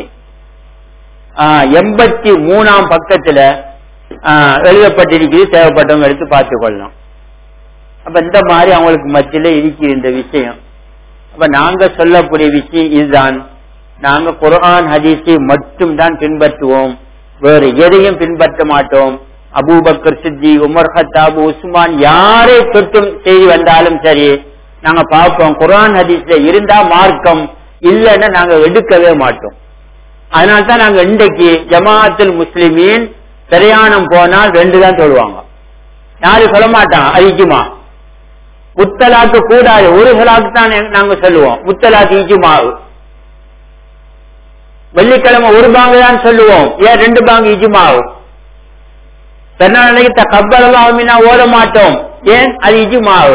எண்பத்தி மூணாம் பக்கத்துல எழுதப்பட்டிருக்கிறது. தேவைப்பட்டவங்க எடுத்து பார்த்துக் கொள்ளலாம். அப்ப இந்த மாதிரி அவங்களுக்கு மத்தியில இருக்கிற இந்த விஷயம். அப்ப நாங்க சொல்லக்கூடிய விஷயம் இதுதான், நாங்க குர்ஆன் ஹதீஸை மட்டும் தான் பின்பற்றுவோம், வேறு எதையும் பின்பற்ற மாட்டோம். Abu Bakr Siddiq, Umar Khattab, Usman யாரை தொட்டும் செய்தி வந்தாலும் சரி நாங்க பார்ப்போம், குர்ஆன் ஹதீஸ்ல இருந்தா மார்க்கம், இல்லைன்னா நாங்க எடுக்கவே மாட்டோம். அதனால்தான் நாங்க இன்றைக்கு ஜமாஅத்துல் முஸ்லிமீன் பிரயாணம் போனால் ரெண்டு தான் சொல்லுவாங்க, யாரும் சொல்ல மாட்டாங்க ஐக்கியமா. முத்தலாக்கு கூடாது, ஒரு ஹலாக்கு தான் நாங்க சொல்லுவோம், முத்தலாக்கு இஜ்மாவு. வெள்ளிக்கிழமை ஒரு பாங்கு தான் சொல்லுவோம், ஏன் ரெண்டு பாங்கு இஜ்மாவு. பெருநாளைக்கு கப்பலா ஓட மாட்டோம், ஏன் அது இஜ்மாவு.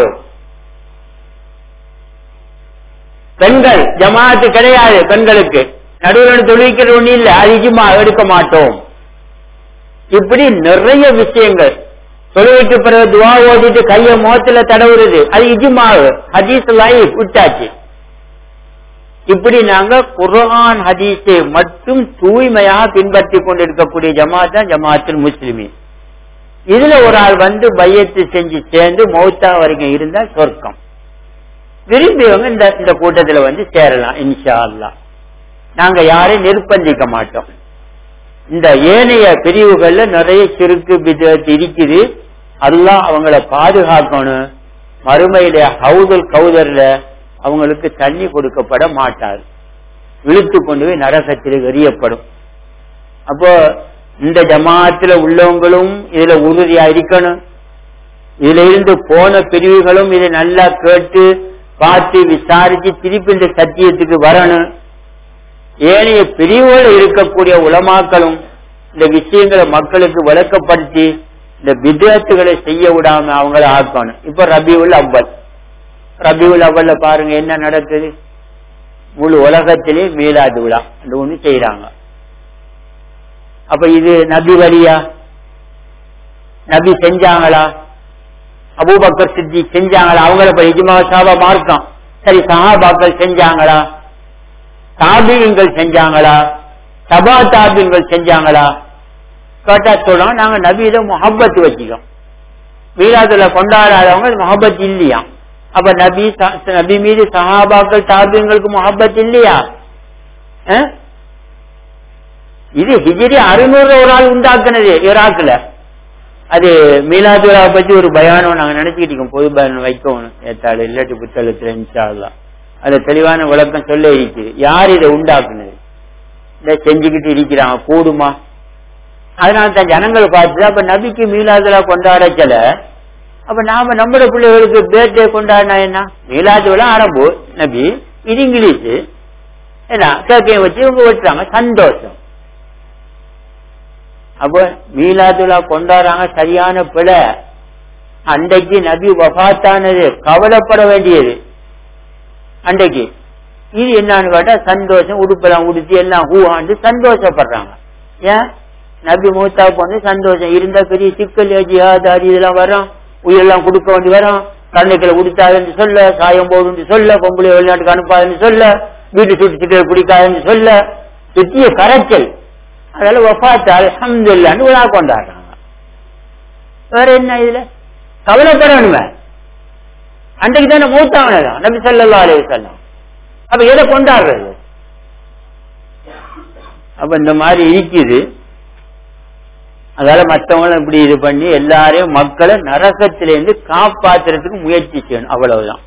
பெண்கள் ஜமாஅத்து கிடையாது, பெண்களுக்கு நடுவில் தொழில்கிற ஒண்ணு இல்லை, அது இஜ்மா எடுக்க மாட்டோம். இப்படி நிறைய விஷயங்கள். தொழுகைக்கு பிறகு துவா ஓதிட்டு கைய முகத்துல தடவுறது அது இஜ்மாவு, ஹதீஸ் லைஃப் விட்டாச்சு. இப்படி நாங்க குர்ஆன் ஹதீஸை மட்டும் தூய்மையாக பின்பற்றி கொண்டிருக்கக்கூடிய ஜமாத் தான் ஜமாஅத்துல் முஸ்லிமீன். இதுல ஒரு ஆள் வந்து பையத்து செஞ்சு சேர்ந்து மௌத்தா வரைக்கும் இருந்தா சொர்க்கம். விரும்பியவங்க இந்த இந்த கூட்டத்துல வந்து சேரலாம் இன்ஷா அல்லாஹ். நாங்க யாரையும் நிர்பந்திக்க மாட்டோம். இந்த ஏனைய பிரிவுகள்ல நிறைய சிறுக்கு பிதஅத் இருக்குது, அல்லாஹ் அவங்கள பாதுகாக்கணும். மறுமையில ஹவுதுல் கௌதர்ல அவங்களுக்கு தண்ணி கொடுக்கப்பட மாட்டார். இழுத்து கொண்டு போய் நரகத்தில் எறியப்படும். அப்போ இந்த ஜமாத்துல உள்ளவங்களும் இதுல உறுதியா இருக்கணும். இதுல இருந்து போன பிரிவுகளும் இதை நல்லா கேட்டு பார்த்து விசாரிச்சு திருப்பி இந்த சத்தியத்துக்கு வரணும். ஏனைய பிரிவுகள் இருக்கக்கூடிய உலமாக்களும் இந்த விஷயங்களை மக்களுக்கு விளக்கப்படுத்தி இந்த விதத்துகளை செய்ய விடாம அவங்கள ஆக்கணும். இப்ப ரபியுல் அவ்வல் ரபியுல் அவ்வல்ல பாருங்க என்ன நடக்குது. முழு உலகத்திலே மீலாது விழா ஒண்ணு செய்யறாங்க. அப்ப இது நபி வழியா? நபி செஞ்சாங்களா? அபூபக்கர் சித்திக் செஞ்சாங்களா? அவங்கள இஜ்மா சாபா மார்க்கம். சரி, சஹாபாக்கள் செஞ்சாங்களா? தாபீன்கள் செஞ்சாங்களா? தபா தாபீன்கள் செஞ்சாங்களா? கேட்டா சொல்றோம் நாங்க நபியில முஹப்பத் வச்சுக்கோம். மீலாதுல கொண்டாடாதவங்க முஹப்பத் இல்லையா? அப்ப நபி நபி மீது சஹாபாக்கள் தாபீன்களுக்கு முஹப்பத் இல்லையா? இது ஹிஜ்ரி அறுநூறு ஒரு ஆள் உண்டாக்குனது ஈராக்ல. அது மீலாதுலா பத்தி ஒரு பயானம் நாங்க நினைச்சுக்கிட்டு இருக்கோம், பொது பயானம் வைக்கணும் ஏத்தாடு இல்லாட்டி புத்தகத்துல இன்ஷா அல்லாஹ். அதுல தெளிவான விளக்கம் சொல்ல இருக்குது. யார் இதை உண்டாக்குனது, இதை செஞ்சுக்கிட்டு இருக்கிறாங்க, கூடுமா? அதனால தான் ஜனங்கள் பார்த்துதான் அப்ப நபிக்கு மீலாதுலா கொண்டாடச்சல. அப்ப நாம நம்மளோட பிள்ளைகளுக்கு பேர்தே கொண்டாடினா என்ன? மீலாதுலா அரபு நபி, இது இங்கிலீஷ், என்ன கேக்கையும் வச்சு இவங்க வச்சுறாங்க, சந்தோஷம். அப்ப மீலாதுலா கொண்டாடுறாங்க, சரியான பிழை. அன்றைக்கு நபி வஃபாத்தானது கவலைப்பட வேண்டியது அன்றைக்கு. இது என்னன்னு கேட்டா சந்தோஷம், உடுப்பெல்லாம் உடுத்தி எல்லாம் ஹூஹாண்டு சந்தோஷப்படுறாங்க. ஏன்? நபி மூத்தாவுக்கு வந்து சந்தோஷம் இருந்தா பெரிய சிக்கல் ஜிஹாத் இதெல்லாம் வரும், உயிரெல்லாம் கொடுக்க வேண்டி வரும், கண்ணுக்களை உடுத்தாதுன்னு சொல்ல, சாயம் போடுன்னு சொல்ல, பொம்பளை வெளிநாட்டுக்கு அனுப்பாதுன்னு சொல்ல, வீட்டு சுட்டு சிக்கல் பிடிக்காதுன்னு சொல்ல, சுத்திய கரைச்சல். அதனால வஃபாத் அல்ஹம்துலில்லாஹ்னு விழா கொண்டாடுறாங்க. வேற என்ன இதுல கவலைப்படணுமே? அன்றைக்கு தானே மூத்தாவனதான் நபி ஸல்லல்லாஹு அலைஹி வஸல்லம். அப்ப எதை கொண்டாடுறது? அப்ப இந்த மாதிரி இருக்குது. அதனால மற்றவங்களும் இப்படி இது பண்ணி எல்லாரையும் மக்களை நரகத்திலிருந்து காப்பாத்துறதுக்கு முயற்சி செய்யணும், அவ்வளவுதான்.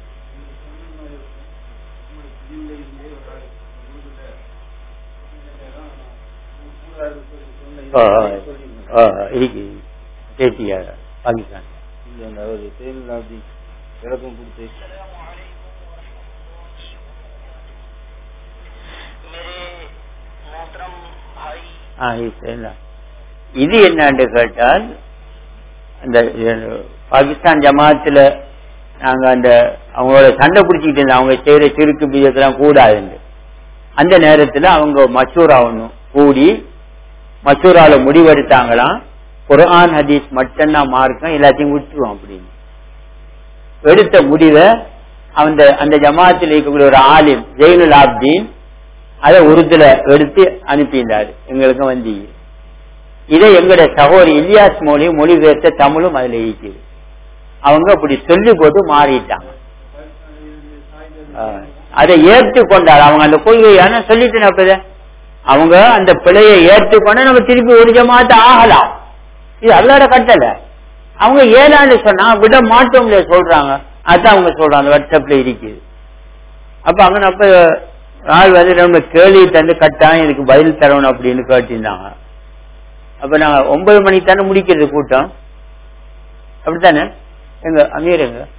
பாகிஸ்தான் இது என்னன்னு கேட்டால், அந்த பாகிஸ்தான் ஜமாத்துல நாங்க அந்த அவங்களோட சண்டை பிடிச்சிக்கிட்டு இருந்தோம், அவங்க செய்யற சிறுக்கு பீஜத்தெல்லாம் கூடாதுன்னு. அந்த நேரத்துல அவங்க மசூரா ஒண்ணும் கூடி மசூரால முடிவெடுத்தாங்களாம், குர்ஆன் ஹதீஸ் மட்டும்தான் மார்க்கம், எல்லாத்தையும் விட்டுருவோம் அப்படின்னு. எடுத்த முடிவை அந்த அந்த ஜமாத்தில் இருக்கக்கூடிய ஒரு ஆலிம் ஜெயினுல் ஆப்தீன் அதை உருதுல எடுத்து அனுப்பியிருந்தாரு எங்களுக்கு வந்து. இதை எங்களுடைய சகோதரி இலியாஸ் மொழியும் மொழிபெயர்த்த தமிழும் அதுல இருக்குது. அவங்க அப்படி சொல்லி போட்டு மாறிட்டாங்க. அதை ஏற்றுக்கொண்டார் அவங்க அந்த கொள்கையான சொல்லிட்டு அப்பத அவங்க அந்த பிழையை ஏற்றுக்கொண்ட நம்ம திருப்பி ஒரு ஜமாத்த ஆகலாம். இது அல்லாஹ்வோட கட்டளை. அவங்க ஏழாண்டு சொன்னா விட மாட்டோம்ல சொல்றாங்க. அதான் அவங்க சொல்றாங்க, வாட்ஸ்அப்ல இருக்குது. அப்ப அங்க அப்ப நாள் வந்து நம்ம கேள்வி தந்து கட்டாயம் இதுக்கு பதில் தரணும் அப்படின்னு கேட்டிருந்தாங்க. அப்ப நாங்க ஒன்பது மணிக்கு தானே முடிக்கிறது கூட்டம், அப்படித்தானே? எங்க அமீர் எங்க